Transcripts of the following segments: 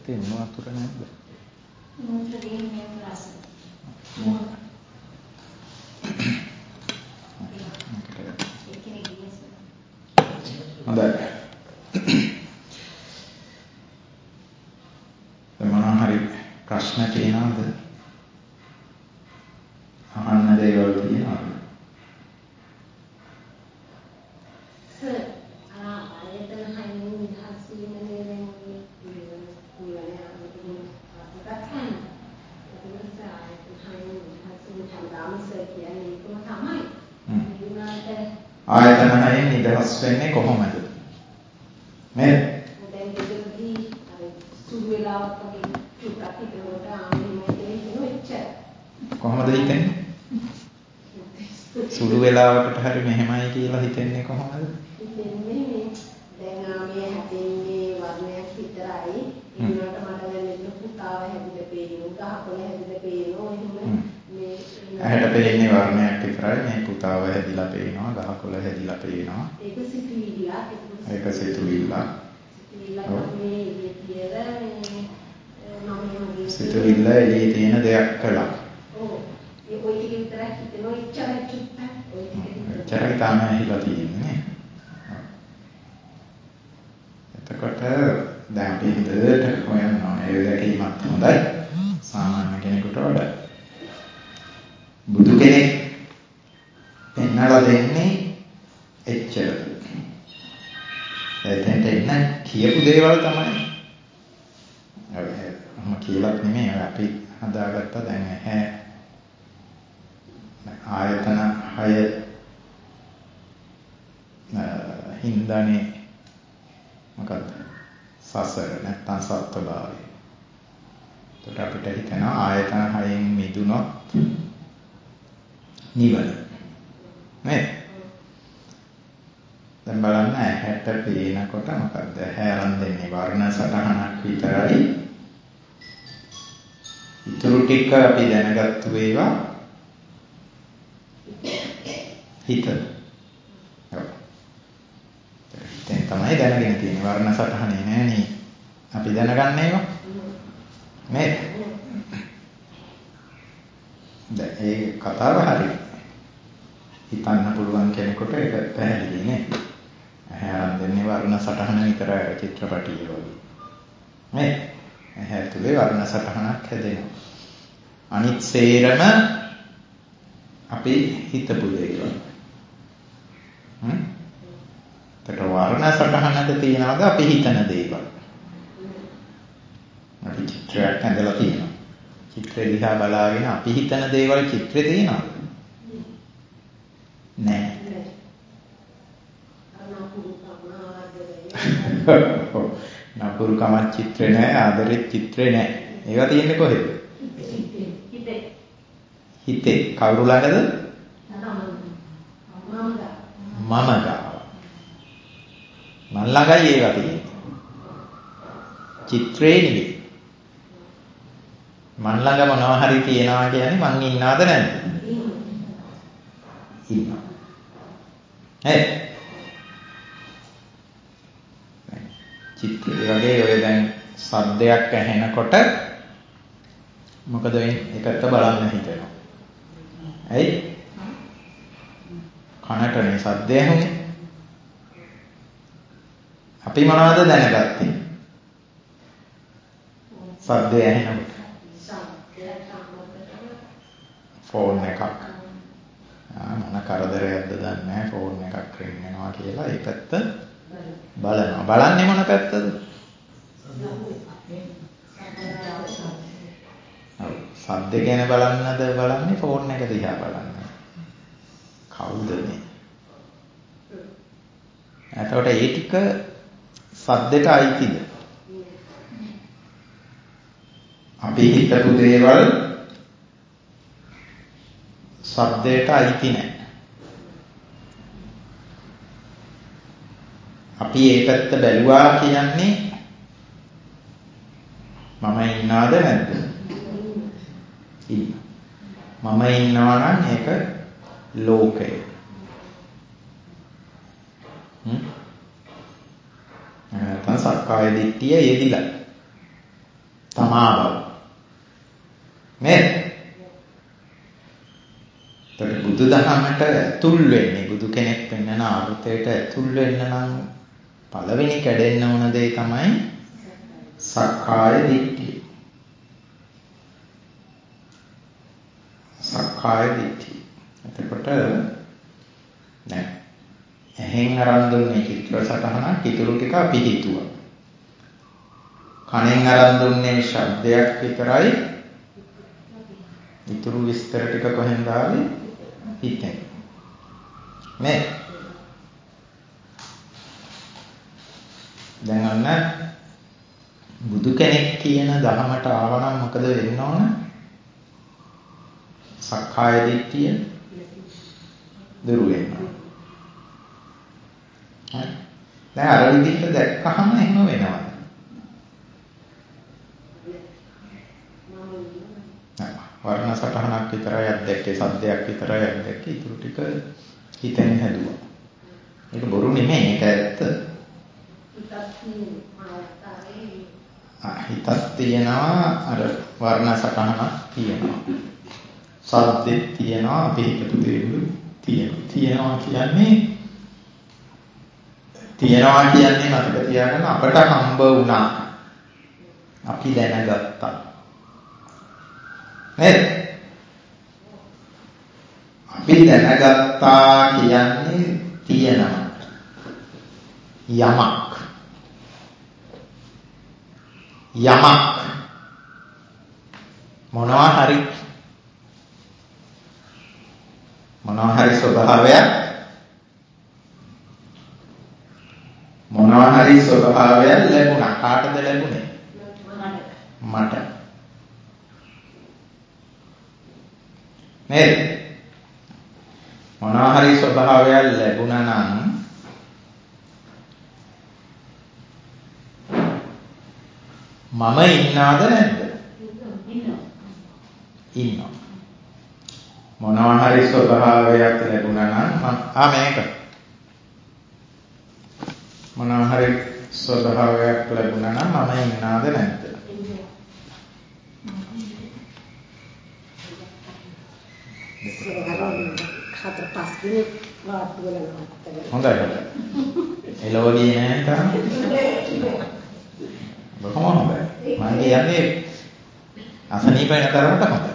තියෙන වතුර නැද්ද? මොකටද මේ රස? හොඳයි. මොනවා හරි ප්‍රශ්න තියෙනවද? අහන්න දේවල් තියෙනවද? ආයතන හයෙන් නිදහස් වෙන්නේ කොහොමද? නේද? දැන් දෙකදී අර සුළු වෙලාවක් වගේ චුට්ටක් හිතනකොට ආන්නේ හිතෙන්නේ කොහොමද හිතෙන්නේ? සුළු වෙලාවකට හරි මෙහෙමයි කියලා හිතෙන්නේ කොහොමද? හිතෙන්නේ දැන් ආමේ හැදෙන්නේ වර්ණයක් විතරයි. ඒකට මට දැන් මෙන්න පුතාව හැදිලා පේනවා, ගහකොළ හැදිලා පේනවා. එහෙම මේ ඇහැට පේන්නේ වර්ණයක් විතරයි. මේ පුතාව හැදිලා පේනවා, ගහකොළ හැදිලා පේනවා. ඒක සිතුවිල්ලක්. ඒක සිතුවිල්ලක්. සිතුවිල්ල එළියේ තියෙන දෙයක් කළා. ඔව්. ඒ ඔය ටික විතරක් හිතනවා ඉච්චරයි චුට්ටක්. ඔය ටික ඉච්චරයි තමයි ඇහිලා තියෙන්නේ. එතකොට දැන් අපි හිතේට හොයන්න ඕනේ. ඒ දැකීමත් හොඳයි. සාමාන්‍ය කෙනෙකුට වඩා. බුදු කෙනෙක් පෙන්වලා දෙන්නේ එච්චරයි. එතෙන්ට එන්න කියපු දේවල් තමයි. ඔහොම කියලාත් නෙමෙයි අපි හදාගත්ත දැන් ආයතන 6 හින්දානේ මොකක්ද සසර නැත්තම් සත්ත්වභාවය. ඒකට අපිට හිතෙනවා ආයතන 6න් මිදුනොත් නිවන. නේද? දැන් බලන්න ඇහැට පේනකොට මොකද්ද? ඇහැ අරන් දෙන්නේ වර්ණ සටහනක් විතරයි. ඉතුරු ටික අපි දැනගත්තු ඒවා හිත. දැන් තමයි දැනගෙන තියෙන්නේ වර්ණ සටහනේ නෑනේ. අපි දැනගන්න ඒවා. නේද? දැන් ඒ කතාව හරියි. හිතන්න පුළුවන් කෙනෙකුට ඒක පැහැදිලි නේ. ඇහැ අරන් දෙන්නේ වර්ණ සටහන විතරයි චිත්‍රපටිය වගේ. නේද? ඇහැ තුලේ වර්ණ සටහනක් හැදෙනවා. අනිත් සේරම අපි හිතපු දේවල්. ඒකට වර්ණ සටහනක තියනවාද අපි හිතන දේවල්. අපි චිත්‍රයක් ඇඳලා තියෙනවා. චිත්‍රය දිහා බලාගෙන අපි හිතන දේවල් චිත්‍රේ තියෙනවද? නෑ. නපුරුකම චිත්‍රේ නෑ, ආදරෙත් චිත්‍රේ නෑ. ඒවා තියෙන්නේ කොහෙද? හිතේ. කවුරු ළඟද? මම ගාව. මන් ළඟයි ඒවා තියෙන්නේ. චිත්‍රේ නෙවෙයි. මන් ළඟ මොනවා හරි තියනවා කියන්නේ මං ඉන්නවද නැද්ද? ඉන්නවා. චිත්‍රය වගේ ඔය දැන් සද්දයක් ඇහෙනකොට මොකද වෙන්නේ? ඒකට බලන්න හිතෙනවා. ඇයි? කනට මේ සද්දය ඇහුනේ. අපි මොනවද දැනගත්තේ? සද්දය ඇහෙනකොට. ෆෝන් එකක්. මොන කරදරයක්ද දන්නේ නැහැ. ෆෝන් එකක් රින් වෙනවා කියලා ඒ පැත්ත බලනවා. බලන්නේ මොන පැත්තද? සද්ද ගැන බලන්නද බලන්නේ ෆෝන් එක දිහා බලන්න. කවුද මේ? එතකොට ඒ ටික සද්දට අයිතිද? අපි හිතපු දේවල් සද්දයට අයිති නැහැ. අපි ඒ පැත්ත බැලුවා කියන්නේ මම ඉන්නවද නැද්ද? ඉන්නවා. මම ඉන්නවා නම් ඒක ලෝකය. නැත්නම් සක්කාය දිට්ඨිය යෙදිලා. මහා බව. නේද? ඒත් බුදුදහමට ඇතුල් වෙන්නේ බුදු කෙනෙක් වෙන්නන ආර්ථයට ඇතුල් වෙන්න නම් පළවෙනි කැඩෙන්න ඕන දේ තමයි සක්කාය දිට්ඨිය. සක්කාය දිට්ඨිය. එතකොට දැන් ඇහෙන් අරන් දුන්නේ චිත්‍ර සටහනක් ඉතුරු ටික අපි හිතුවා. කනෙන් අරන් දුන්නේ ශබ්දයක් විතරයි ඉතුරු විස්තර ටික කොහෙන්ද ආවේ? හිතෙන්. නේ? දැන් අන්න බුදු කෙනෙක් කියන ධර්මයට ආවනම් මොකද වෙන්න ඕන? සක්කාය දිට්ඨිය දුරු වෙනවා. හරි. දැන් අර විදිහට දැක්කහම එහෙම වෙනවා. වර්ණ සටහනක් විතරයි අත්දැක්කේ, සද්දයක් විතරයි අත්දැක්කේ, ඉතුරු ටික හිතෙන් හැදුවා. ඒක බොරු නෙමෙයි, ඒක ඇත්ත. හිතක් තියෙනවා, අර වර්ණ සටහනක් තියෙනවා. සද්දෙත් තියෙනවා, අපි හිතපු දේවලු තියෙනවා කියන්නේ මතක තියාගන්න අපට හම්බ වුණා. අපි දැනගත්තා. නේද? අපි දැනගත්තා කියන්නේ තියෙනවා. යමක් මොනවා හරි ස්වභාවයක් ලැබුණා. කාටද ලැබුණේ? මට. නේද? මොනවා හරි ස්වභාවයක් ලැබුණා නම් මම ඉන්නවද නැද්ද? ඉන්නවා. මොනවා හරි ස්වභාවයක් ලැබුණා නම් මේක. මොනවා හරි ස්වභාවයක් ලැබුණා නම් මම ඉන්නවද නැද්ද? හොඳයි. එළව ගියේ නැහැ තාම. බොහොම හොඳයි. මම කියන්නේ අසනීප වෙන තරමට හොඳයි.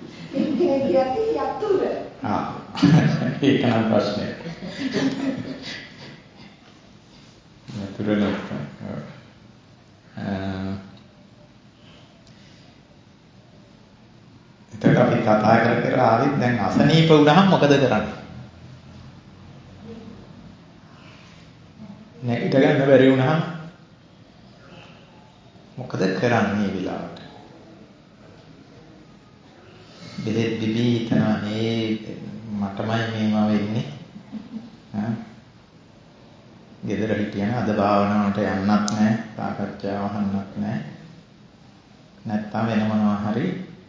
ඒක නම් ප්‍රශ්නයක්. naturally. එතකොට අපි කතා කර ආවිත් දැන් අසනීප වුණාම මොකද කරන්නේ? නැගිට ගන්න බැරි වුණාම මොකද කරන්නේ මේ වෙලාවට? බෙහෙත් දිවි හිතනවා මේ මටමයි මේවා වෙන්නේ. ගෙදර හිටියන අද භාවනාවට යන්නත් නැහැ, සාකච්ඡාව අහන්නත් නැහැ. නැත්තම් වෙන මොනවා හරි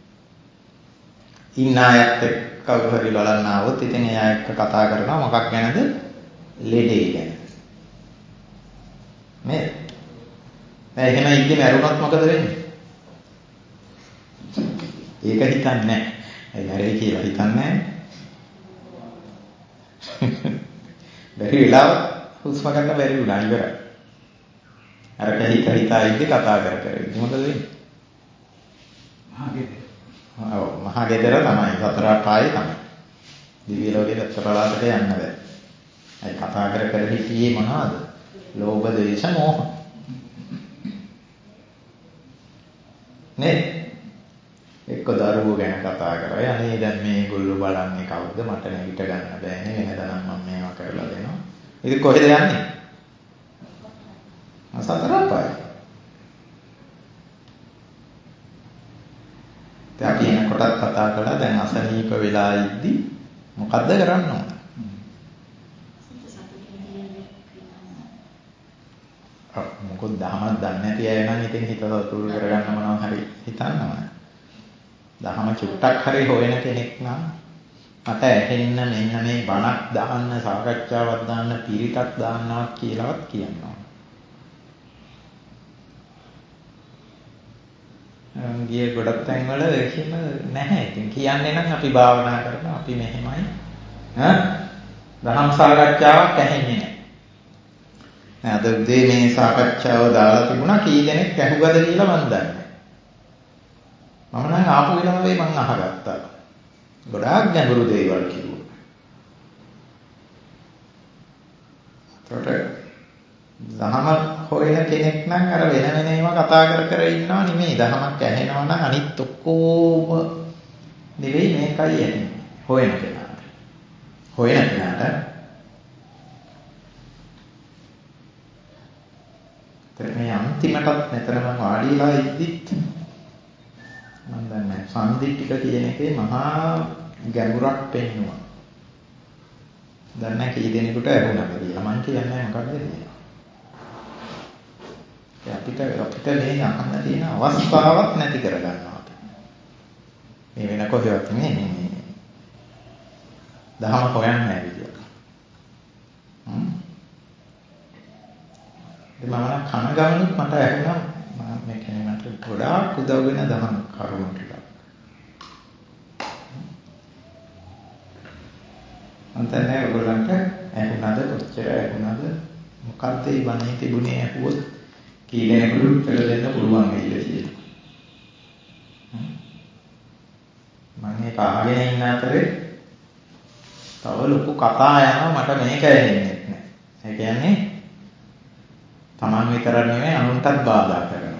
ඉන්න අයත් එක්ක කවුරු හරි බලන්න ආවොත් ඉතින් එයා එක්ක කතා කරනවා මොකක් ගැනද? ලෙඩේ ගැන. නේද? දැන් එහෙම ඉන්නේ මරුණොත් මොකද වෙන්නේ? ඒක හිතන්නේ නැහැ. ඒ මැරෙයි කියලා හිතන්නේ නැහැ. බැරි වෙලාව හුස්ම ගන්න බැරි වුණා ඉවරයි. අර හිතා ඉඳි කතා කර ඉතින් මොකද වෙන්නේ? මහා ගෙදර තමයි සතර පායේ තමයි. දිව්‍ය ලෝකේ දත්පලාතට යන්න බෑ. ඒ කතා කර හිටියේ මොනවද? ලෝභ, ද්වේෂ, මෝහ. නේ? එක්ක දරුවෝ ගැන කතා කරා. අනේ දැන් මේගොල්ලෝ බලන්නේ කවුද? මට නැගිට ගන්න බෑනේ. වෙනදනම් මම මේවා කරලා දෙනවා. ඉතින් කොහෙද යන්නේ? සතර පායේ. දැන් අපි එනකොටත් කතා කළා දැන් අසනීප වෙලා ඉද්දි මොකද්ද කරන්න ඕන? මොකද දහමක් දන්නේ නැති අය නම් ඉතින් හිත සතුටු කරගන්න මොනවා හරි හිතන්නවා. දහම චුට්ටක් හරි හොයන කෙනෙක් නම් මට ඇහෙන්න මෙන්න මේ බණක් දාන්න, සාකච්ඡාවක් දාන්න, පිරිතක් දාන්නවත් කියලාවත් කියනවා. ගිය ගොඩක් තැන්වල එහෙම නැහැ. ඉතින් කියන්නේ නම් අපි භාවනා කරනවා අපි මෙහෙමයි. දහම් සාකච්ඡාවක් ඇහෙන්නේ නැහැ. අද උදේ මේ සාකච්ඡාව දාලා තිබුණා කී දෙනෙක් ඇහුවද කියලා මන් දන්නේ නැහැ. මම නම් ආපු වෙලාවේ මං අහගත්තා. ගොඩාක් ගැඹුරු දේවල් කිව්වා. ඒකට දහම හොයන කෙනෙක් නම් අර වෙන වෙන ඒවා කතා කර ඉන්නවා නෙමෙයි. දහමක් ඇහෙනවා නම් අනිත් ඔක්කොම නෙවෙයි මේකයි ඇහෙන්නේ. හොයන කෙනාට. හොයන කෙනාට මේ අන්තිමටත් මෙතන මම වාඩිලා ඉද්දිත් මම දන්නේ සම්දිට්ඨික කියන එකේ මහා ගැඹුරක් පෙන්වුවා. දැන් නැහැ කී දෙනෙකුට ඇහුණාද කියලා. මම කියන්නේ මොකක්ද කියලා. අපිට මේ අහන්න තියෙන අවස්ථාවක් නැති කරගන්නවා අපි. මේ වෙන කොහෙවත් නෙමෙයි. දහම හොයන්නේ නැහැ කියලා. මම කන ගමනුත් මට ඇහුණා මේ කෙනෙක්ට ගොඩාක් උදව් වෙන දහම් කරුණු ටික. අන්තනේ ඔයගොල්ලන්ට ඇහුණාද කොච්චර ඇහුණාද මොකක්ද මේ වනේ තිබුණේ ඇහුවොත් කී දෙනෙකුට උත්තර දෙන්න පුළුවන් වෙයිද කියලා. මම මේ කාගෙන ඉන්න අතරේ තව ලොකු කතා යනවා මට මේක ඇහෙන්නේ නැහැ. ඒ කියන්නේ තමන් විතරක් නෙමෙයි අනුන්ටත් බාධා කරනවා.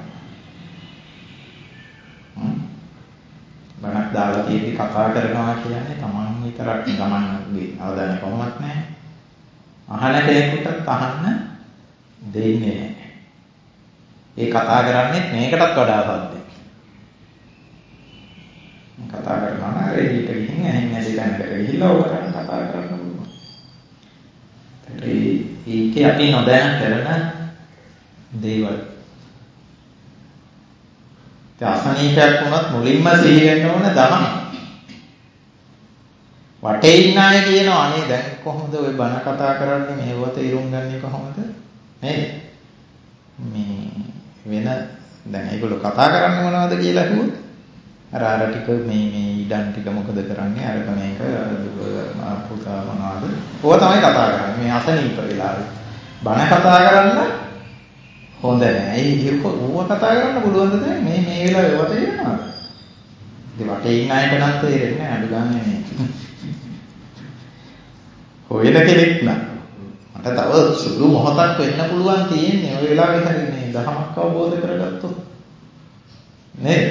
බණක් දාලා තියෙද්දි කතා කරනවා කියන්නේ තමන් විතරක් ගමන්ගේ අවධානය කොහොමත් නැහැ. අහන කෙනෙකුටත් අහන්න දෙන්නේ නැහැ. ඒ කතා කරන්නේ මේකටත් වඩා සද්දෙන්. කතා කරනවා නම් රෙඩියට ගිහින් ඇහෙන්නේ නැති තැනකට ගිහිල්ලා ඕක කරන් කතා කරන්න පුළුවන්. ඒකේ අපි නොදැන කරන දේවල්. අසනීපයක් වුණත් මුලින්ම සිහි වෙන්න ඕන දහම. වටේ ඉන්න අය කියනවා අනේ දැන් කොහොමද ඔය බණ කතා කරන්නේ මේව තේරුම් ගන්නේ කොහොමද? නේද? මේ වෙන දැන් ඒගොල්ලෝ කතා කරන්නේ මොනවද කියලා අහුවොත් අර ටික මේ ඉඩම් ටික මොකද කරන්නේ අරක මේක පුතා මොනවද? ඕවා තමයි කතා කරන්නේ. මේ අසනීප වෙලාවේ. බණ කතා කරන්න හොඳ නැහැ. ඒක ඌව කතා කරන්න පුළුවන්ද දැන් මේ වෙලාවේ ඒවා තේරෙනවද? ඉතින් වටේ ඉන්න අයට නම් තේරෙන්නේ නැහැ අඩු ගන්න මේ. හොයන කෙනෙක් නම් මට තව සුළු මොහොතක් වෙන්න පුළුවන් තියෙන්නේ ওই වෙලාවේ හරි මේ ධර්මයක් අවබෝධ කරගත්තොත්. නේද?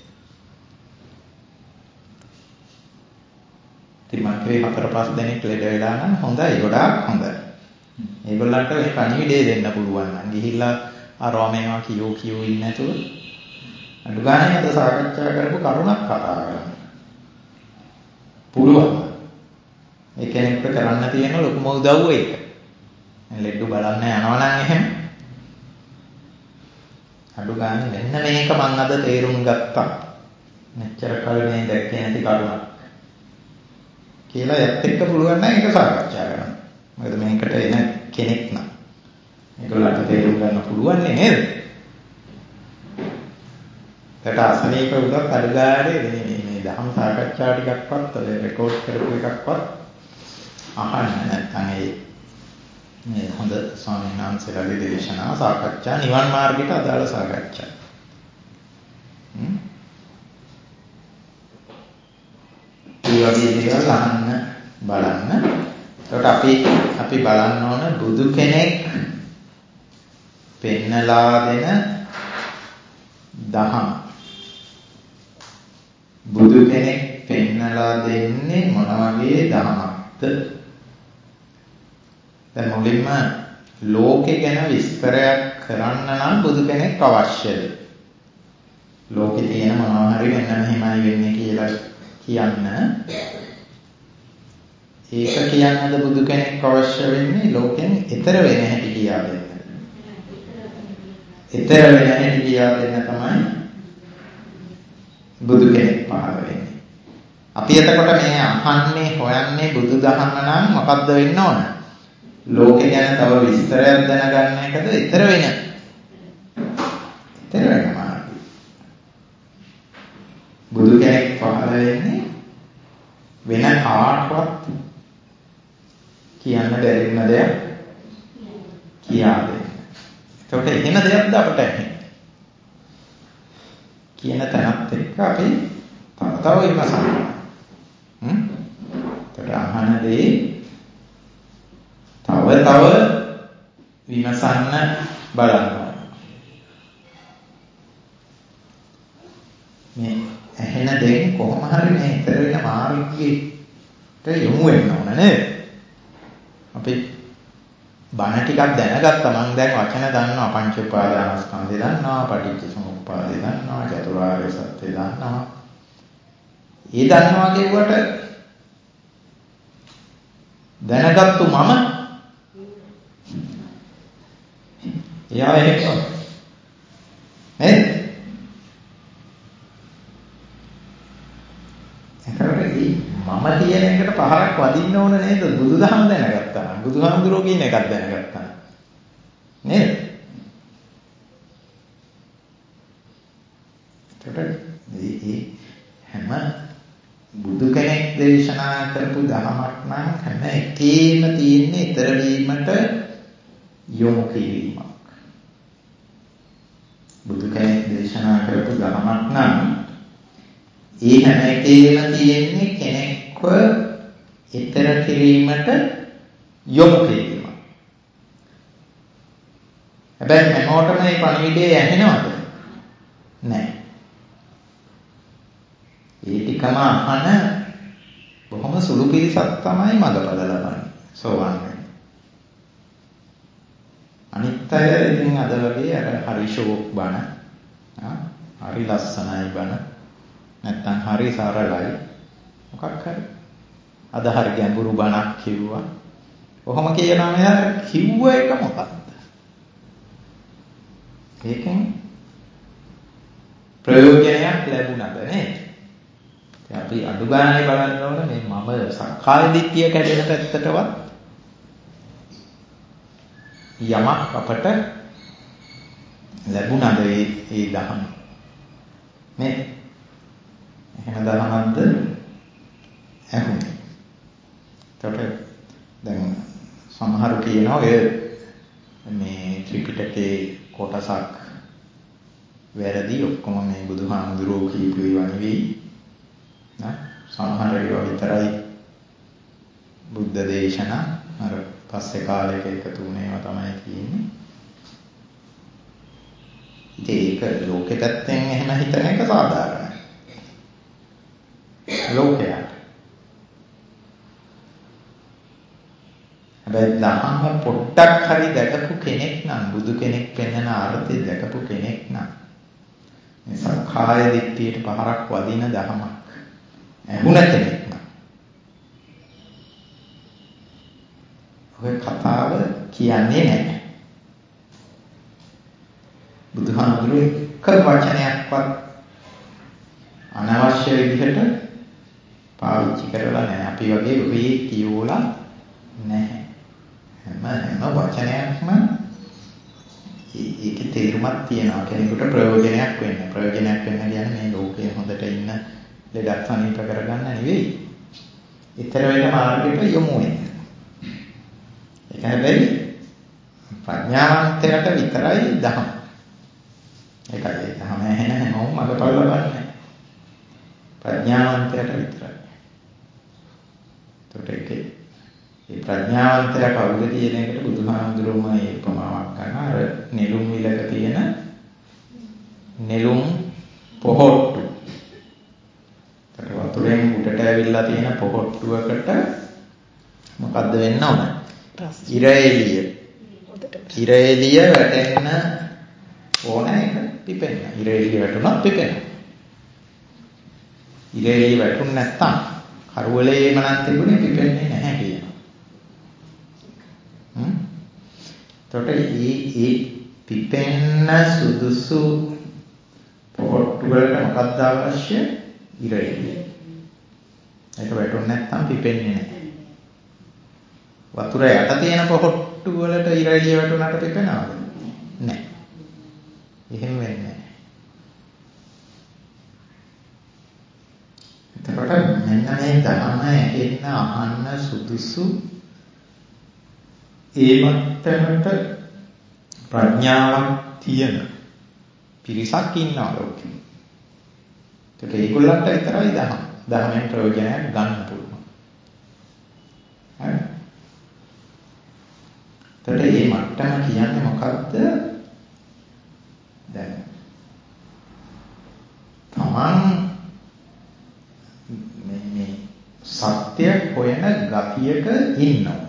ඉතින් මාත්‍රේ 4-5 දෙනෙක් ලෙඩ වෙලා නම් හොඳයි ගොඩාක් හොඳයි. ඒගොල්ලන්ට මේ පණිවිඩය දෙන්න පුළුවන් නම් ගිහිල්ලා අරවා මේවා කියෝ ඉන්නේ නැතුව අඩු ගානේ අද සාකච්ඡා කරපු කරුණක් කතා කරන්න. පුළුවන්. ඒ කෙනෙක්ට කරන්න තියෙන ලොකුම උදව්ව ඒක. ලෙඩ බලන්න යනවා නම් එහෙම අඩු ගානේ මෙන්න මේක මම අද තේරුම් ගත්තා. මෙච්චර කල් මේ දැක්කේ නැති කරුණක්. කියලා යත් එක්ක පුළුවන් නම් ඒක සාකච්ඡා කරන්න. මොකද මේකට එන කෙනෙක් නම් ඒගොල්ලන්ට තේරුම් ගන්න පුළුවන් නේද? ඒකට අසනීප වුණත් අඩුගානේ මේ දහම් සාකච්ඡා ටිකක්වත් ඔය රෙකෝඩ් කරපු එකක්වත් අහන්න නැත්නම් මේ හොඳ ස්වාමීන් වහන්සේලාගේ දේශනා සාකච්ඡා නිවන් මාර්ගයට අදාළ සාකච්ඡා. ඒ වගේ දේවල් අහන්න බලන්න. ඒකට අපි බලන්න ඕන බුදු කෙනෙක් පෙන්නලා දෙන දහම්. බුදු කෙනෙක් පෙන්නලා දෙන්නේ මොන වගේ දහමක්ද? දැන් මුලින්ම ලෝකේ ගැන විස්තරයක් කරන්න නම් බුදු කෙනෙක් අවශ්‍යද? ලෝකේ තියෙන මොනවා හරි මෙන්න මෙහෙමයි වෙන්නේ කියලා කියන්න. ඒක කියන්නද බුදු කෙනෙක් අවශ්‍ය වෙන්නේ ලෝකෙන් ඈතර වෙන හැටි කියලා දෙන්න. ඈතර වෙන හැටි කියලා දෙන්න තමයි බුදු කෙනෙක් පහළ වෙන්නේ. අපි එතකොට මේ අහන්නේ හොයන්නේ බුදුදහම නම් මොකද්ද වෙන්න ඕන? ලෝකේ ගැන තව විස්තරයක් දැනගන්න එකද ඈතර වෙන මාර්ගය. බුදු කෙනෙක් පහළ වෙන්නේ වෙන කාටවත් කියන්න බැරි වුණ දෙයක් කියා දෙන්න. ඒකට එහෙම දෙයක්ද අපට ඇහෙන්නේ. කියන තැනත් එක්ක අපි තව විමසනවා. ඒකට අහන දේ තව විමසන්න බලනවා. මේ ඇහෙන දේ කොහොම හරි මේ ඊතර වෙන මාර්ගයට යොමු වෙන්න ඕන නේද? අපි බණ ටිකක් දැනගත්තා. මම දැන් වචන දන්නවා. පංච උපාදානස්කන්ධය දන්නවා, පටිච්ච සමුප්පාදය දන්නවා, චතුරාර්ය සත්‍ය දන්නවා. ඒ දන්නවා කියුවට දැනගත්තු මම එයා එහෙම නේද? මම කියන එකට පහරක් වදින්න ඕන නේද? බුදුදහම දැනගත්තා නම්, බුදුහාමුදුරුවෝ කියන එකක් දැනගත්තා නේද? ඒකට හැම බුදු කෙනෙක් දේශනා කරපු දහමක් නම් හැම එකේම තියෙන්නේ ඊතර වීමට යොමු කිරීමක්. බුදු කෙනෙක් දේශනා කරපු දහමක් නම් ඒ හැම එකේම තියෙන්නේ කෙනෙක්ව ඊතර කිරීමට යොමු කිරීම. හැබැයි හැමෝටම මේ පණිවිඩය ඇහෙනවද? නැහැ. ඒ ටිකම අහන බොහොම සුළු පිරිසක් තමයි මඟපල ලබන්නේ. සෝවාන් වෙන්නේ. අනිත් අය ඉතින් අද වගේ අර හරි ෂෝක් බණ, හරි ලස්සනයි බණ, නැත්තම් හරි සරලයි මොකක් හරි. අද හරි ගැඹුරු බණක් කිව්වා. කොහොම කියනවා මෙයා කිව්ව එක මොකක්ද? ඒකෙන් ප්‍රයෝජනයක් ලැබුණාද නේද? අපි අඩු ගානේ බලන්න ඕන මේ මම සක්කාය දිට්ඨිය කැඩෙන පැත්තටවත් යමක් අපට ලැබුණාද ඒ දහම මේ එහෙම දහමක්ද ඇහුනේ. ඒකට දැන් සමහරු කියනවා ඔය මේ ත්‍රිපිටකේ කොටසක් වැරදි, ඔක්කොම මේ බුදුහාමුදුරුවෝ කියපු ඒවා නෙවෙයි. සමහර ඒවා විතරයි බුද්ධ දේශනා, අර පස්සේ කාලයක එකතු වුණ ඒවා තමයි තියෙන්නේ. ඉතින් ඒක ලෝකෙ පැත්තෙන් එහෙම හිතන එක සාධාරණයි. ලෝකයට. හැබැයි දහම පොඩ්ඩක් හරි දැකපු කෙනෙක් නම්, බුදු කෙනෙක් පෙන්වන අර්ථය දැකපු කෙනෙක් නම්, මේ සක්කාය දිට්ඨියට පහරක් වදින දහමක් ඇහුණ කෙනෙක් නම් ඔය කතාව කියන්නේ නැහැ. බුදුහාමුදුරුවෝ එක වචනයක්වත් අනවශ්‍ය විදිහට පාවිච්චි කරලා නැහැ. අපි වගේ ඔහේ කියෝලා නැහැ. හැම වචනයක්ම ඒකේ තේරුමක් තියෙනවා. කෙනෙකුට ප්‍රයෝජනයක් වෙන්න. ප්‍රයෝජනයක් වෙන්න කියන්නේ මේ ලෝකයේ හොඳට ඉන්න ලෙඩක් සනීප කරගන්න නෙවෙයි. ඊතර වෙන මාර්ගයට යොමු වෙන්න. ඒක හැබැයි ප්‍රඥාවන්තයට විතරයි දහම. ඒකයි දහම ඇහෙන හැමෝම මඟපල් ලබන්නේ. ප්‍රඥාවන්තයට විතරයි. ඒකට ඒ ප්‍රඥාවන්තයා කවුද කියන එකට බුදුහාමුදුරුවෝ මේ උපමාවක් කරනවා. අර නෙළුම් විලක තියෙන නෙළුම් පොහොට්ටු. ඒකට වතුරෙන් උඩට ඇවිල්ලා තියෙන පොහොට්ටුවකට මොකද්ද වෙන්න ඕන? ඉර එළිය. ඉර එළිය වැටෙන්න ඕන එක පිපෙන්න. ඉර එළිය වැටුණොත් පිපෙනවා. ඉර එළිය වැටුනේ නැත්තම් කරුවලේම නම් තිබුණේ පිපෙන්නේ නැහැ කියනවා. එතකොට ඒ පිපෙන්න සුදුසු පොට්ටු වලට මොකක්ද අවශ්‍ය? ඉර එළිය. ඒක වැටුනේ නැත්තම් පිපෙන්නේ නැහැ. වතුර යට තියෙන පොට්ටු වලට ඉර එළිය වැටුණාට පිපෙනවද? නැහැ. එහෙම වෙන්නේ නැහැ. මෙන්න මේ ධර්ම ඇහෙන්න අහන්න සුදුසු ඒ මට්ටමට ප්‍රඥාවක් තියෙන පිරිසක් ඉන්නවා ලෝකෙ. ඒක ඒගොල්ලන්ට විතරයි ධර්මයෙන් ප්‍රයෝජනයක් ගන්න පුළුවන්. හරි. ඒතට මේ මට්ටම කියන්නේ මොකද්ද? දැන් තමන් මේ සත්‍ය හොයන ගතියක ඉන්නවා.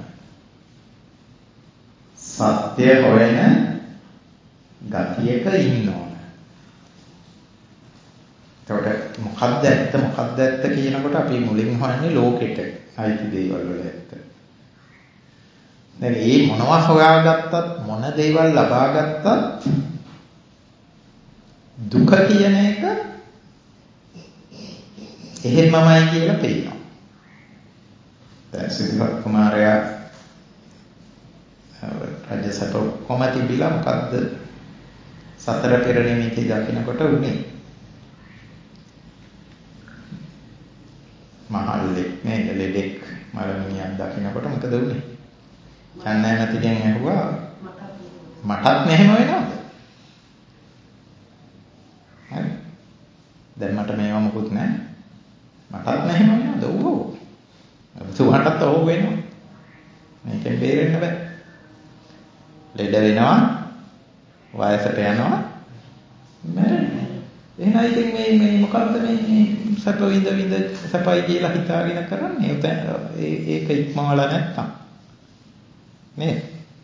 සත්‍ය හොයන ගතියක ඉන්නවා. ඒකට මොකද්ද ඇත්ත කියනකොට අපි මුලින් හොයන්නේ ලෝකෙට අයිති දේවල් වල ඇත්ත. දැන් මේ මොනවා හොයාගත්තත් මොන දේවල් ලබා ගත්තත් දුක කියන එක එහෙමමයි කියලා පේනවා. දැන් සිද්ධාර්ථ කුමාරයා රජසප කොමති බිලා මොකද්ද සතර පෙර නිමිති දකින්නකොට උනේ මහල්ලෙක් නේද ලෙඩෙක් මරණියක් දකින්නකොට මොකද උනේ? චන්නෑ නැතිගෙන් ඇහුවා මටත් මෙහෙම වෙනවද? හරි. දැන් මට මේවා මොකුත් නැහැ. මටත් මෙහෙම වෙනවද? ඔව්. සුවහටත් ඔව් වෙනවා. මේකෙන් බේරෙන්න බෑ. ලෙඩ වෙනවා, වයසට යනවා, මැරෙනවා. එහෙනම් ඉතින් මේ මොකද්ද මේ සැප විඳ සැපයි කියලා හිතාගෙන කරන්නේ? ඒක ඉක්මවලා නැත්තම්. නේද?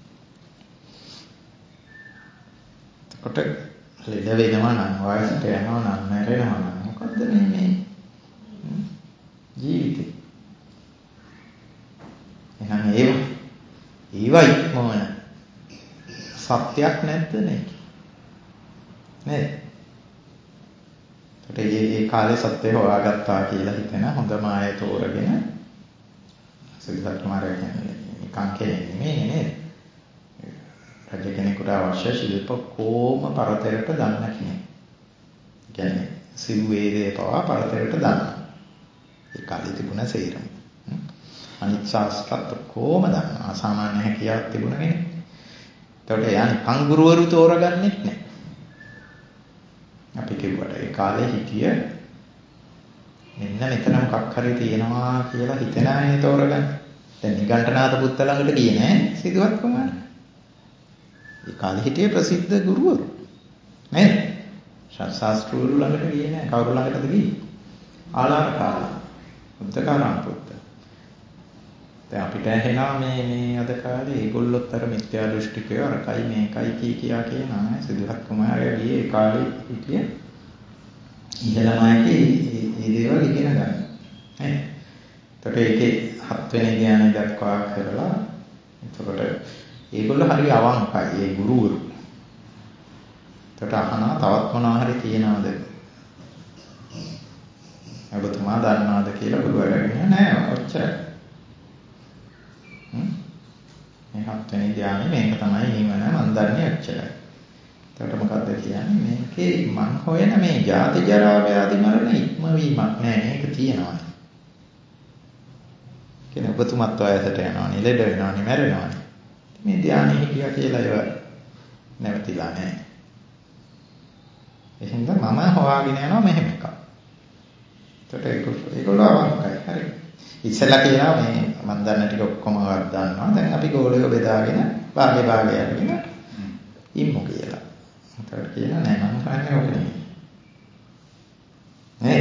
කොට ලෙඩ වෙනවා නම්, වයසට යනවා නම්, මැරෙනවා නම් මොකද්ද මේ ජීවිතේ? එහෙනම් ඒවා ඉක්මවන සත්‍යයක් නැද්ද නේ? නේද? ඒ කාලේ සත්‍ය හොයාගත්තා කියලා හිතන හොඳම අය තෝරගෙන සිද්ධාර්ථ කුමාරයා කියන්නේ නිකන් කෙනෙක් නෙමෙයි නේද? රජ කෙනෙකුට අවශ්‍ය ශිල්ප කොම පරතරයට දාන්න කෙනෙක්. කියන්නේ සිව් වේදේ පවා පරතරයට දාන්න. ඒ කාලේ තිබුණ සේරම. අනිත් ශාස්ත්‍රත් කොම දාන්න. අසාමාන්‍ය හැකියාවක් තිබුණ කෙනෙක්. ඒකට යන්නේ කංගුරුවරු තෝරගන්නෙත් නෑ. අපි කිව්වට ඒ කාලේ හිටිය මෙන්න මෙතන මොකක් හරි තියෙනවා කියලා හිතන අය තෝරගන්න. දැන් නිගණ්ඨනාථ පුත්ත ළඟට ගියේ නෑ සිද්ධාර්ථ කුමාරයා. ඒ කාලේ හිටිය ප්‍රසිද්ධ ගුරුවරු නේද? ශාස්ත්‍රවරු ළඟට ගියේ නෑ. කවුරු ළඟටද ගියේ? ආලාරකාලා. උද්දකාරාම පුත්ත. දැන් අපිට ඇහෙනවා මේ අද කාලේ ඒගොල්ලොත් අර මිත්‍යා දෘෂ්ටිකයෝ අරකයි මේකයි කියා කියනවා. සිද්ධාර්ථ කුමාරයා ගියේ ඒ කාලේ හිටිය ඉහළමයි මේ දේවල් ඉගෙන ගන්න. නේද? ඒකට ඒකේ 7 වෙනි ධ්‍යානෙ දක්වා කරලා එතකොට ඒගොල්ලෝ හරි අවංකයි ඒ ගුරුවරු. ඒකට අහනවා තවත් මොනවා හරි තියනවද? ඔබතුමා දන්නවද කියලා ගුරුවරයා නෑ ඔච්චරයි. මේ 7 වෙනි ධ්‍යානෙ මේක තමයි නිවන මන් දන්නේ ඔච්චරයි. එතකොට මොකද්ද කියන්නේ? මේකේ මං හොයන මේ ජාති ජරා ව්‍යාධි මරණ ඉක්මවීමක් නෑ මේක තියෙනවා. කියන්නේ ඔබතුමත් වයසට යනවානේ, ලෙඩ වෙනවානේ, මැරෙනවානේ. මේ ධ්‍යානෙ හිටියා කියලා ඒව නැවතිලා නෑ. එහෙනම් මම හොයාගෙන යනවා මෙහෙම එකක්. එතකොට ඒගොල්ලෝ අවංකයි. හරි. ඉස්සෙල්ලා කියනවා මේ මම දන්න ටික ඔක්කොම වත් දන්නවා. දැන් අපි ගෝලියෝ බෙදාගෙන භාගය අරගෙන ඉම්මු කියලා. එතකොට කියනවා නෑ මම හොයන්නේ ඔක නෙමෙයි. නේ?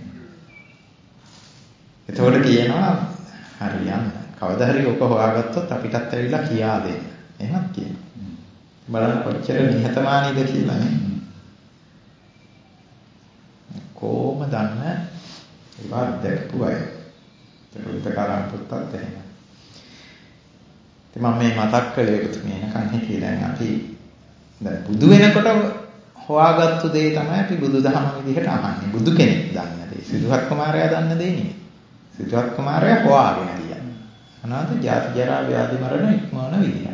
එතකොට කියනවා හරියන්න. කවදා හරි ඔක හොයාගත්තොත් අපිටත් ඇවිල්ලා කියා දෙන්න. එහෙමත් කියනවා. බලන්න කොච්චර නිහතමානීද කියලා නේ. කොහොම දන්න ඒවා දැක්පු අය. උද්දකාරාම පුත්තත් එහෙම. ඉතින් මම මේ මතක් කළේ ඔබතුමිය එනකන් හිටියේ දැන් අපි දැන් බුදු වෙනකොට හොයාගත්තු දේ තමයි අපි බුදුදහම විදිහට අහන්නේ. බුදු කෙනෙක් දන්න දේ. සිද්ධාර්ථ කුමාරයා දන්න දේ නෙමෙයි. සිද්ධාර්ථ කුමාරයා හොයාගෙන ගියා. මොනවාද? ජාති ජරා ව්‍යාධි මරණ ඉක්මවන විදිය.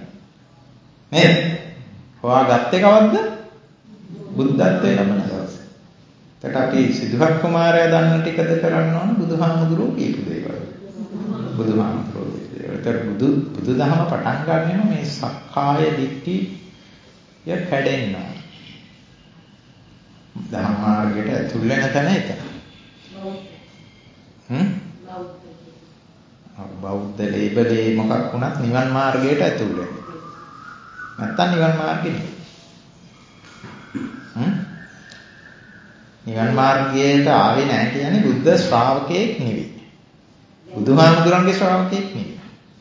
නේද? හොයාගත්තේ කවද්ද? බුද්ධත්වයේ ලැබෙන දවසේ. එතකොට අපි සිද්ධාර්ථ කුමාරයා දන්න ටිකද කරන්න ඕන බුදුහාමුදුරුවෝ කියපු දේවල්. බුදුහාමුදුරුවෝ කියපු දේවල්. එතකොට බුදුදහම පටන් ගන්නෙම මේ සක්කාය දිට්ඨිය කැඩෙන්න ඕන. ධම්ම මාර්ගයට ඇතුල් වෙන තැන එතන. බෞද්ධ ලේබලේ මොකක් වුණත් නිවන් මාර්ගයට ඇතුල් වෙනවා. නැත්තම් නිවන් මාර්ගෙ නෙවෙයි. නිවන් මාර්ගයට ආවේ නැහැ කියන්නේ බුද්ධ ශ්‍රාවකයෙක් නෙවෙයි. බුදුහාමුදුරන්ගේ ශ්‍රාවකයෙක් නෙවෙයි.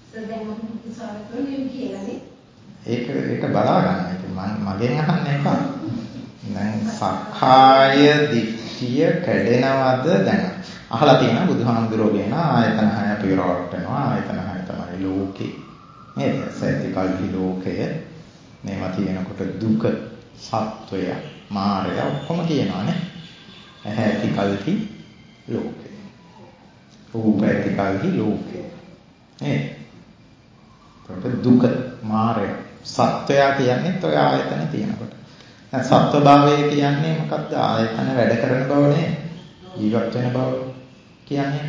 ඒක බලා ගන්න. ඒක මගෙන් අහන්න එපා. දැන් සක්කාය දිට්ඨිය කැඩෙනවද දැන්? අහලා තියෙනවා බුදුහාමුදුරුවෝ කියන ආයතන 6 අපි රවට්ටනවා. ආයතන 6 තමයි ලෝකේ. නේද? සත්‍යකල්හි ලෝකය. මේවා තියෙනකොට දුක, සත්වය, මායя ඔක්කොම කියනවානේ. ඇහැ ඇති කල්හි ලෝකය. රූප ඇති කල්හි ලෝකය. නේද? ඒකට දුක, මායя, සත්වය කියන්නේ ඔය ආයතන තියෙනකොට. දැන් සත්වභාවය කියන්නේ මොකක්ද? ආයතන වැඩ කරන බව නේ. ජීවත් වෙන බව කියන්නේ.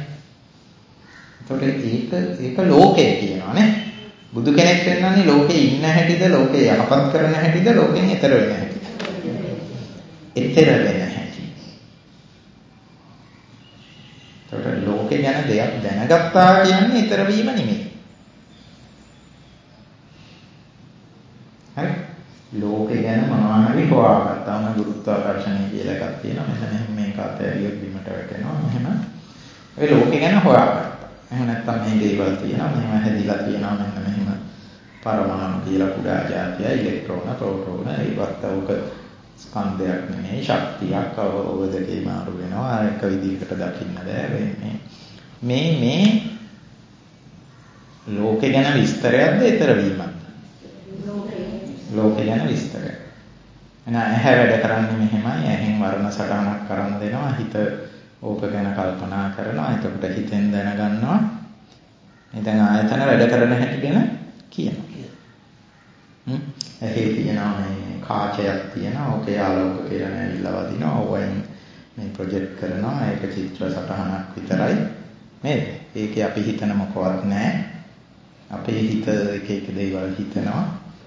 ඒකට ඒක ලෝකය කියනවා නේ. බුදු කෙනෙක් වෙනන්නේ ලෝකේ ඉන්න හැටිද, ලෝකේ යහපත් කරන හැටිද, ලෝකෙන් එතර වෙන හැටිද? එතර වෙන හැටි. ඒකට ලෝකේ ගැන දෙයක් දැනගත්තා කියන්නේ එතර වීම නෙමෙයි. හරි? ලෝකේ ගැන මොනවා හරි හොයාගත්තාම ගුරුත්වාකර්ෂණය කියලා එකක් තියෙනවා. මෙන්න මේක අතහැරියොත් බිමට වැටෙනවා. එහෙම ඒ ලෝකේ ගැන හොයාගත්තා. එහෙම නැත්නම් මේ දේවල් තියෙනවා. මේවා හැදිලා තියෙනවා. මෙන්න මෙහෙම පරමාණු කියලා කුඩා જાතිය, ඉලෙක්ට්‍රෝන, ප්‍රෝටෝන, ඒවත් උක ස්කන්ධයක් නෙමෙයි, ශක්තියක් ඔය දෙකේ මාරු වෙනවා. එක විදිහකට දකින්න බෑ. මේ ලෝකේ ගැන විස්තරයක්ද ඊතර වීමක්ද? ලෝකේ ගැන විස්තරයක්. ඇහැ වැඩ කරන්නේ මෙහෙමයි. ඇහෙන් වර්ණ සටහනක් කරන් දෙනවා. හිත ඕක ගැන කල්පනා කරනවා. එතකොට හිතෙන් දැනගන්නවා. ඉතින් ආයතන වැඩ කරන හැටි ගැන කියනවා. ඇහි තියෙනවා මේ කාචයක් තියෙනවා. ඕකේ ආලෝක කිරණ ඇවිල්ලා වදිනවා. ඕවෙන් මේ ප්‍රොජෙක්ට් කරනවා. ඒක චිත්‍ර සටහනක් විතරයි. නේද? ඒකේ අපි හිතන මොකවත් නැහැ. අපේ හිත එක දේවල් හිතනවා.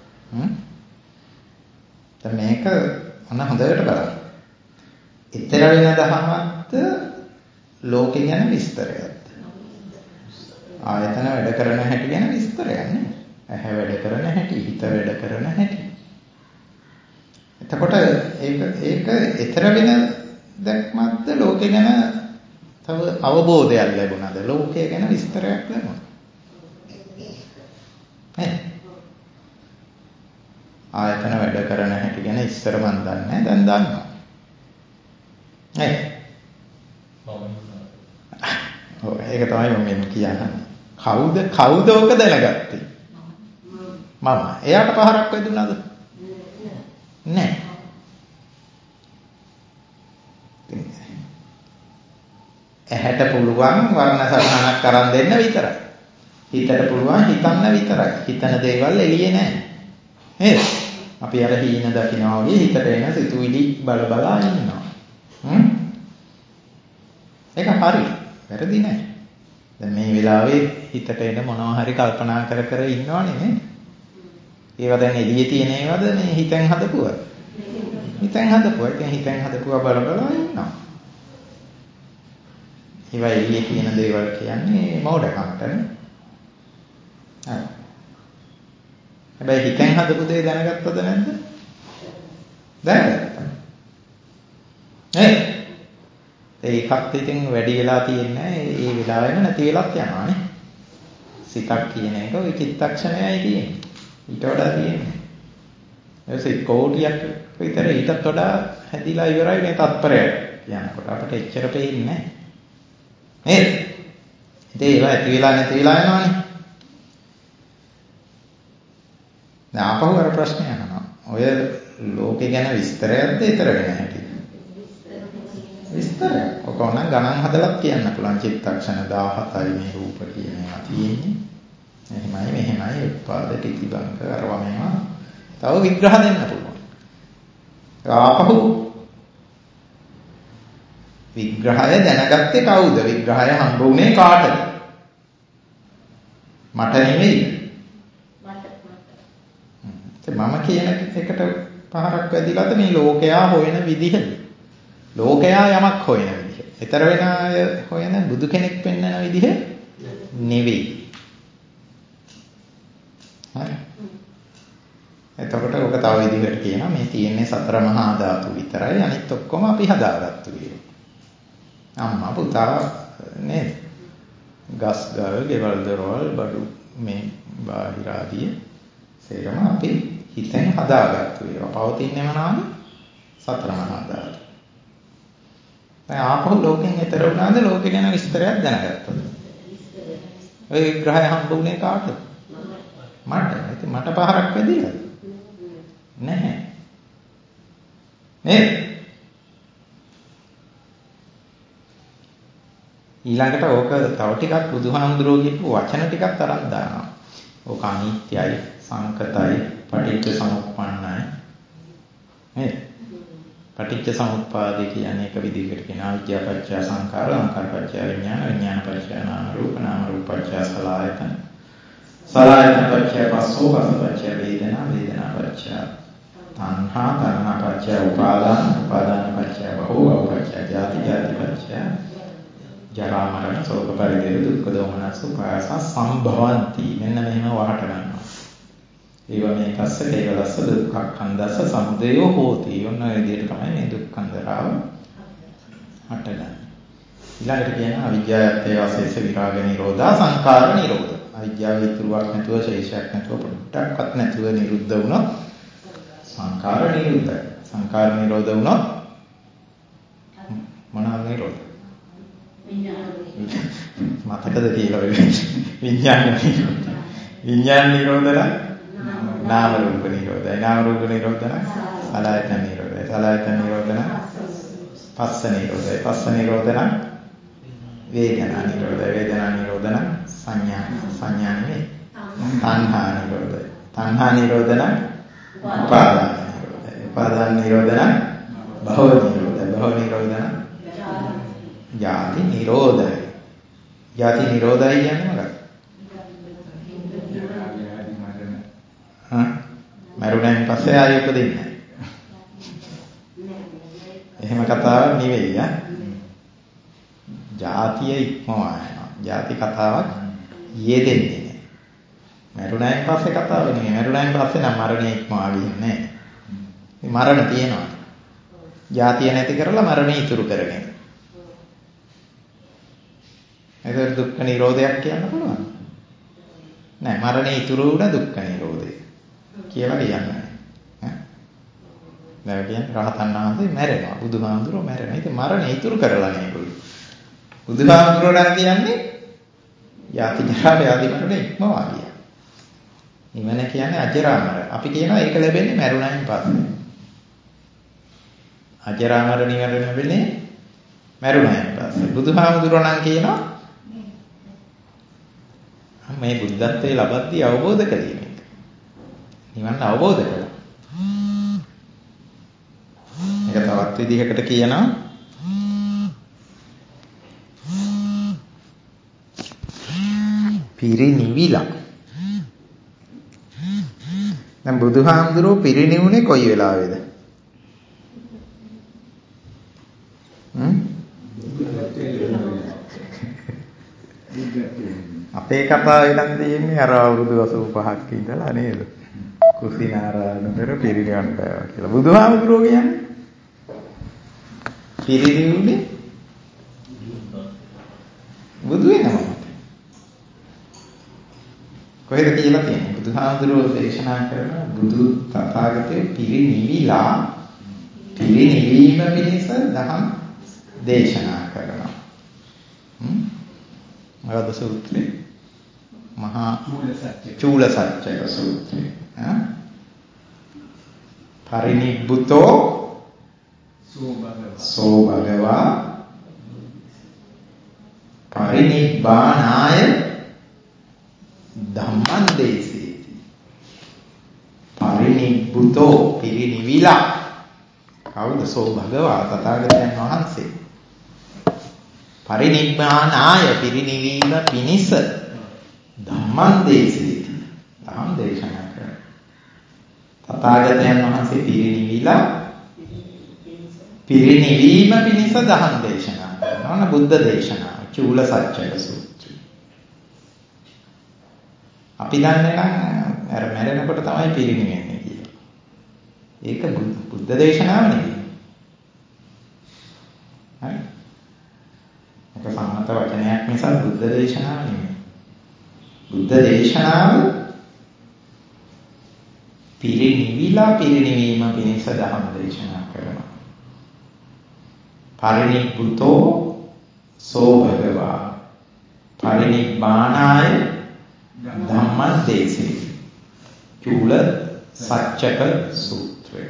දැන් මේක මොන හොඳට බලන්න. ඊතර වෙන දහමත් ලෝකේ ගැන විස්තරයක්ද? ආයතන වැඩ කරන හැටි ගැන විස්තරයක් නේ. ඇහැ වැඩ කරන හැටි, හිත වැඩ කරන හැටි. එතකොට ඒක ඊතර වෙන දැක්මක්ද ලෝකේ ගැන තව අවබෝධයක් ලැබුණාද? ලෝකයේ ගැන විස්තරයක් ලැබුණා. ආයතන වැඩ කරන හැටි ගැන ඉස්සර මන් දන්නේ නැහැ. දැන් දන්නවා. ඒක තමයි මම කියන්නේ. කවුද ඔක දැනගත්තේ? මම. එයාට පහරක් වැදුනද? නැහැ. ඇහැට පුළුවන් වර්ණ සටහනක් කරන් දෙන්න විතරයි. හිතට පුළුවන් හිතන්න විතරයි. හිතන දේවල් එළියේ නැහැ. නේද? අපි අර හීන දකිනවා වගේ හිතට එන සිතුවිලි බලා ඉන්නවා. ඒක හරි. වැරදි නෑ. දැන් මේ වෙලාවේ හිතට එන මොනවා හරි කල්පනා කර ඉන්නවනේ නේ. ඒවා දැන් එළියේ තියෙන ඒවාද මේ හිතෙන් හදපුවා? හිතෙන් හදපුවා. ඉතින් හිතෙන් හදපුවා බලා ඉන්නවා. ඒවා එළියේ තියෙන දේවල් කියන්නේ මෝඩකමටනේ. හරි. හැබැයි හිතෙන් හදපු දේ දැනගත්තද නැද්ද? දැනගත්තා. ඒකත් ඉතින් වැඩි වෙලා තියෙන්නේ ඒ වෙලාවෙම නැති වෙලත් යනවානේ. සිතක් කියන එක ওই චිත්තක්ෂණයයි තියෙන්නේ. ඊට වඩා තියෙන්නේ. එසේ කෝටියක් විතර ඊටත් වඩා හැදිලා ඉවරයි මේ තත්පරය. යනකොට අපිට එච්චර පේන්නේ නැහැ. නේද? ඉතින් ඒවා ඇති වෙලා නැති වෙලා යනවානේ. දැන් ආපහු අර ප්‍රශ්නය අහනවා. ඔය ලෝකේ ගැන විස්තරයක්ද ඊතර වෙන හැටි? විස්තරය. ඔක ඕනනම් ගණන් හදලා කියන්න පුළුවන්. චිත්තක්ෂණ 17යි මේ රූප කියන ඒවා තියෙන්නේ. මෙහෙමයි උත්පාද ටිතිබංක අරවා මේවා. තව විග්‍රහ දෙන්න පුළුවන්. ආපහු විග්‍රහය දැනගත්තේ කවුද? විග්‍රහය හම්බ වුණේ කාටද? මට නෙවෙයි. මම කියන එකට පහරක් වැදිලාද මේ ලෝකයා හොයන විදිහ? ලෝකයා යමක් හොයන විදිහ. ඊතර වෙන අය හොයන බුදු කෙනෙක් පෙන්වන විදිහ නෙවෙයි. හරි. එතකොට ඔක තව විදිහකට කියනවා මේ තියෙන්නේ සතර මහා ධාතු විතරයි අනිත් ඔක්කොම අපි හදාගත්තු ඒවා. අම්මා පුතා නේද? ගස් ගල් ගෙවල් දොරවල් බඩු මේ බාහිර ආදී සේරම අපි හිතෙන් හදාගත්තු ඒවා. පවතින්නේ මොනවාද? සතර මහා ධාතු. දැන් ආපහු ලෝකෙන් එතර වුණාද ලෝකෙ ගැන විස්තරයක් දැනගත්තද? ඔය විග්‍රහය හම්බුනේ කාටද? මට. ඉතින් මට පහරක් වැදිලාද? නැහැ. නේද? ඊළඟට ඕක තව ටිකක් බුදුහාමුදුරුවෝ කියපු වචන ටිකක් තරම් දානවා. ඕක අනිත්‍යයි, සංකතයි, පටිච්ච සමුප්පන්නයි. නේද? පටිච්ච සමුප්පාදේ කියන්නේ එක විදිහකට කියන අවිද්‍යාව පත්‍ය සංඛාර, සංඛාර පත්‍ය විඥාන, විඥාන පත්‍ය නාම රූප, නාම රූප පත්‍ය සලආයතන, සලආයතන පත්‍ය පස්සෝ, පස්ස පත්‍ය වේදනා, වේදනා පත්‍ය තණ්හා, තණ්හා පත්‍ය උපාදාන, උපාදාන පත්‍ය භව, භව පත්‍ය ජාති, ජාති පත්‍ය ජරා මරණ ශෝක පරිදේව දුක්ඛ දෝමනස් උපායස සම්භවಂತಿ. මෙන්න මෙහෙම වහට ගන්නවා. ඒව මේකස්ස කේවලස්ස දුක්ඛඛන්දස්ස සමුදයෝ හෝති. ඔන්න ඔය විදිහට තමයි මේ දුක්ඛන්දරාව හටගන්නේ. ඊළඟට කියනවා අවිජ්ජායත්තේ වාසේස විරාග නිරෝධා සංකාර නිරෝධ. අවිජ්ජාව ඉතුරුවක් නැතුව ශේෂයක් නැතුව පොඩ්ඩක්වත් නැතුව නිරුද්ධ වුණොත් සංකාර නිරුද්ධයි. සංකාර නිරෝධ වුණොත් මොනවාද නිරෝධ? මතකද කියලා විඥාන නිරෝධ. විඥාන නිරෝධන නාම රූප නිරෝධයි. නාම රූප නිරෝධන සලආයතන නිරෝධයි. සලආයතන නිරෝධන පස්ස නිරෝධයි. පස්ස නිරෝධන වේදනා නිරෝධයි. වේදනා නිරෝධන සංඥා නෙමෙයි තණ්හා නිරෝධයි. තණ්හා නිරෝධන උපාදාන නිරෝධයි. උපාදාන නිරෝධන භව නිරෝධයි. භව නිරෝධන ජාති නිරෝධයි. ජාති නිරෝධයි කියන්නේ මොකක්ද? මරුණෙන් පස්සේ ආයෙ උපදින්නේ නැහැ. එහෙම කතාවක් නෙවෙයි ඈ. ජාතිය ඉක්මවා යනවා. ජාති කතාවක් යෙදෙන්නේ නැහැ. මරුණෙන් පස්සේ කතාව නෙවෙයි. මරුණෙන් පස්සේ නම් මරණය ඉක්මවා ගියේ නැහැ. මරණ තියෙනවා. ජාතිය නැති කරලා මරණය ඉතුරු කරගෙන. ඒක දුක්ඛ නිරෝධයක් කියන්න පුළුවන්. නෑ මරණය ඉතුරු වුණ දුක්ඛ නිරෝධය කියලා කියන්නේ. නෑ කියන්නේ රහතන් වහන්සේ මැරෙනවා. බුදුහාමුදුරුවෝ මැරෙනවා. ඉතින් මරණය ඉතුරු කරලා නේ ඒගොල්ලෝ. බුදුහාමුදුරුවෝ නම් කියන්නේ යති ජරා ව්‍යාධි මරණ ඉක්මවා ගියා. නිවන කියන්නේ අජරාමර. අපි කියනවා ඒක ලැබෙන්නේ මරුණයින් පස්සේ. අජරාමර නිවන ලැබෙන්නේ මරුණයින් පස්සේ. බුදුහාමුදුරුවෝ නම් කියනවා මේ බුද්ධත්වයේ ලබද්දී අවබෝධ කළේ මේක. නිවන අවබෝධ කළා. මේක තවත් විදිහකට කියනවා පිරිනිවිලා. දැන් බුදුහාමුදුරුවෝ පිරිනිවුනේ කොයි වෙලාවේද? අපේ කතාවේ නම් තියෙන්නේ අර අවුරුදු 85ක් ඉඳලා නේද? කුසිනාරායනතර පිරිනිවන් පෑවා කියලා. බුදුහාමුදුරුවෝ කියන්නේ පිරිනිවුනේ බුදු වෙනවා. කොහෙද කියලා තියෙන්නේ? බුදුහාමුදුරුවෝ දේශනා කරන බුදු තථාගතයෝ පිරිනිවිලා පිරිනිවීම පිණිස දහම් දේශනා කරනවා. මොකද සූත්‍රේ? මහා චූල සත්‍යක සූත්‍රය. පරිනිබ්බුතෝ සෝ භගවා පරිනිබ්බානාය ධම්මං දේසේති. පරිනිබ්බුතෝ පිරිනිවිලා. කවුද? සෝ භගවා තථාගතයන් වහන්සේ. පරිනිබ්බානාය පිරිනිවීම පිණිස ධම්මං දේශේති. ධම්ම දේශනා කරනවා. තථාගතයන් වහන්සේ පිරිනිවීම පිණිස ධම්ම දේශනා කරනවා. බුද්ධ දේශනාව චූල සත්‍යක සූත්‍රය. අපි දන්නේ නම් අර මැරෙනකොට තමයි පිරිනිවෙන්නේ කියලා. ඒක බුද්ධ දේශනාව නෙවෙයි. හරි. ඒක සම්මත වචනයක් නිසා බුද්ධ දේශනාව නෙවෙයි. බුද්ධ දේශනාව පිරිනිවීම පිණිස ධම්ම දේශනා කරනවා. පරිනිබ්බුතෝ සෝ භගවා පරිනිබ්බානාය ධම්මං දේශේති. චූල සච්චක සූත්‍රය.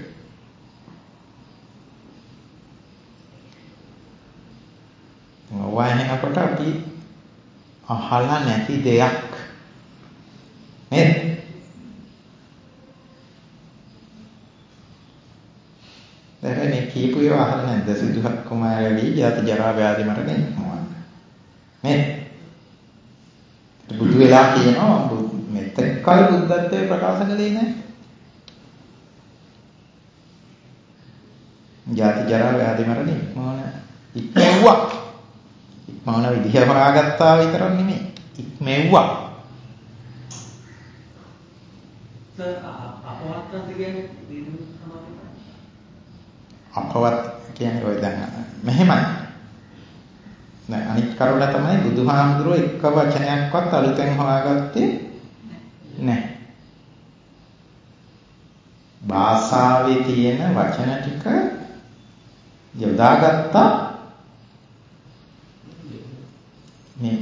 වයනකොට අපි අහලා නැති දෙයක් නේද? දැන් මේ කීපු ඒවා අහලා නැද්ද? සිදුහත් කුමාරයගේ ජාති ජරා ව්‍යාධි මරණය මොනවද? නේද? බුදු වෙලා කියනවා මෙතෙක්කල් බුද්ධත්වයේ ප්‍රකාශ කළේ නැහැ. ජාති ජරා ව්‍යාධි මරණය ඉක්මවුවා. ඉක්මවන විදිහ හොයාගත්තා විතරක් නෙමෙයි. ඉක්මෙව්වා. අපවත් කියන්නේ ඔය දැන් මෙහෙමයි. දැන් අනිත් කරුණ තමයි බුදුහාමුදුරුවෝ එක වචනයක්වත් අලුතෙන් හොයාගත්තේ නැහැ. භාෂාවේ තියෙන වචන ටික යොදාගත්තා මේ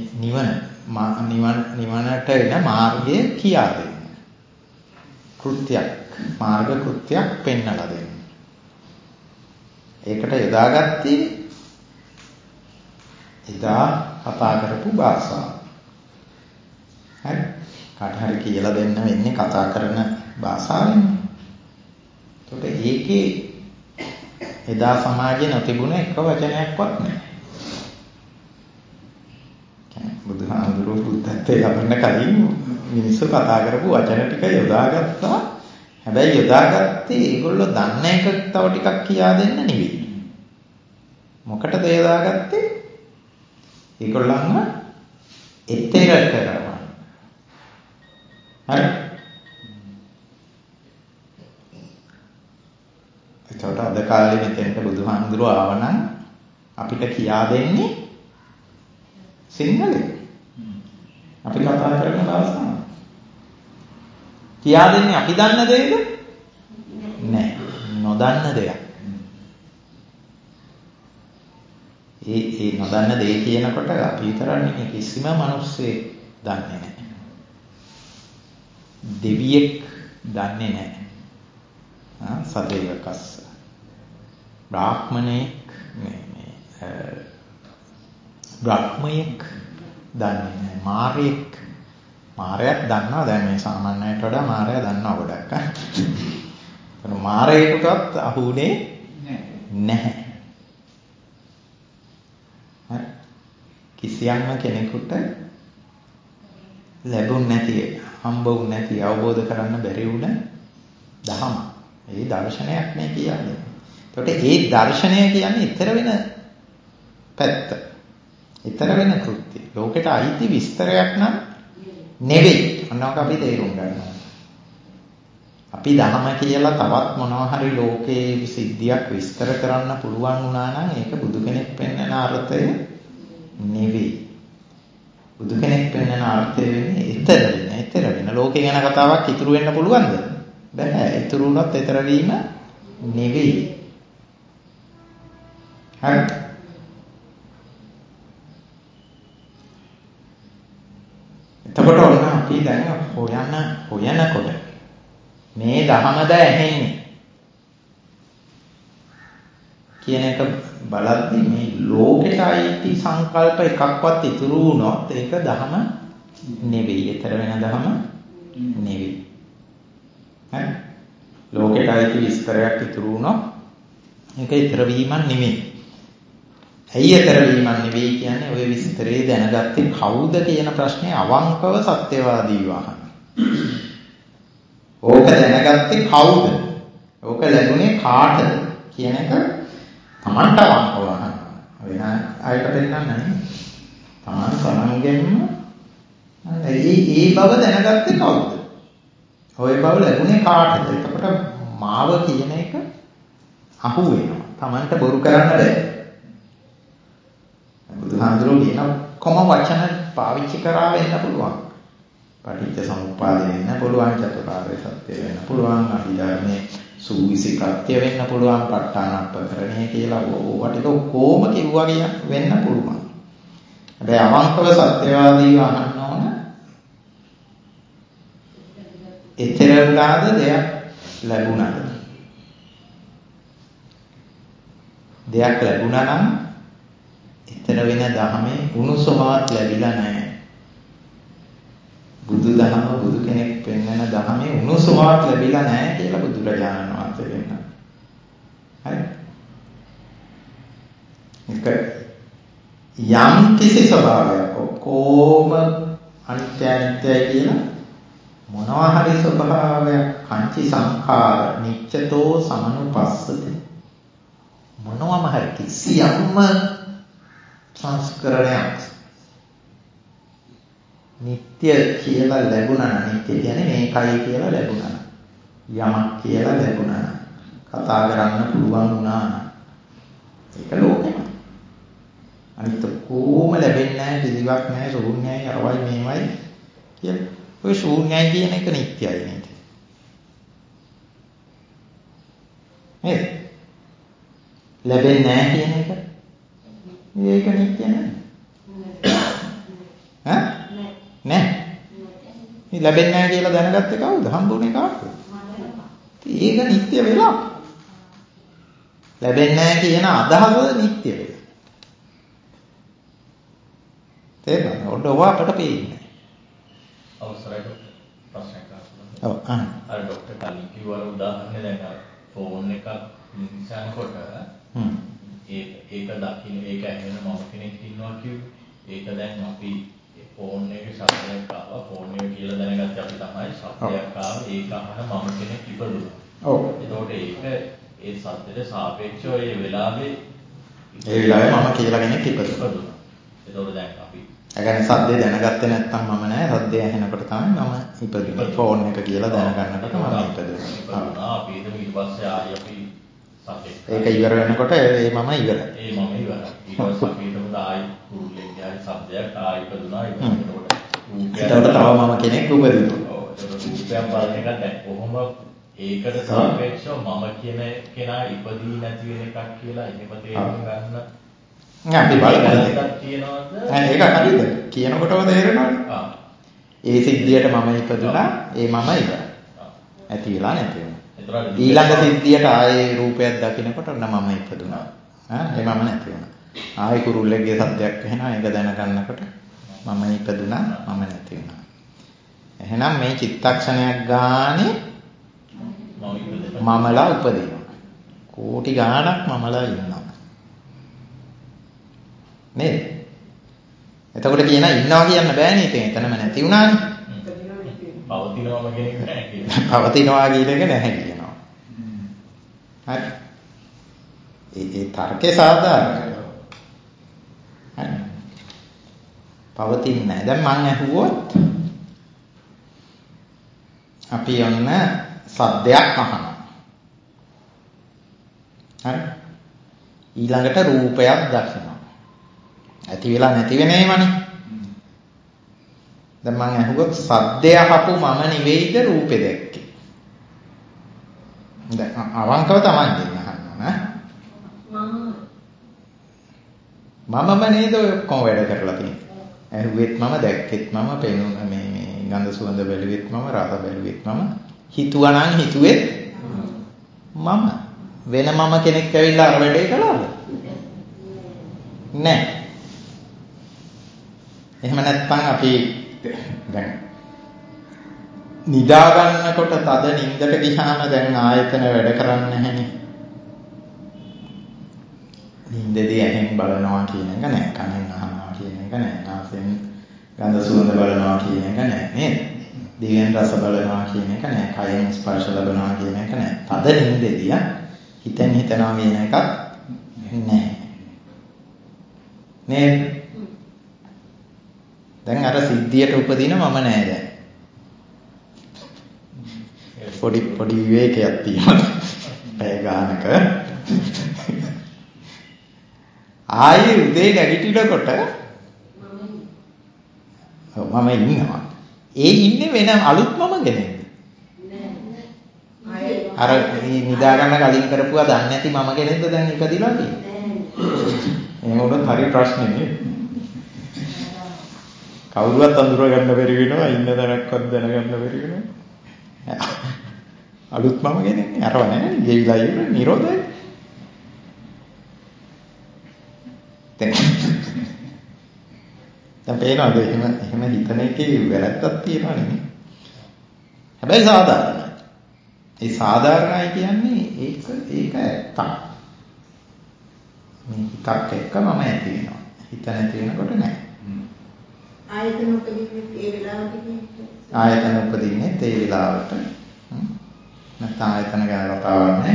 නිවනට එන මාර්ගය කියා දෙන්න. මාර්ග කෘත්‍යයක් පෙන්වලා දෙන්න. ඒකට යොදාගත්තේ එදා කතා කරපු භාෂාව. හරි. කාට හරි කියලා දෙන්න වෙන්නේ කතා කරන භාෂාවෙන්. ඒකට ඒකේ එදා සමාජයේ නොතිබුණ එක වචනයක්වත් නැහැ. බුදුහාමුදුරුවෝ බුද්ධත්වයට ලබන්න කලින් මිනිස්සු කතා කරපු වචන ටික යොදාගත්තා. හැබැයි යොදාගත්තේ ඒගොල්ලෝ දන්න එක තව ටිකක් කියා දෙන්න නෙවෙයි. මොකටද යොදාගත්තේ? ඒගොල්ලන්ව එතෙර කරනවා. හරි. ඒකට අද කාලේ මෙතෙන්ට බුදුහාමුදුරුවෝ ආවනම් අපිට කියා දෙන්නේ සිංහලෙන්. අපි කතා කරන භාෂාව. කියා දෙන්නේ අපි දන්න දෙයද? නෑ. නොදන්න දෙයක්. ඒ නොදන්න දේ කියනකොට අපි විතරක් නෙමෙයි කිසිම මිනිස්සෙක් දන්නේ නැහැ. දෙවියෙක් දන්නේ නැහැ. සදේවකස්ස. බ්‍රාහ්මණයෙක් බ්‍රහ්මයෙක් දන්නේ නැහැ. මාරයෙක් දන්නවා. දැන් මේ සාමාන්‍යයට වඩා මාරයා දන්නවා ගොඩක්. මාරයෙකුටවත් අහුනේ නැහැ. කිසියම්ම කෙනෙකුට ලැබුණ නැති, හම්බුනේ නැති, අවබෝධ කරන්න බැරි වුණ දහම. ඒ දර්ශනයක් නේ කියන්නේ. ඒකට ඒ දර්ශනය කියන්නේ ඊතර වෙන පැත්ත. ඊතර වෙන කෘත්‍ය. ලෝකෙට අයිති විස්තරයක් නම් නෙවෙයි. අන්නක අපි තේරුම් ගන්නවා. අපි ධර්ම කියලා තවත් මොනවා හරි ලෝකේ සිද්ධියක් විස්තර කරන්න පුළුවන් වුණා නම් ඒක බුදු කෙනෙක් පෙන්වන අර්ථය නෙවෙයි. බුදු කෙනෙක් පෙන්වන අර්ථය වෙන්නේ ඊතර වෙන ලෝකේ ගැන කතාවක් ඉතුරු වෙන්න පුළුවන්ද? බෑ. ඉතුරු වුණොත් ඊතර වීම නෙවෙයි. හරි. එතකොට ඔන්න අපි දැන් හොයනකොට මේ ධහමද ඇහෙන්නේ කියන එක බලද්දී මේ ලෝකෙට අයිති සංකල්ප එකක්වත් ඉතුරු වුණොත් ඒක ධහම නෙවෙයි. ඊතර වෙන ධහම නෙවෙයි. හරි. ලෝකෙට අයිති විස්තරයක් ඉතුරු වුණොත් ඒක ඊතර වීමක් නෙවෙයි. ඇයි ඊතර වීමක් නෙවෙයි කියන්නේ? ඔය දැනගත්තේ කවුද කියන ප්‍රශ්නේ අවංකව සත්‍යවාදීව අහන්න. ඕක දැනගත්තේ කවුද? ඕක ලැබුණේ කාටද කියන එක Tamanට අවංකව අහන්න. වෙන අයට දෙන්නන්නේ නැහැ. Taman තමන්ගෙන්ම ඒ බව දැනගත්තේ කවුද? ওই බව ලැබුණේ කාටද? එතකොට මාව කියන එක අහු වෙනවා. Tamanට බොරු කරන්න බෑ. බුදුහාමුදුරුවෝ කියන කොම වචන පාවිච්චි කරා වෙන්න පුළුවන්. පටිච්ච සමුප්පාදේ වෙන්න පුළුවන්, චතුරාර්ය සත්‍ය වෙන්න පුළුවන්, අභිධර්මයේ සූවිසි ප්‍රත්‍ය වෙන්න පුළුවන්, ප ဋ ාණප්පකරණය කියලා ඕවා ටික කොහොම කිව්වා වෙන්න පුළුවන්. හැබැයි අවංකව සත්‍යවාදීව අහන්න ඕන. එතරම්ලාද දෙයක් ලැබුණාද? දෙයක් ලැබුණා නම් ඊතර වෙන ධර්මයේ උණුසුමක් ලැබිලා නැහැ. බුදුදහම බුදු කෙනෙක් පෙන්වන ධර්මයේ උණුසුමක් ලැබිලා නැහැ කියලා බුදුරජාණන් වහන්සේ කියනවා. හරි? ඒක යම් කිසි ස්වභාවයක් කොහොම අනිත්‍යයි කියලා මොනවා හරි ස්වභාවයක් කංචි සංඛාර නිච්චතෝ සමනුපස්සති මොනවාම හරි කිසියම්ම සංස්කරණයක් නිත්‍ය කියලා ලැබුණා. නිත්‍ය කියන්නේ මේකයි කියලා ලැබුණා. යමක් කියලා ලැබුණා. කතා කරන්න පුළුවන් වුණා. ඒක ලෝකෙම. අනිත් කොහොම ලැබෙන්නේ නැහැ, කිසිවක් නැහැ, ශූන්‍යයි, අරවයි මේවයි කියලා. ඔය ශූන්‍යයි කියන එක නිත්‍යයි නේද? නේද? ලැබෙන්නේ නැහැ කියන එක. මේක නිත්‍ය නෑ. ඈ? නෑ. මේ ලැබෙන්නේ නැහැ කියලා දැනගත්තේ කවුද? හම්බුනේ කාටද? ඒක නිත්‍ය වෙලා. ලැබෙන්නේ නැහැ කියන අදහස නිත්‍ය වෙලා. තේරුණාද? ඔන්න ඔව අපට පේන්නේ. අවසරයි ડોක්ටර්. ප්‍රශ්නයක් අහන්න. ඔව් අහන්න. අර ડોක්ටර් කලින් කිව්වා උදාහරණයක් දැන් අර ෆෝන් එකක් නිසානකොට ඒක දකින්න ඒක ඇහෙන මම කෙනෙක් ඉන්නවා කිව්වේ. ඒක දැන් අපි ෆෝන් එකේ ශබ්දයක් ආවා ෆෝන් එක කියලා දැනගත්ත අපි තමයි ශබ්දයක් ආවා ඒක අහන මම කෙනෙක් ඉපදුණා. ඔව්. ඒතකොට ඒක ඒ සද්දට සාපේක්ෂව ඒ වෙලාවේ මම කියලා කෙනෙක් ඉපදුණා. ඒතකොට දැන් අපි ඒ කියන්නේ සද්දේ දැනගත්තේ නැත්නම් මම නෑ. සද්දේ ඇහෙනකොට තමයි මම ඉපදුනේ. ෆෝන් එක කියලා දැනගන්නකොට මම ඉපදුනා. අපි ඊට පස්සේ ආයෙ අපි ඒක ඉවර වෙනකොට ඒ මම ඉවරයි. ඒ මම ඉවරයි. ඊට පස්සේ අපි හිතමු ආයෙ කුරුල්ලෙක්ගේ හරි શબ્දයක් ආයෙ ඉපදුනා. ඒකට තව මම කෙනෙක් උපදිනවා. ඔව්. ඒක රූපයක් බලන එක දැන් කොහොම ඒකට සාපේක්ෂව මම කියන කෙනා ඉපදී නැති වෙන එකක් කියලා එහෙම තේරුම් ගන්න. අපි බලමු. ඒක හරිද? කියනකොටම තේරෙනවනේ. ඒ සිද්ධියට මම ඉපදුනා, ඒ මම ඉවරයි. ඇති වෙලා නැති වෙනවා. ඊළඟ සිද්ධියට ආයේ රූපයක් දකිනකොට ඔන්න මම ඉපදුනා. ඒ මම නැති වුණා. ආයේ කුරුල්ලෙක්ගේ සද්දයක් ඇහෙනවා, ඒක දැනගන්නකොට මම ඉපදුනා, මම නැති වුණා. එහෙනම් මේ චිත්තක්ෂණයක් ගානේ මමලා උපදිනවා. කෝටි ගාණක් මමලා ඉන්නවා. නේද? එතකොට කියන ඉන්නවා කියන්න බෑනේ. ඉතින් එතනම නැති වුණානේ. පවතිනවම කෙනෙක් නැහැ කියනවා. පවතිනවා කියන එක නැහැ කියනවා. හරි. ඒ තර්කේ සාධාරණයි. හරි. පවතින්නේ නැහැ. දැන් මං අහුවොත් අපි යන්න සද්දයක් අහනවා. හරි. ඊළඟට රූපයක් දකිනවා. ඇති වෙලා නැති වෙන ඒවානේ. දැන් මම අහුවොත් සද්දය අහපු මම නෙවෙයිද රූපේ දැක්කේ? දැන් අවංකව තමයි දෙන්න අහන්න මමම නේද ඔය ඔක්කොම වැඩ කරලා තියෙන්නේ. ඇහුවෙත් මම දැක්කෙත් මම පේනුන මේ ගඳ සුවඳ බැලුවෙත් මම රස බැලුවෙත් මම හිතුවා නම් හිතුවෙත් මම වෙන මම කෙනෙක් ඇවිල්ලා අර වැඩේ කළාද? නෑ. එහෙම නැත්නම් අපි දැන් නිදා ගන්නකොට තද නිින්දට ගියාම දැන් ආයතන වැඩ කරන්නේ නැහැනේ. නිින්දදී ඇහෙන් බලනවා කියන එක නෑ, කනෙන් අහනවා කියන එක නෑ, නාසයෙන් සුවඳ බලනවා කියන එක නෑ නේද? දිවෙන් රස බලනවා කියන එක නෑ. කයෙන් ස්පර්ශ ලබනවා කියන එක නෑ. තද නින්දෙදිය හිතෙන් හිතනවා කියන එකක් නෑ. නේද? දැන් අර සිද්ධියට උපදින මම නෑ දැන්. පොඩි විවේකයක් තියෙනවා. පැය ගානක. ආයේ උදේ නැගිටිනකොට මම ඉන්නවා. ඒ ඉන්නේ වෙන අලුත් මම කෙනෙක්ද? නෑ. අර නිදා ගන්න කලින් කරපුවා දන්නේ නැති මම කෙනෙක්ද දැන් ඉපදිලා තියෙන්නේ? එහෙම වුණොත් හරි ප්‍රශ්නේ නේ. කවුරුවත් අඳුර ගන්න බැරි වෙනවා, ඉන්න තැනක්වත් දැනගන්න බැරි වෙනවා. අලුත් මම කෙනෙක් නේ. අරව නෑ ගෙවිලා ඉන්න නිරෝධයි. දැන් පේනවාද එහෙම හිතන එකේ වැරද්දක් තියෙනවා නෙමෙයි. හැබැයි සාධාරණයි. ඒ සාධාරණයි කියන්නේ ඒක ඇත්තක්. මේ හිතක් එක්ක මම ඇති වෙනවා. හිත නැති වෙනකොට නෑ. ආයතන උපදින්නේ ඒ වෙලාවට කියන්නේ. ආයතන උපදින්නේ ඒ වෙලාවට. නැත්නම් ආයතන ගැන කතාවක් නෑ.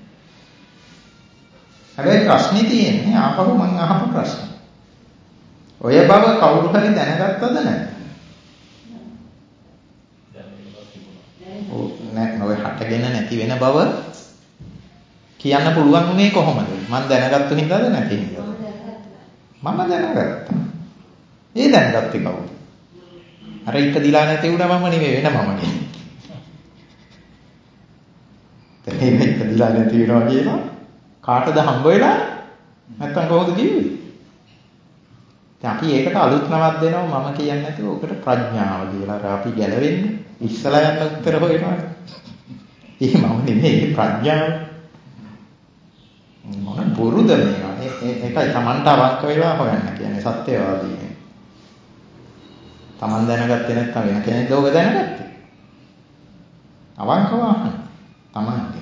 හැබැයි ප්‍රශ්නේ තියෙන්නේ ආපහු මම අහපු ප්‍රශ්නේ. ඔය බව කවුරු හරි දැනගත්තද නැද්ද? නෑ ඔය හටගෙන නැති වෙන බව කියන්න පුළුවන් උනේ කොහොමද? මම දැනගත්තු හින්දාද නැති හින්දාද? මම දැනගත්තා. ඒ දැනගත්තේ කවුද? අර ඉපදිලා නැති වුණා මම නෙවෙයි වෙන මම කෙනෙක්. දැන් මේ ඉපදිලා නැති වෙනවා කියලා කාටද හම්බ වෙලා? නැත්තම් කොහොමද කිව්වේ? දැන් අපි ඒකට අලුත් නමක් දෙනවා මම කියන්නේ නැතුව ඔකට ප්‍රඥාව කියලා. අර අපි ගැලවෙන්නේ ඉස්සලා යන උත්තර හොයනවානේ. ඒ මම නෙමෙයි ප්‍රඥාව. මොන බොරුද මේවා. ඒකයි Tamanට අවංක වෙලා හොයන්න කියන්නේ සත්‍යවාදී. Taman දැනගත්තේ නැත්නම් වෙන කෙනෙක්ද ඕක දැනගත්තේ? අවංකව අහන්න. Tamanගේ.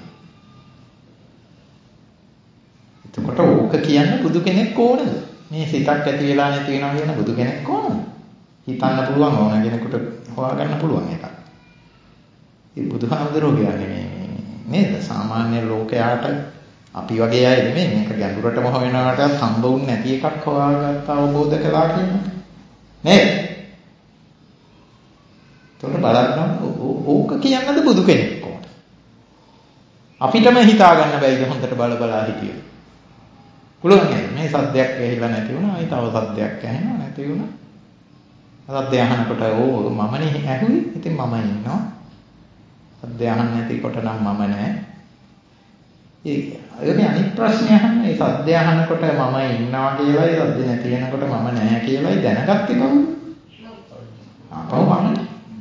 එතකොට ඕක කියන්න බුදු කෙනෙක් ඕනද? මේ සිතක් ඇති වෙලා නැති වෙනවා කියන බුදු කෙනෙක් ඕනද? හිතන්න පුළුවන් ඕන කෙනෙකුට හොයාගන්න පුළුවන් එකක්. ඒ බුදුහාමුදුරුවෝ කියන්නේ මේ නේද? සාමාන්‍ය ලෝකයාට අපි වගේ අය නෙමෙයි මේක ගැඹුරටම හොයනවාට හම්බුන්නේ නැති එකක් හොයාගත්ත අවබෝධ කළා කියනවා. නේද? ඒකට බලන්න ඕක කියන්නද බුදු කෙනෙක් ඕන. අපිටම හිතා ගන්න බැයිද හොඳට බලා හිටියොත්. පුළුවන් නේද? මේ සද්දයක් ඇහිලා නැති වුණා. ආයි තව සද්දයක් ඇහෙනවා නැති වුණා. සද්ද අහනකොට මමනේ ඇහුවේ. ඉතින් මම ඉන්නවා. සද්ද අහන්නේ නැතිකොට නම් මම නැහැ. ඒකේ අනිත් ප්‍රශ්නේ අහන්නේ ඒ සද්ද අහනකොට මම ඉන්නවා කියලායි සද්ද නැති වෙනකොට මම නැහැ කියලායි දැනගත්තේ කවුද? අපව මම.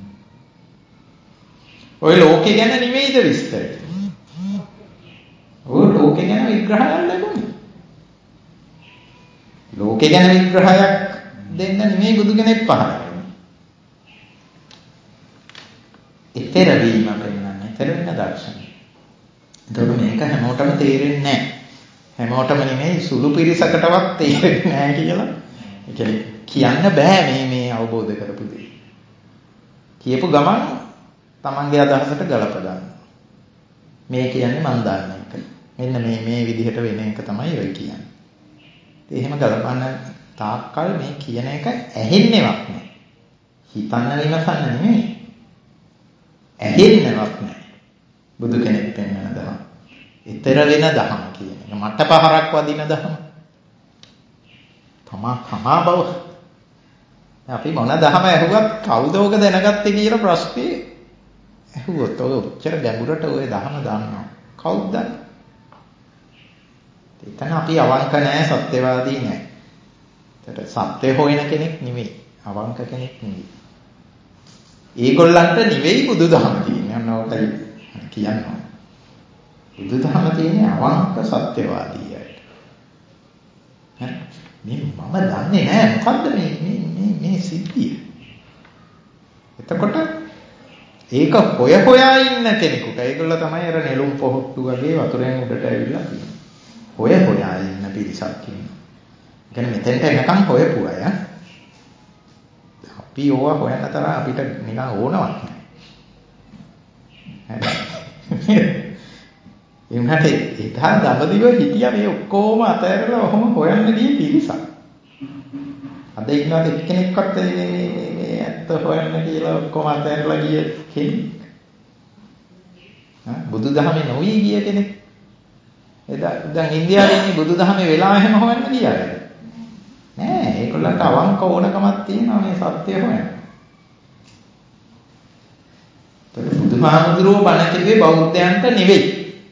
ඔය ලෝකේ ගැන නෙමෙයිද විස්තරය? ඔය ලෝකේ ගැන විග්‍රහයක් ලැබුණේ. ලෝකේ ගැන විග්‍රහයක් දෙන්න නෙමෙයි බුදු කෙනෙක් පහළ වෙන්නේ. ඊතර වීම පෙන්වන්නේ ඊතර වෙන දර්ශනය. ඒතකොට මේක හැමෝටම තේරෙන්නේ නැහැ. හැමෝටම නෙමෙයි සුළු පිරිසකටවත් තේරෙන්නේ නැහැ කියලා. ඒ කියන්නේ කියන්න බෑ මේ අවබෝධ කරපු දේ. කියපු ගමන් තමන්ගේ අදහසට ගලප ගන්න. මේ කියන්නේ මන් දන්න එක. මෙන්න මේ විදිහට වෙන එක තමයි ඔය කියන්නේ. එහෙම ගලපන්න තාක්කල් මේ කියන එක ඇහෙන්නේවත් නැහැ. හිතන්න විමසන්න නෙමෙයි. ඇහෙන්නේවත් නැහැ. බුදු කෙනෙක් පෙන්වන දහම. ඊතර වෙන දහම කියන එක. මට පහරක් වදින දහම. තමා බව. අපි මොන දහම ඇහුවත් කවුද ඕක දැනගත්තේ කියලා ප්‍රශ්නේ ඇහුවොත් ඔය උච්චර ගැඹුරට ඔය දහම දන්නවා. කවුද දන්නේ? එතන අපි අවංක නැහැ සත්‍යවාදී නැහැ. ඒකට සත්‍ය හොයන කෙනෙක් නෙමෙයි. අවංක කෙනෙක් නෙමෙයි. ඒගොල්ලන්ට නෙවෙයි බුදුදහම තියෙන්නේ. අන්න ඔකයි කියනවා. බුදුදහම තියෙන්නේ අවංක සත්‍යවාදී අයට. මේ මම දන්නේ නැහැ මොකද්ද මේ සිද්ධිය. එතකොට ඒක හොයා ඉන්න කෙනෙකුට ඒගොල්ල තමයි අර නෙළුම් පොහොට්ටු වගේ වතුරෙන් උඩට ඇවිල්ලා තියෙන්නේ. හොයා ඉන්න පිරිසක් ඉන්නවා. ඒ කියන්නේ මෙතෙන්ට එනකම් හොයපු අය. අපි අපි ඕවා හොයන්න තරම් අපිට නිකන් ඕනවත් නැහැ. ඒ වුණාට එදා දඹදිව හිටියා මේ ඔක්කොම අතහැරලා ඔහොම හොයන්න ගිය පිරිසක්. අද ඉන්නවද එක්කෙනෙක්වත් මේ ඇත්ත හොයන්න කියලා ඔක්කොම අතහැරලා ගිය කෙනෙක්? බුදුදහමේ නොවි ගිය කෙනෙක්. එදා දැන් ඉන්දියාවේ ඉන්නේ බුදුදහමේ වෙලා එහෙම හොයන්න ගියාද? නෑ, ඒගොල්ලන්ට අවංක ඕනකමක් තියෙනවා මේ සත්‍ය හොයන්න. ඒක බුදුහාමුදුරුවෝ බණ කිව්වේ බෞද්ධයන්ට නෙවෙයි.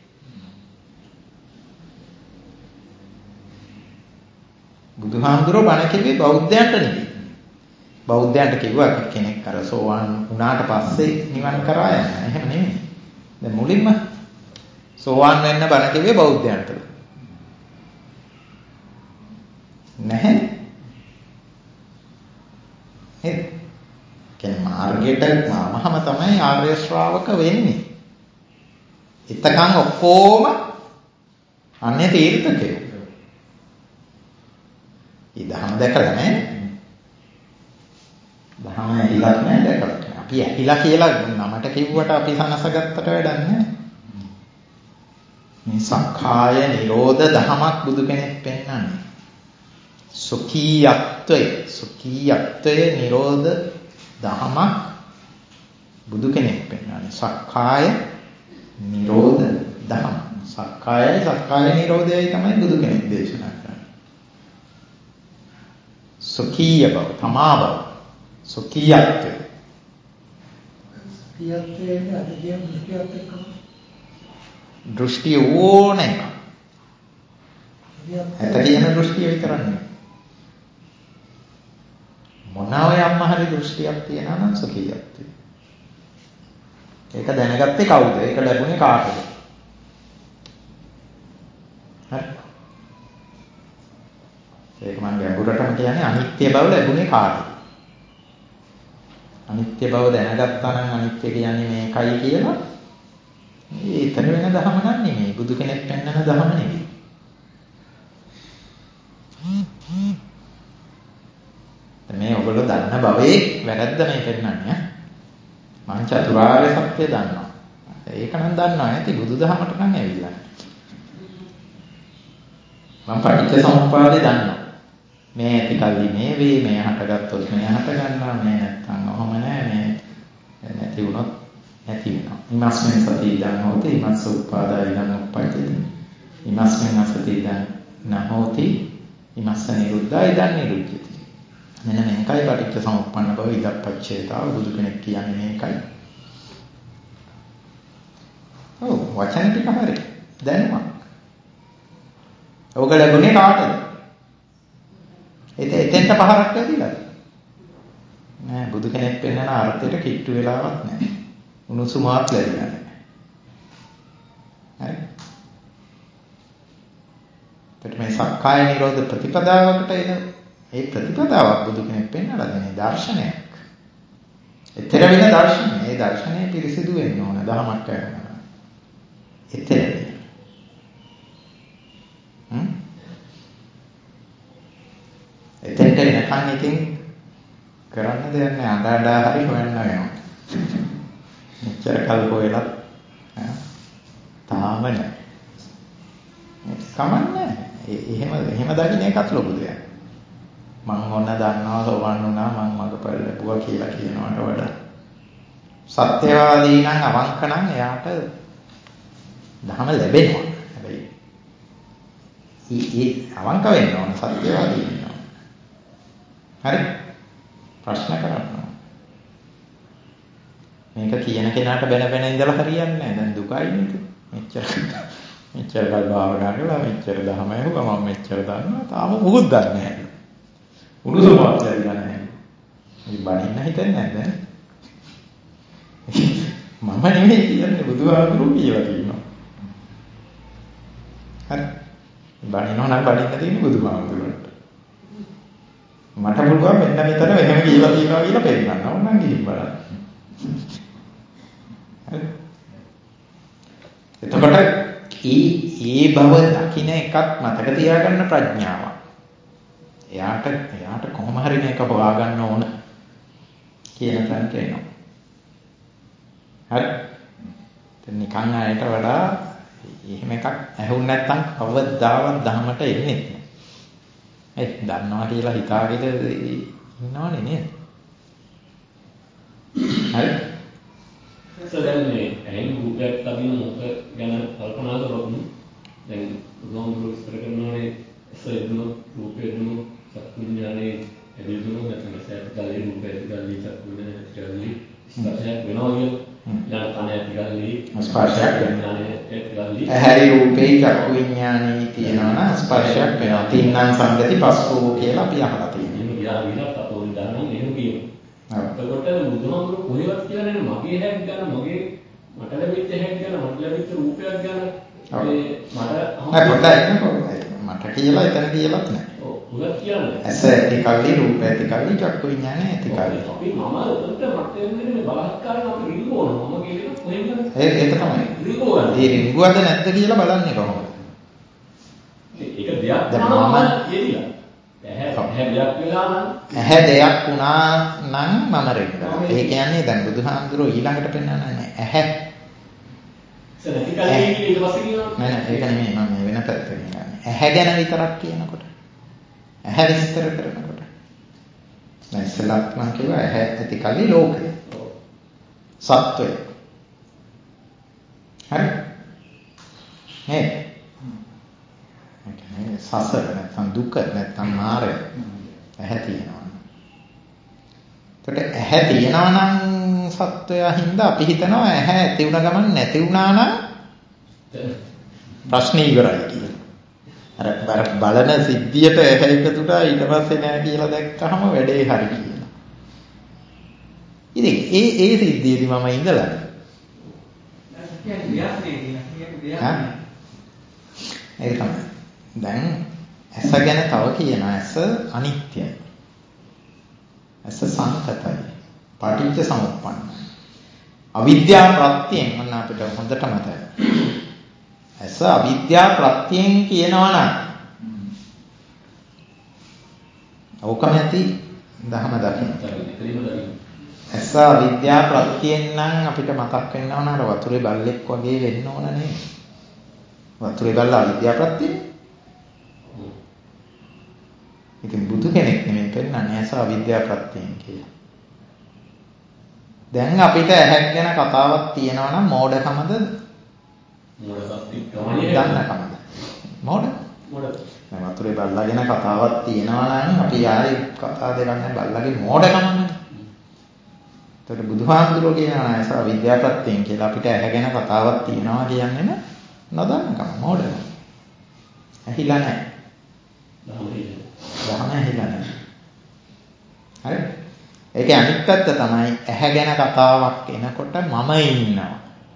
බුදුහාමුදුරුවෝ බණ කිව්වේ බෞද්ධයන්ට නෙවෙයි. බෞද්ධයන්ට කිව්වා කෙනෙක් අර සෝවාන් වුණාට පස්සේ නිවන් කරා යන්න. එහෙම නෙමෙයි. දැන් මුලින්ම සෝවාන් වෙන්න බණ කිව්වේ බෞද්ධයන්ට. නැහැ. හරි. කියන්නේ මාර්ගයට මාමහම තමයි ආර්ය ශ්‍රාවක වෙන්නේ. එතකන් ඔක්කොම අන්නේ තීර්ථකයෝ. දහම දැකලා නැහැ. දහම ඇහිලා නැහැ දැකලා. අපි ඇහිලා කියලා නමට කිව්වට අපි සනසගත්තට වැඩක් නැහැ. මේ සක්කාය නිරෝධ දහමක් බුදු කෙනෙක් පෙන්වන්නේ. සුඛීයත්වය නිරෝධ දහමක් බුදු කෙනෙක් පෙන්වන්නේ. සක්කාය නිරෝධ දහම. සක්කාය නිරෝධයයි තමයි බුදු කෙනෙක් දේශනා කරන්නේ. සුඛීය බව, තමා බව, සුඛීයත්වය. සුඛීයත්වයේ අධිකම දෘෂ්ටියත් දෘෂ්ටි ඕනේ. ඇත කියන දෘෂ්ටිය විතරක් නෙවෙයි. මොනවායම්ම හරි දෘෂ්ටියක් තියනවා නම් සුඛීයත්වය. ඒක දැනගත්තේ කවුද? ඒක ලැබුණේ කාටද? හරි. ඒක මම ගැඹුරටම කියන්නේ අනිත්‍ය බව ලැබුණේ කාටද? අනිත්‍ය බව දැනගත්තා නම් අනිත්‍ය කියන්නේ මේකයි කියලා ඒතර වෙන ධර්ම නම් නෙමෙයි. බුදු කෙනෙක් පෙන්වන ධර්ම නෙමෙයි. මේ ඔයගොල්ලෝ දන්න භවයේ වැරද්ද මේ පෙන්වන්නේ. මං චතුරාර්ය සත්‍ය දන්නවා. ඒක නම් දන්නවා ඇති බුදුදහමට නම් ඇවිල්ලා. මම පටිච්ච සමුප්පාදේ දන්නවා. මේ ඇති කල්ලි මේ වේ, මේ හටගත්තොත් මේ හට ගන්නවා, මේ නැත්තම් ඔහොම නෑ, මේ නැති වුණොත් නැති වෙනවා. ඉමස්මෙන් සති ඉදං හෝති, ඉමස්ස උප්පාදා ඉදං උප්පජ්ජති. ඉමස්මෙන් අසති ඉදං නහෝති, ඉමස්ස නිරුද්ධා ඉදං නිරුද්ධති. මෙන්න මේකයි පටිච්ච සමුප්පන්න බව ඉදප්පච්චේතාව බුදු කෙනෙක් කියන්නේ මේකයි. ඔව් වචන ටික හරි. දැනුමක්. ඔක ලැබුණේ කාටද? එතෙන්ට පහරක් ඇදිලාද? නෑ, බුදු කෙනෙක් පෙන්වන අර්ථයට කිට්ටු වෙලාවක් නෑ. උණුසුමක් ලැබිලා නෑ. හරි. ඒත් මේ සක්කාය නිරෝධ ප්‍රතිපදාවකට එන ඒ ප්‍රතිපදාවක් බුදු කෙනෙක් පෙන්වලා දෙන දර්ශනයක්. ඊතර වෙන දර්ශනය. ඒ දර්ශනය පිරිසිදු වෙන්න ඕන දහමක් කරනවා. ඊතර එතෙන්ට එනකන් ඉතින් කරන්න දෙයක් නෑ. අඬ හරි හොයන්න වෙනවා. මෙච්චර කල් හොයලා තාම නෑ. කමන්නේ. එහෙම දකින්න එකත් ලොකු දෙයක්. මං ඕන දන්නවා සෝවන් වුණා මං මගපල් ලැබුවා කියලා කියනවට වඩා සත්‍යවාදී නම් අවංක නම් එයාට ධම ලැබෙනවා. හැබැයි ඒ අවංක වෙන්න ඕන, සත්‍යවාදී වෙන්න ඕන. හරි? ප්‍රශ්න කරන්න. මේක කියන කෙනාට බැන ඉඳලා හරියන්නේ නැහැ. දැන් දුකයි නේද? මෙච්චර කල් භාවනා කළා, මෙච්චර ධම ඇහුවා, මම මෙච්චර දන්නවා. තාම මොකුත් දන්නේ නැහැ. උණුසුමක් ලැබිලා නැහැ. මේ බණින්න හිතන්නේ නැද්ද? මම නෙමෙයි කියන්නේ බුදුහාමුදුරුවෝ කියලා කියනවා. හරි. බණිනවා නම් බණින්න තියෙන්නේ බුදුහාමුදුරුවන්ට. මට පුළුවන් මෙන්න මෙතන එහෙම කියලා තියෙනවා කියලා පෙන්නන්න. ඕනනම් ගිහින් බලන්න. හරි. එතකොට ඒ බව දකින්න එකක් මතක තියාගන්න ප්‍රඥාවක්. එයාට කොහොම හරි මේක හොයාගන්න ඕන. කියන තැනට එනවා. හරි. දැන් නිකන් ආයට වඩා එහෙම එකක් ඇහුන් නැත්තම් කවදාවත් ධහමට එන්නේ නැහැ. ඒ දන්නවා කියලා හිතාගෙන ඉන්නවනේ නේද? හරි. දැන් මේ ඇහෙන් රූපයක් ලැබෙන මොක ගැන කල්පනා කරොත් දැන් උදාහරණයක් විස්තර කරනවානේ එසෙන්න රූපේන චක්කු විඥානේ එදිනුන නැත්නම් සෑතකල්ලි රූපේකල්ලි චක්කු විඥානේ ස්පර්ශයක් වෙනවා කියලා. ඊළඟ කන ඇතිකල්ලි ස්පර්ශයක් විඥානේ ඇතිකල්ලි. ඇහැයි රූපේ චක්කු විඥානේ තියෙනවා ස්පර්ශයක් වෙනවා. තින්නම් සංගති පස්සෝ කියලා අපි අහලා තියෙනවා. එහෙම ගියා විලක් අපෝල් දානම් එහෙම කියනවා. එතකොට බුදුහාමුදුරුවෝ කොහෙවත් කියන්නේ මගේ හැක් ගැන මගේ මට ලැබිච්ච හැක් ගැන මට ලැබිච්ච රූපයක් ගැන මට කියලා එතන කියලාත් නැහැ. ඔව් උගත් කියන්නේ. ඇස ඇති කල්ලි රූප ඇති කල්ලි චක්කු විඥානය ඇති කල්ලි. අපි මම උන්ට මට එන්නේ මේ බලහත්කාරයෙන් අපි රිංගවනවා. මම කියන කොහෙන්ද? ඒක තමයි. රිංගවනවා. ඒ රිංගුවද නැද්ද කියලා බලන්නේ කොහොමද? ඒක දෙයක් තමයි කියලිලා. ඇහැ දෙයක් වුණා නම් මම රිංගනවා. ඒ කියන්නේ දැන් බුදුහාමුදුරුවෝ ඊළඟට පෙන්නන්නේ ඇහැ. නෑ ඒක නෙමෙයි මම මේ වෙන පැත්තකින් කියන්නේ. ඇහැ ගැන විතරක් කියනකොට. ඇහැ විස්තර කරනකොට. දැන් ඉස්සෙල්ලාත් මම කිව්වා ඇහැ ඇති කල්ලි ලෝකය. සත්වය. හරි. නේද? සසර නැත්නම් දුක නැත්නම් මාරය ඇහැ තියෙනවා. ඒකට ඇහැ තියෙනවා නම් සත්වයා හින්දා අපි හිතනවා ඇහැ ඇති වුණ ගමන් නැති වුණා නම් ප්‍රශ්නේ ඉවරයි කියලා. අර බලන සිද්ධියට ඇහැ එකතුටා ඊට පස්සේ නෑ කියලා දැක්කහම වැඩේ හරි කියලා. ඉතින් ඒ සිද්ධියේදී මම ඉඳලා ඒක තමයි. දැන් ඇස ගැන තව කියන ඇස අනිත්‍යයි. ඇස සංකතයි. පටිච්ච සමුප්පන්නයි. අවිද්‍යා ප්‍රත්‍යයෙන් මම අපිට හොඳට මතකයි. ඇස අවිද්‍යා ප්‍රත්‍යයෙන් කියනවා නම් ඕකම ඇති දහම දකින්න. ඇස අවිද්‍යා ප්‍රත්‍යයෙන් නම් අපිට මතක් වෙන්න ඕන අර වතුරේ බල්ලෙක් වගේ වෙන්න ඕන නේ. වතුරේ බල්ලා අවිද්‍යා ප්‍රත්‍යයෙන්. ඉතින් බුදු කෙනෙක් නෙමෙයි පෙන්නන්නේ ඇස අවිද්‍යා ප්‍රත්‍යයෙන් කියලා. දැන් අපිට ඇහැක් ගැන කතාවක් තියෙනවා නම් මෝඩකමද? දන්නකමද? මෝඩ. දැන් වතුරේ බල්ලා ගැන කතාවක් තියෙනවා නම් අපි ආයේ කතා දෙකක් නැහැ බල්ලාගේ මෝඩකමනේ. ඒකට බුදුහාමුදුරුවෝ කියනවා ඇස අවිද්‍යා ප්‍රත්‍යයෙන් කියලා අපිට ඇහැ ගැන කතාවක් තියෙනවා කියන්නේ නොදන්නකම මෝඩකම. ඇහිලා නැහැ. දහම ඇහිලා නැහැ. හරි? ඒකේ අනිත් පැත්ත තමයි ඇහැ ගැන කතාවක් එනකොට මම ඉන්නවා.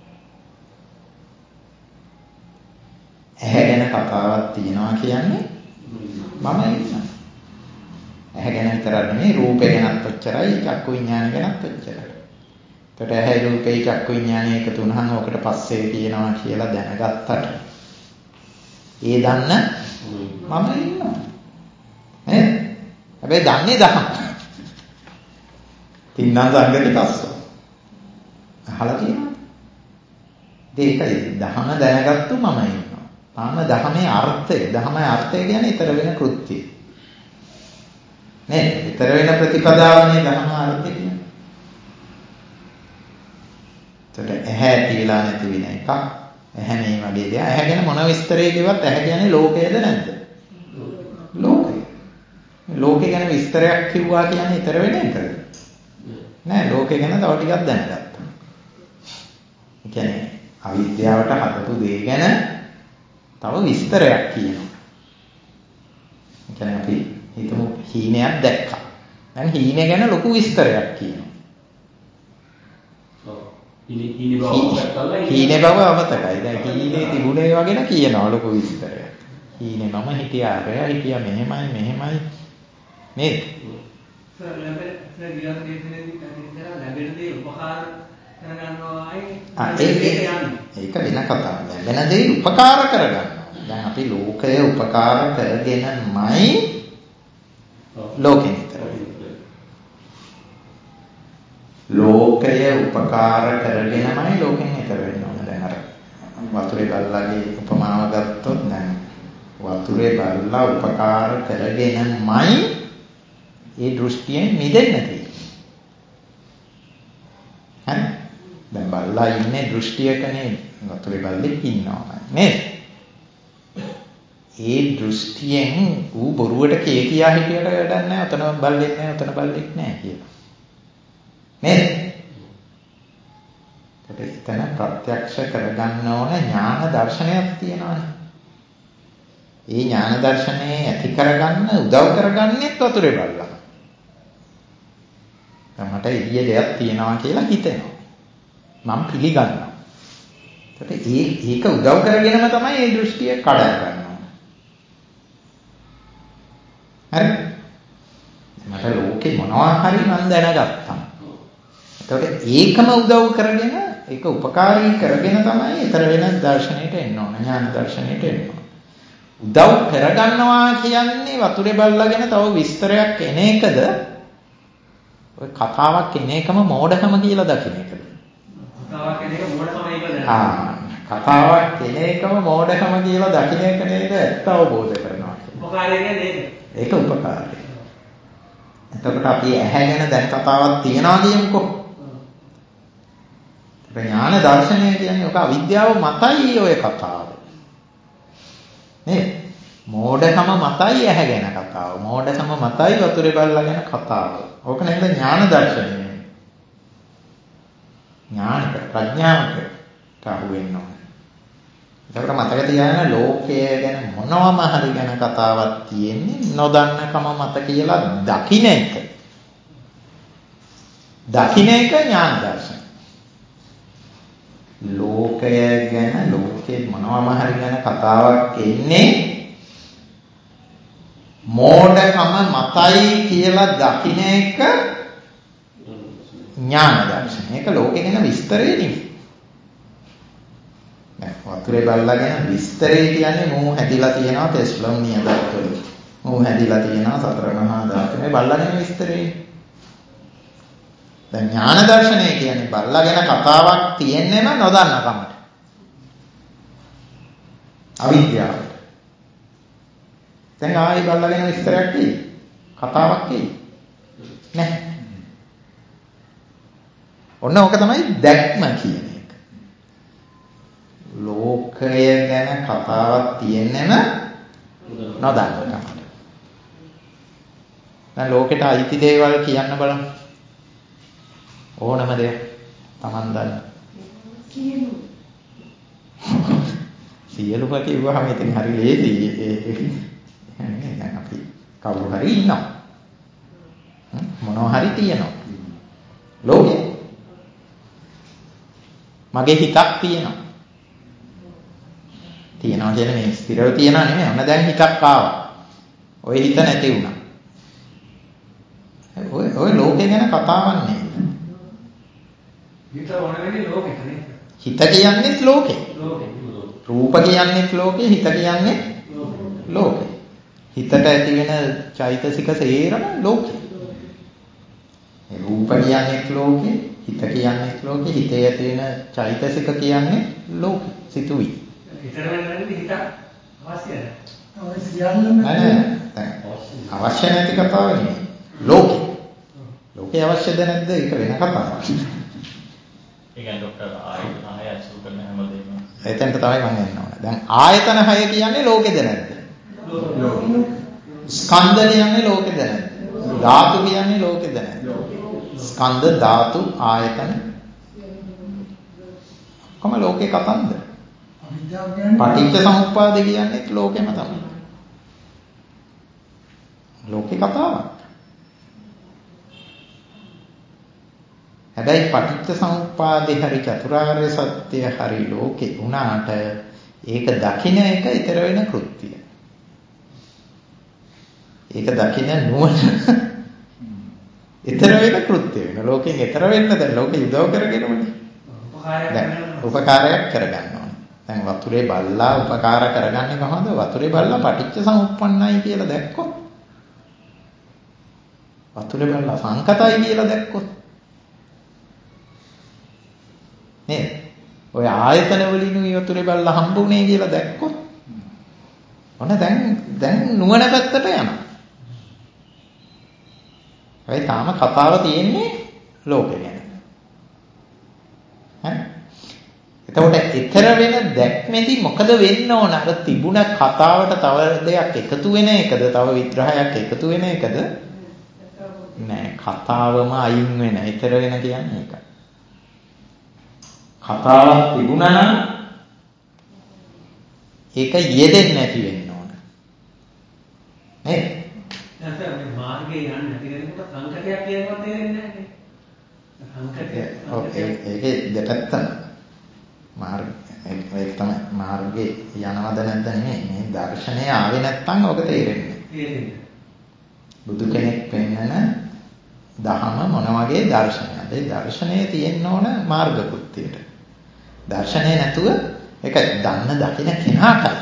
ඇහැ ගැන කතාවක් තියනවා කියන්නේ මම ඉන්නවා. ඇහැ ගැන විතරක් නෙමෙයි රූපේ ගැනත් ඔච්චරයි චක්කු විඥාන ගැනත් ඔච්චරයි. ඒකට ඇහැ රූපේ චක්කු විඥානය එකතු වුණාම ඔකට පස්සේ තියෙනවා කියලා දැනගත්තට ඒ දන්න මම ඉන්නවා. නේද? හැබැයි දන්නේ දහම. තින්නම් සංගති පස්සෝ. අහලා තියෙනවද? ඒකයි දහම දැනගත්තු මම ඉන්නවා. තාම දහමේ අර්ථය කියන්නේ ඊතර වෙන කෘත්‍යය. නේද? ඊතර වෙන ප්‍රතිපදාවනේ දහම අර්ථය කියන්නේ. ඒකට ඇහැ තියලා නැති වෙන එක. ඇහැ මේ වගේ දෙයක්. ඇහැ ගැන මොන විස්තරේ කිව්වත් ඇහැ කියන්නේ ලෝකයේද නැද්ද? ලෝකය. ලෝකේ ගැන විස්තරයක් කිව්වා කියන්නේ ඊතර වෙන එකද? නෑ ලෝකේ ගැන තව ටිකක් දැනගත්තා. ඒ කියන්නේ අවිද්‍යාවට හදපු දේ ගැන තව විස්තරයක් කියනවා. ඒ කියන්නේ අපි හිතමු හීනයක් දැක්කා. දැන් හීනේ ගැන ලොකු විස්තරයක් කියනවා. හීනේ බව අමතකයි. දැන් හීනේ තිබුණේ වගේ න කියනවා ලොකු විස්තරයක්. හීනේ මම හිටියා අරයා හිටියා මෙහෙමයි නේද? ලැබෙන දේ උපකාර කරගන්නවායි ඒක වෙන කතාවක්. ලැබෙන දේ උපකාර කරගන්නවා. දැන් අපි ලෝකය උපකාර කරගෙනමයි ලෝකෙ විතර. ලෝකය උපකාර කරගෙනමයි ලෝකෙන් ඈතර වෙන්න ඕන. දැන් අර වතුරේ බල්ලාගේ උපමාව ගත්තොත් දැන් වතුරේ බල්ලා උපකාර කරගෙනමයි ඒ දෘෂ්ටියෙන් මිදෙන්න තියෙන්නේ. හරි? දැන් බල්ලා ඉන්නේ දෘෂ්ටියකනේ වතුරේ බල්ලෙක් ඉන්නවා නේද? ඒ දෘෂ්ටියෙන් ඌ බොරුවට කේ කියා හිටියට වැඩක් නැහැ. ඔතන බල්ලෙක් නැහැ, ඔතන බල්ලෙක් නැහැ කියලා. නේද? එතන ප්‍රත්‍යක්ෂ කරගන්න ඕන ඥාන දර්ශනයක් තියෙනවානේ. ඒ ඥාන දර්ශනේ ඇති කරගන්න උදව් කරගන්නෙත් වතුරේ බල්ලා. මට එළිය දෙයක් තියෙනවා කියලා හිතෙනවා. මම පිළිගන්නවා. ඒක උදව් කරගෙනම තමයි මේ දෘෂ්ටිය කඩා ගන්න ඕන. හරි? මට ලෝකේ මොනවා හරි මම දැනගත්තා. ඒකට ඒකම උදව් කරගෙන ඒක උපකාරී කරගෙන තමයි ඊතර වෙන දර්ශනයට එන්න ඕන. ඥාන දර්ශනයට එන්න ඕන. උදව් කරගන්නවා කියන්නේ වතුරේ බල්ලාගෙන තව විස්තරයක් එන එකද? ඔය කතාවක් එන එකම මෝඩකම කියලා දකින්න එකද? කතාවක් එන එක මෝඩකමයි කියලා දැනගන්න. කතාවක් එන එකම මෝඩකම කියලා දකින්න එක නේද ඇත්ත අවබෝධ කරනවා. උපකාරය කියන්නේ ඒක. ඒක උපකාරය. එතකොට අපි ඇහැගෙන දැන් කතාවක් තියනවා කියමුකෝ. ඥාන දර්ශනය කියන්නේ ඔක අවිද්‍යාව මතයි ඔය කතාව. නේද? මෝඩකම මතයි ඇහැගෙන කතාව. මෝඩකම මතයි වතුරේ බල්ලා ගැන කතාව. ඕක නේද ඥාන දර්ශනය. ඥානක ප්‍රඥාවට අහු වෙන්න ඕනේ. ඒකට මතක තියාගන්න ලෝකය ගැන මොනවම හරි ගැන කතාවක් තියෙන්නේ නොදන්නකම මත කියලා දකින්න එක. දකින්න එක ඥාන දර්ශනය. ලෝකය ගැන ලෝකේ මොනවම හරි ගැන කතාවක් එන්නේ මෝඩකම මතයි කියලා දකින්න එක ඥාන දර්ශනය. ඒක ලෝකේ ගැන විස්තරේ නෙමෙයි. දැන් වතුරේ බල්ලා ගැන විස්තරේ කියන්නේ මූ හැදිලා තියෙනවා තෙස්ලම් නියදත්වල. මූ හැදිලා තියෙනවා සතර මහා ධාතු. මේ බල්ලා ගැන විස්තරේ. දැන් ඥාන දර්ශනය කියන්නේ බල්ලා ගැන කතාවක් තියෙන්නේම නොදන්න කමට. අවිද්‍යාවට. දැන් ආයි බල්ලා ගැන විස්තරයක් තියෙයි. කතාවක් තියෙයි. නැහැ. ඔන්න ඕක තමයි දැක්ම කියන එක. ලෝකය ගැන කතාවක් තියෙන්නේම නොදන්න කමට. දැන් ලෝකෙට අයිති දේවල් කියන්න බලන්න. ඕනම දෙයක් Taman දන්න. සියලුම කිව්වහම ඉතින් හරි ලේසි. දැන් අපි කවුරු හරි ඉන්නවා. මොනවා හරි තියෙනවා. ලෝකේ මගේ හිතක් තියෙනවා. තියෙනවා කියන්නේ මේ ස්ථිරව තියනා නෙමෙයි. ඔන්න දැන් හිතක් ආවා. ඔය හිත නැති වුණා. ඔය ලෝකේ ගැන කතාවක් නෙමෙයි. හිත ඕන වෙන්නේ ලෝකෙට නේද? හිත කියන්නේත් ලෝකේ. රූප කියන්නේත් ලෝකේ, හිත කියන්නේ ලෝකේ. හිතට ඇති වෙන චෛතසික සේරම ලෝකේ. රූප කියන්නේත් ලෝකේ, හිත කියන්නේත් ලෝකේ, හිතේ ඇති වෙන චෛතසික කියන්නේ ලෝකේ. සිතුවිලි. හිතට වෙන්නේ හිත අවශ්‍යයි. නෑ. අවශ්‍ය නැති කතාව නෙමෙයි. ලෝකේ. ලෝකේ අවශ්‍යද නැද්ද? ඒක වෙන කතාවක්. ඒ කියන්නේ ડોක්ටර් ආයතන 6 අසු කරන හැමදේම එතනට තමයි මම එන්න ඕන. දැන් ආයතන 6 කියන්නේ ලෝකෙද නැද්ද? ස්කන්ධ කියන්නේ ලෝකෙද නැද්ද? ධාතු කියන්නේ ලෝකෙද නැද්ද? ස්කන්ධ ධාතු ආයතන කොහොම ලෝකේ කතන්දර. පටිච්ච සමුප්පාද කියන්නේ ලෝකෙම තමයි. ලෝකේ කතාවක්. හැබැයි පටිච්ච සමුප්පාදේ හරි චතුරාර්ය සත්‍ය හරි ලෝකේ වුණාට ඒක දකින්න එක ඊතර වෙන කෘත්‍යය. ඒක දකින්න නුවණ ඊතර වෙන කෘත්‍යය වෙන. ලෝකෙන් ඊතර වෙන්න දැන් ලෝකෙ උදව් කරගෙන උනේ. උපකාරයක් කරගන්න ඕනේ. දැන් වතුරේ බල්ලා උපකාර කරගන්නේ කොහොමද? වතුරේ බල්ලා පටිච්ච සමුප්පන්නයි කියලා දැක්කොත්. වතුරේ බල්ලා සංකතයි කියලා දැක්කොත්. ඔය ආයතන වලිනුයි වතුරේ බල්ලා හම්බුනේ කියලා දැක්කොත් ඔන්න දැන් නුවණ පැත්තට යනවා. ඒ තාම කතාව තියෙන්නේ ලෝකෙ ගැන. හරි. එතකොට ඊතර වෙන දැක්මේදී මොකද වෙන්න ඕන? අර තිබුණ කතාවට තව දෙයක් එකතු වෙන එකද? තව විග්‍රහයක් එකතු වෙන එකද? නෑ, කතාවම අයින් වෙන. ඊතර වෙන කියන්නේ ඒකයි. කතාවක් තිබුණා නම් ඒක යෙදෙන්නේ නැති වෙන්න ඕන. නේද? නැත්නම් මේ මාර්ගේ යන්නේ නැති කෙනෙකුට සංකතයක් කියනවා තේරෙන්නේ නැහැ. සංකතය. ඒකේ දෙපැත්තම මාර්ග ඒක තමයි මාර්ගේ යනවද නැද්ද නෙමෙයි. මේ දර්ශනය ආවේ නැත්නම් ඔක තේරෙන්නේ. බුදු කෙනෙක් පෙන්නන දහම මොන වගේ දර්ශනයක්ද? ඒ දර්ශනයේ තියෙන්න ඕන මාර්ග කෘත්‍යයට. දර්ශනය නැතුව ඒක දන්න දකින්න කෙනාටයි.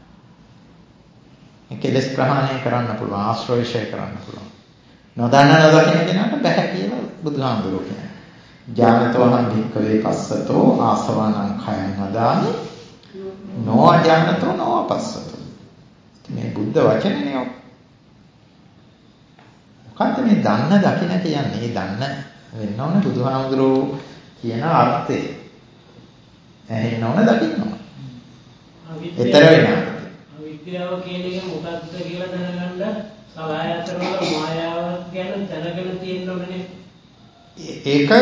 ඒ කෙලස් ප්‍රහාණය කරන්න පුළුවන්, ආශ්‍රයශය කරන්න පුළුවන්. නොදන්න නොදකින්න කෙනාට බෑ කියලා බුදුහාමුදුරුවෝ කියනවා. ඥානතෝහං භික්ඛවේ පස්සතෝ ආසවනං khයං වදාමි නෝ අඥානතෝ නෝ පස්සතෝ. මේ බුද්ධ වචනේනේ. මොකක්ද මේ දන්න දකින්න කියන්නේ? මේ දන්න වෙන්න ඕන බුදුහාමුදුරුවෝ කියන අර්ථය. ඇහෙන්න ඕන දකින්න ඕන. ඊතර වෙනවා. අවිද්‍යාව කියන එක මොකක්ද කියලා දැනගන්න සලආයතන වල මායාවක් ගැන දැනගෙන තියෙන්න ඕනේ. ඒක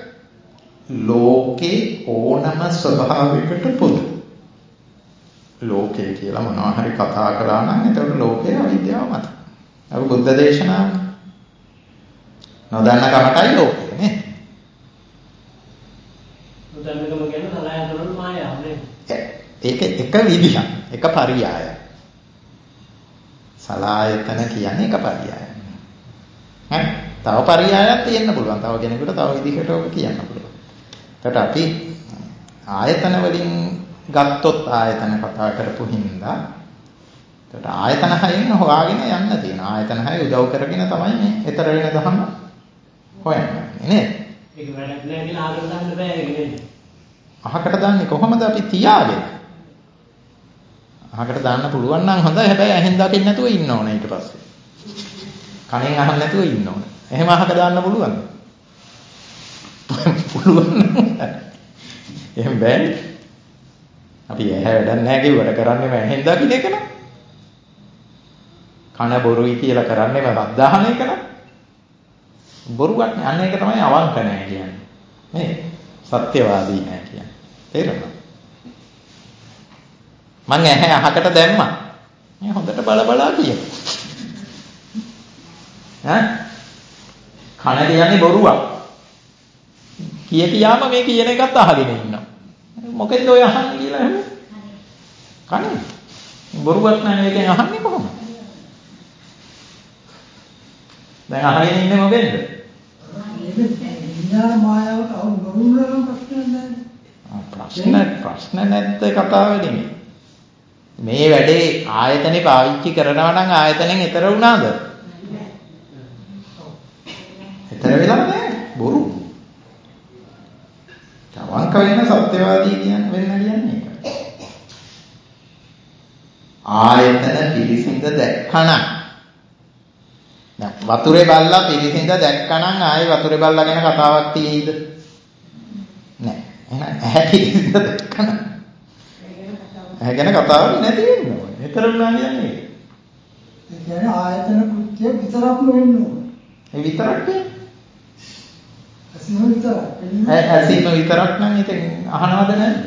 ලෝකේ ඕනම ස්වභාවයකට පොදු. ලෝකේ කියලා මොනවා හරි කතා කළා නම් එතකොට ලෝකේ අවිද්‍යාව මත. අර බුද්ධ දේශනාව නොදන්න කමටයි ලෝකේ නේ. නොදන්නකම කියන්නේ සලආයතන වල මායාව නේ. ඒක එක විදිහක්, එක පරියායක්. සලායතන කියන්නේ එක පරියායක්. හරි. තව පරියායක් තියෙන්න පුළුවන්. තව කෙනෙකුට තව විදිහකට ඔක කියන්න පුළුවන්. ඒකට අපි ආයතන වලින් ගත්තොත් ආයතන කතා කරපු හින්දා ඒකට ආයතන හයෙන් හොයාගෙන යන්න තියෙනවා. ආයතන හය උදව් කරගෙන තමයි මේ ඊතර වෙන දහම හොයන්නේ නේද? ඒක වැඩක් නෑ කියලා අහකට දාන්න බෑ ඒක නේද? අහකට දාන්නේ කොහොමද අපි තියාගෙන? අහකට දාන්න පුළුවන් නම් හොඳයි. හැබැයි ඇහෙන් දකින්න නැතුව ඉන්න ඕනේ ඊට පස්සේ. කනෙන් අහන්න නැතුව ඉන්න ඕනේ. එහෙම අහක දාන්න පුළුවන්ද? පුළුවන්. එහෙම බෑනේ. අපි ඇහැ වැඩක් නැහැ කිව්වට කරන්නේම ඇහෙන් දකින්න එක නේ. කන බොරුයි කියලා කරන්නේම රද්දාහන එක නේ. බොරුවක් නේ. අන්න ඒක තමයි අවංක නැහැ කියන්නේ. නේද? සත්‍යවාදී නැහැ කියන්නේ. තේරෙනවද? මං ඇහැ අහකට දැම්මා. මේ හොඳට බලා කියන්න. ඈ? කන කියන්නේ බොරුවක්. කියාම මේ කියන එකත් අහගෙන ඉන්නවා. මොකෙන්ද ඔය අහන්නේ කියලා එහෙම? කනේ. බොරුවක් නැහැ මේකෙන් අහන්නේ කොහොමද? දැන් අහගෙන ඉන්නේ මොකෙන්ද? විඥාන මායාවට අවු නොවුනනම් ප්‍රශ්න නැහැ. ප්‍රශ්න නැද්ද කතාව නෙමෙයි. මේ වැඩේ ආයතනේ පාවිච්චි කරනවා නම් ආයතනෙන් ඈතර වුණාද? ඈතර වෙලා නැහැ. බොරු. අවංක වෙන සත්‍යවාදී වෙන්න කියන්නේ ඒක. ආයතන පිරිසිඳ දැක්කනම් දැන් වතුරේ බල්ලා පිරිසිඳ දැක්කනම් ආයේ වතුරේ බල්ලා ගැන කතාවක් තියෙයිද? නැහැ. එහෙනම් ඇහැ පිරිසිඳ දැක්කනම් ඇහැ ගැන කතාවක් නැති වෙන්න ඕනේ. ඈතර වුණා කියන්නේ ඒක. ඒ කියන්නේ ආයතන කෘත්‍ය විතරක් නොවෙන්න ඕනේ. ඒ විතරක් නේ. ඇසීම විතරක්. ඇසීම විතරක් නම් ඉතින් අහනවද නැද්ද?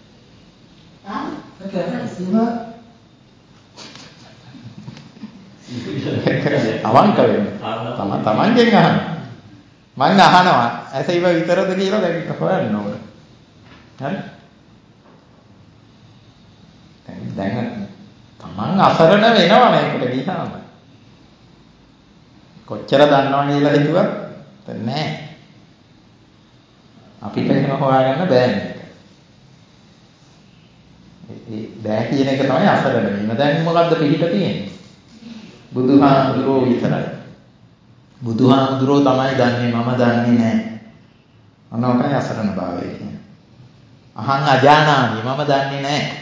ඒක ඇසීම අවංක වෙන්න. තමන්ගෙන් අහන්න. මම අහනවා ඇසීම විතරද කියලා දැන් හොයන්න ඕන. හරි? දැන් තමන් අසරණ වෙනවා මේකට ගියාම. කොච්චර දන්නවා කියලා හිතුවත් නෑ. අපිට එහෙම හොයාගන්න බෑ මේක. ඒ බෑ කියන එක තමයි අසරණ වීම. දැන් මොකද්ද පිළිහිට තියෙන්නේ? බුදුහාමුදුරුවෝ විතරයි. බුදුහාමුදුරුවෝ තමයි දන්නේ, මම දන්නේ නෑ. අනෝකයි අසරණ භාවය කියන්නේ. අහං අජානාමි මම දන්නේ නැහැ.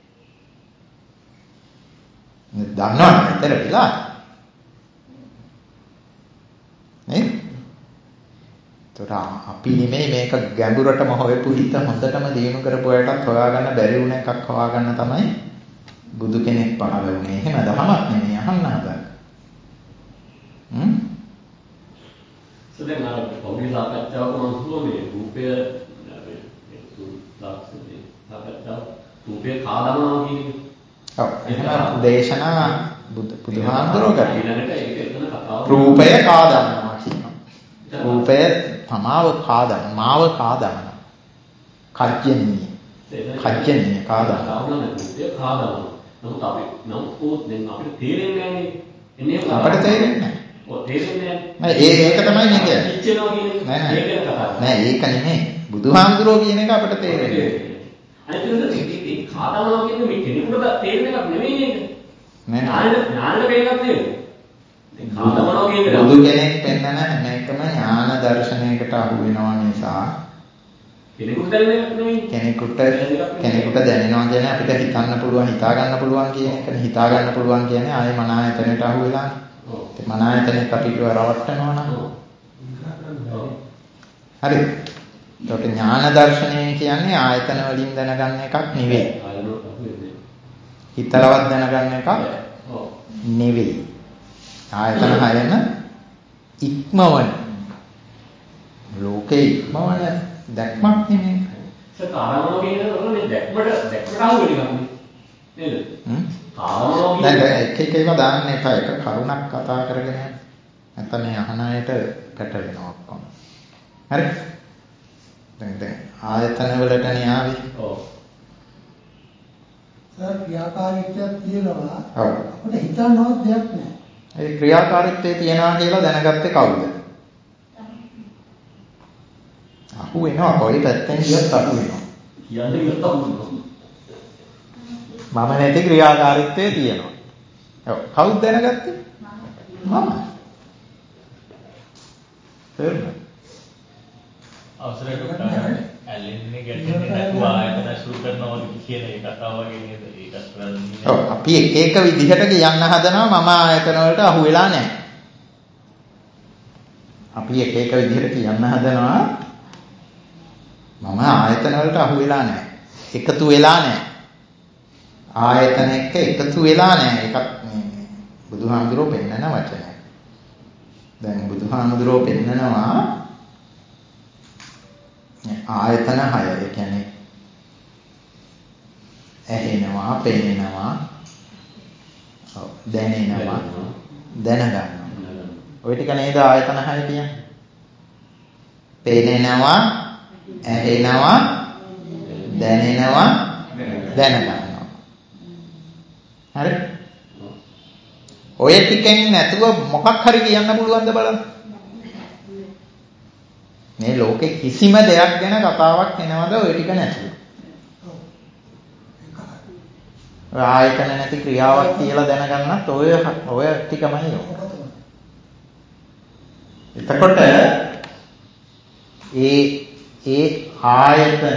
දන්නවද විතර වෙලා? නේ? ඒතර අපි නෙමෙයි මේක ගැඹුරටම හොයපු හිත හොඳටම දිනු කරපු අයටත් හොයාගන්න බැරි වුණ එකක් හොයාගන්න තමයි බුදු කෙනෙක් පහළ වුණේ. එහෙම දහමක් නෙමෙයි අහන්න හදන්නේ. දැන් අර පෞද්ගලික සාකච්ඡාවක මම කිව්වා මේ රූපය රූපය කාදමනවා කියන එක. ඔව් එහෙම දේශනා බුදුහාමුදුරුවෝ කරා. ඊළඟට ඒක එතන කතාව රූපය කාදමනවා කියනවා. රූපය තමාව කාදමන මාව කාදමන. කර්ජනීය. කර්ජනීය කාදමන. රූපය කාදමනවා. නමුත් අපි දැන් අපිට තේරෙන්නේ නැහැ අපිට තේරෙන්නේ නැහැ. තේරෙන්නේ නෑ ඒක තමයි මේ කියන්නේ. පිච්චෙනවා කියන එක. නෑ ඒක ගැන කතා කරන්නේ. නෑ ඒක නෙමෙයි. බුදුහාමුදුරුවෝ කියන එක අපිට තේරෙන්නේ. අනිත් මේ කාදානවා කියන්නේ මේ කෙනෙකුට තේරෙන එකක් නෙමෙයි නේද? නෑ. ඥානෙට මේකක් නේද? දැන් කාදානවා කියන්නේ බුදු කෙනෙක් පෙන්වන හැම එකම ඥාන දර්ශනයකට අහු වෙනවා නිසා කෙනෙකුට දැනෙන එකක් නෙමෙයි. කෙනෙකුට දැනෙනවා කියන්නේ අපිට හිතන්න පුළුවන් හිතා ගන්න පුළුවන් කියන එකනේ. හිතා ගන්න පුළුවන් කියන්නේ ආයේ මන ආයතනයට අහු වෙලානේ. ඒ මන ආයතනෙත් අපිට රවට්ටනවා නම්. හරි. ඒකට ඥාන දර්ශනය කියන්නේ ආයතන වලින් දැනගන්න එකක් නෙවෙයි. හිතලවත් දැනගන්න එකක් නෙවෙයි. ආයතන හයම ඉක්මවන ලෝකේ ඉක්මවන දැක්මක් නෙමෙයි. ඒක ආරම්භ කියනකොට මේ දැක්මට අහු වෙන එකක් නේද? ආරම්භ දැන් එක ඒවා දාන්න එපා. එක කරුණක් කතා කරගෙන යන්න. නැත්නම් මේ අහන අයට පැටලෙනවා ඔක්කොම. හරි? දැන් ආයතන වලට න්යාවි. ඔව්. සර් ක්‍රියාකාරීත්වයක් තියෙනවා. ඔව්. අපිට හිතන්නවත් දෙයක් නැහැ. ඒ ක්‍රියාකාරීත්වයේ තියනවා කියලා දැනගත්තේ කවුද? අහු වෙනවා කොයි පැත්තෙන් ගියත් අහු වෙනවා. කියන්නේ ගත්තා වුණා. මම නැති ක්‍රියාකාරීත්වයේ තියෙනවා. ඔව්. කවුද දැනගත්තේ? මම. තේරුණා? අවසරයට ඇලෙන්නේ ගැටෙන්නේ නැතුව ආයතන අසුර කරනවා කියන ඒ කතාව වගේ නේද? ඒකත් වැරදි. ඔව් අපි එක එක විදිහට කියන්න හදනවා මම ආයතන වලට අහු වෙලා නැහැ. අපි එක එක විදිහට කියන්න හදනවා මම ආයතන වලට අහු වෙලා නැහැ. එකතු වෙලා නැහැ. ආයතන එක්ක එකතු වෙලා නැහැ. ඒකත් මේ බුදුහාමුදුරුවෝ පෙන්නන වචනය. දැන් බුදුහාමුදුරුවෝ පෙන්නනවා ආයතන 6. ඒ කියන්නේ ඇහෙනවා, පෙනෙනවා, දැනෙනවා, දැනගන්නවා. ඔය ටික නේද ආයතන 6 කියන්නේ? පෙනෙනවා, ඇහෙනවා, දැනෙනවා, දැනගන්නවා. හරි? ඔය ටිකෙන් නැතුව මොකක් හරි කියන්න පුළුවන්ද බලන්න. මේ ලෝකේ කිසිම දෙයක් ගැන කතාවක් එනවද ඔය ටික නැතුව? ආයතන නැති ක්‍රියාවක් කියලා දැනගන්නත් ඔය ටිකමයි ඕක. එතකොට ඒ ආයතන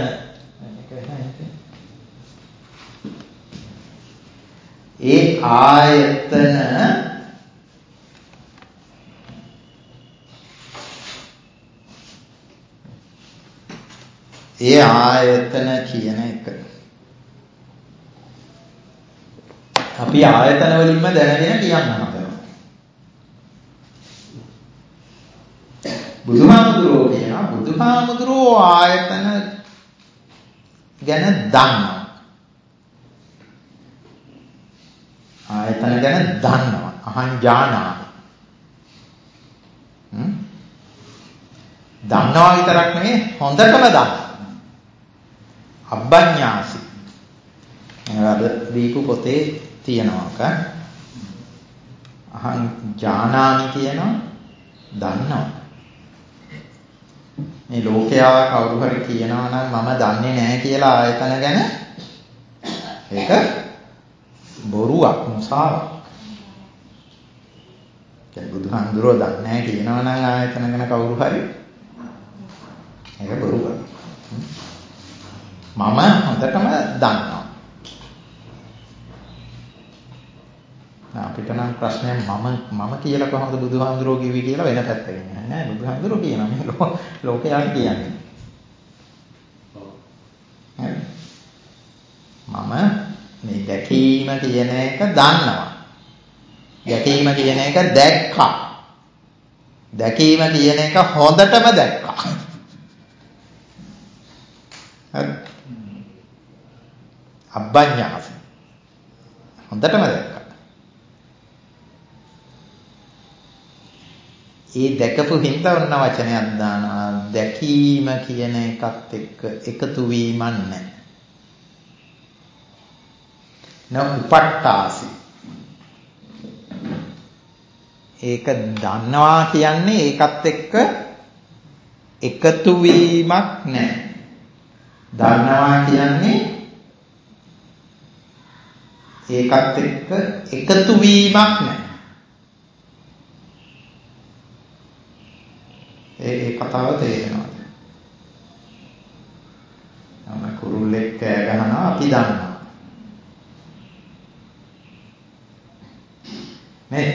කියන එක අපි ආයතන වලින්ම දැනගෙන කියන්න හදනවා. බුදුහාමුදුරුවෝ ආයතන ගැන දන්නවා. ආයතන ගැන දන්නවා. අහං ඥානාමි. දන්නවා විතරක් නෙමෙයි හොඳටම දන්නවා. අබ්බඤ්ඤාසි. අද දීපු පොතේ තියෙනවාක. අහං ඥානාමි කියනවා දන්නවා. මේ ලෝකයා කවුරු හරි කියනවා නම් මම දන්නේ නැහැ කියලා ආයතන ගැන ඒක බොරුවක් මුසාවක්. දැන් බුදුහාමුදුරුවෝ දන්නේ නැහැ කියනවා නම් ආයතන ගැන කවුරු හරි ඒක බොරුවක්. මම හොඳටම දන්නවා. අපිට නම් ප්‍රශ්නයක් මම කියලා කොහොමද බුදුහාමුදුරුවෝ කිව්වේ කියලා වෙන පැත්තකින් නෑ. බුදුහාමුදුරුවෝ කියනවා මේ ලෝකයාට කියන්නේ. මම මේ දැකීම කියන එක දන්නවා. දැකීම කියන එක දැක්කා. දැකීම කියන එක හොඳටම දැක්කා. හරි. අබ්බඤ්ඤාස. හොඳටම දැක්කා. ඒ දැකපු හින්දා ඔන්න වචනයක් දානවා. දැකීම කියන එකත් එක්ක එකතු වීමක් නැහැ. උපට්ඨාසි. ඒක දන්නවා කියන්නේ ඒකත් එක්ක එකතු වීමක් නැහැ. දන්නවා කියන්නේ ඒකත් එක්ක එකතු වීමක් නැහැ. ඒ කතාව තේරෙනවද? නම් කුරුල්ලෙක් කෑ ගහනවා අපි දන්නවා. නේ?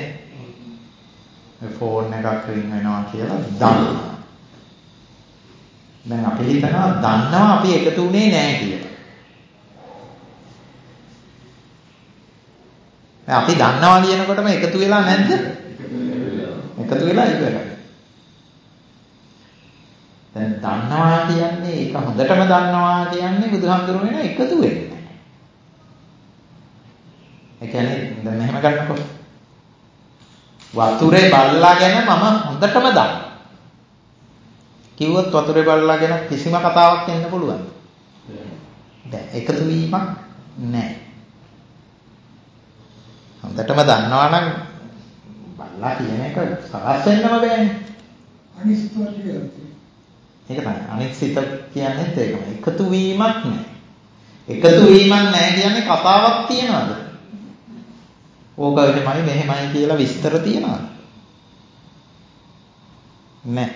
ෆෝන් එකක් රින් වෙනවා කියලා දන්නවා. දැන් අපි හිතනවා දන්නවා අපි එකතු වුණේ නැහැ කියලා. දැන් අපි දන්නවා කියනකොටම එකතු වෙලා නැද්ද? එකතු වෙලා ඉවරයි. දැන් දන්නවා කියන්නේ ඒක හොඳටම දන්නවා කියන්නේ බුදුහාමුදුරුවෝ වෙන එකතු වෙන්නේ. ඒ කියන්නේ දැන් මෙහෙම ගන්නකො. වතුරේ බල්ලා ගැන මම හොඳටම දන්නවා. කිව්වොත් වතුරේ බල්ලා ගැන කිසිම කතාවක් එන්න පුළුවන්ද? දැන් එකතු වීමක් නැහැ. හොඳටම දන්නවා නම් බල්ලා කියන එක සකස් වෙන්නම බෑනේ. අනිසිත කියලා. ඒක තමයි. අනිසිත කියන්නේත් ඒකම. එකතු වීමක් නැහැ. එකතු වීමක් නැහැ කියන්නේ කතාවක් තියනවාද? ඕක එහෙමයි මෙහෙමයි කියලා විස්තර තියනවාද? නැහැ.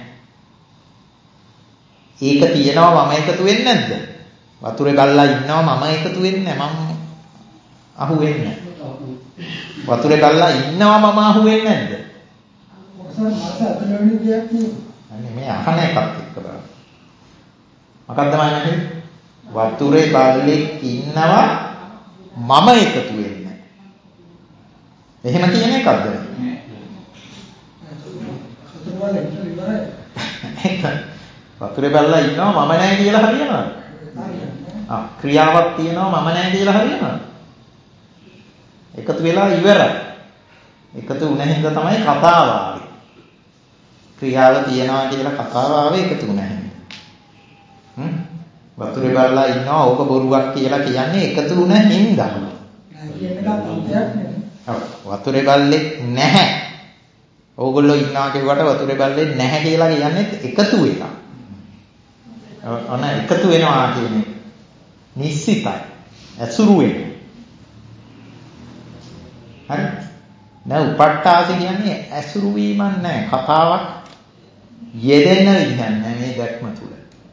ඒක තියනවා මම එකතු වෙන්නේ නැද්ද? වතුරේ බල්ලා ඉන්නවා මම එකතු වෙන්නේ නැහැ. මම අහු වෙන්නේ නැහැ. වතුරේ බල්ලා ඉන්නවා මම අහු වෙන්නේ නැද්ද? අනේ මේ අහන එකත් එක්ක බලන්න. මොකද්ද මම වතුරේ බල්ලෙක් ඉන්නවා මම එකතු වෙන්නේ. එහෙම කියන එකක්ද? වතුරේ බල්ලා ඉන්නවා මම නැහැ කියලා හරියනවද? ක්‍රියාවක් තියෙනවා මම නැහැ කියලා හරියනවද? එකතු වෙලා ඉවරයි. එකතු වුණ හින්දා තමයි කතාව ආවේ. ක්‍රියාව තියනවා කියලා කතාව ආවේ එකතු වුණ හින්දා. වතුරේ බල්ලා ඉන්නවා ඕක බොරුවක් කියලා කියන්නේ එකතු වුණ හින්දා. වතුරේ බල්ලෙක් නැහැ. ඕගොල්ලෝ ඉන්නවා කියුවට වතුරේ බල්ලෙක් නැහැ කියලා කියන්නේ එකතු වෙලා. අන එකතු වෙනවා කියන්නේ නිශ්චිතයි. ඇසුරු වෙනවා. හරි. දැන් උපට්ඨාස කියන්නේ ඇසුරු වීමක් නැහැ. කතාවක් යෙදෙන්න විදිහක් නැහැ මේ දැක්ම තුල.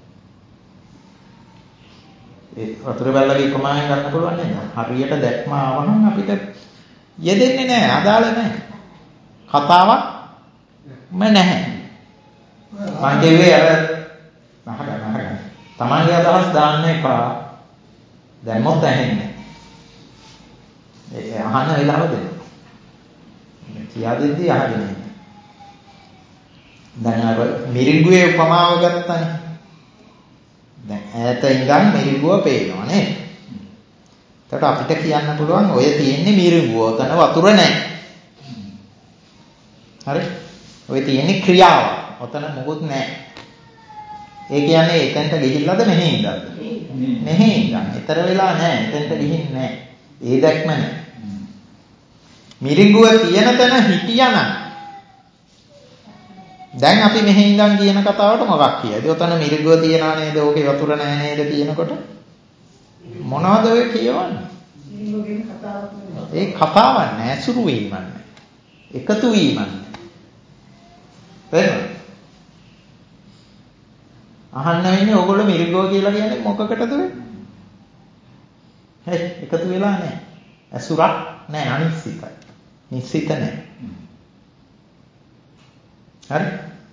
ඒ වතුරේ බල්ලගේ ප්‍රමාණය ගන්න පුළුවන් නේද? හරියට දැක්ම ආවනම් අපිට යෙදෙන්නේ නැහැ, අදාළ නැහැ. කතාවක් නැහැ. මම කිව්වේ අර අහගන්න. තමන්ගේ අදහස් දාන්න එපා. දැම්මොත් ඇහෙන්නේ. ඒ අහන වෙලාව දෙන්න. කියා දෙද්දී අහගෙන ඉන්න. දැන් අර මිරිඟුවේ උපමාව ගත්තානේ. දැන් ඈත ඉඳන් මිරිඟුව පේනවා නේද? එතකොට අපිට කියන්න පුළුවන් ඔය තියෙන්නේ මිරිඟුව. ඔතන වතුර නැහැ. හරි? ඔය තියෙන්නේ ක්‍රියාව. ඔතන මොකුත් නැහැ. ඒ කියන්නේ එතනට ගිහිල්ලාද මෙහෙ ඉඳන්ද? මෙහෙ ඉඳන්. ඊතර වෙලා නැහැ. එතනට ගිහින් නැහැ. ඒ දැක්ම නැහැ. මිරිඟුව තියෙන තැන හිටියානම් දැන් අපි මෙහෙ ඉඳන් කියන කතාවට මොකක් කියයිද? ඔතන මිරිඟුව තියනා නේද? ඕකේ වතුර නැහැ නේද කියනකොට මොනවද ඔය කියවන්නේ? මිරිඟුවකින් කතාවක් නෙවෙයි. ඒ කතාවක් නෑ, ඇසුරු වීමක් නෑ. එකතු වීමක් නෑ. තේරෙනවද? අහන්න වෙන්නේ ඕගොල්ලෝ මිරිඟුව කියලා කියන්නේ මොකකටද? එකතු වෙලා නැහැ. ඇසුරක් නැහැ, අනිශ්චිතයි. නිශ්චිත නැහැ. හරි?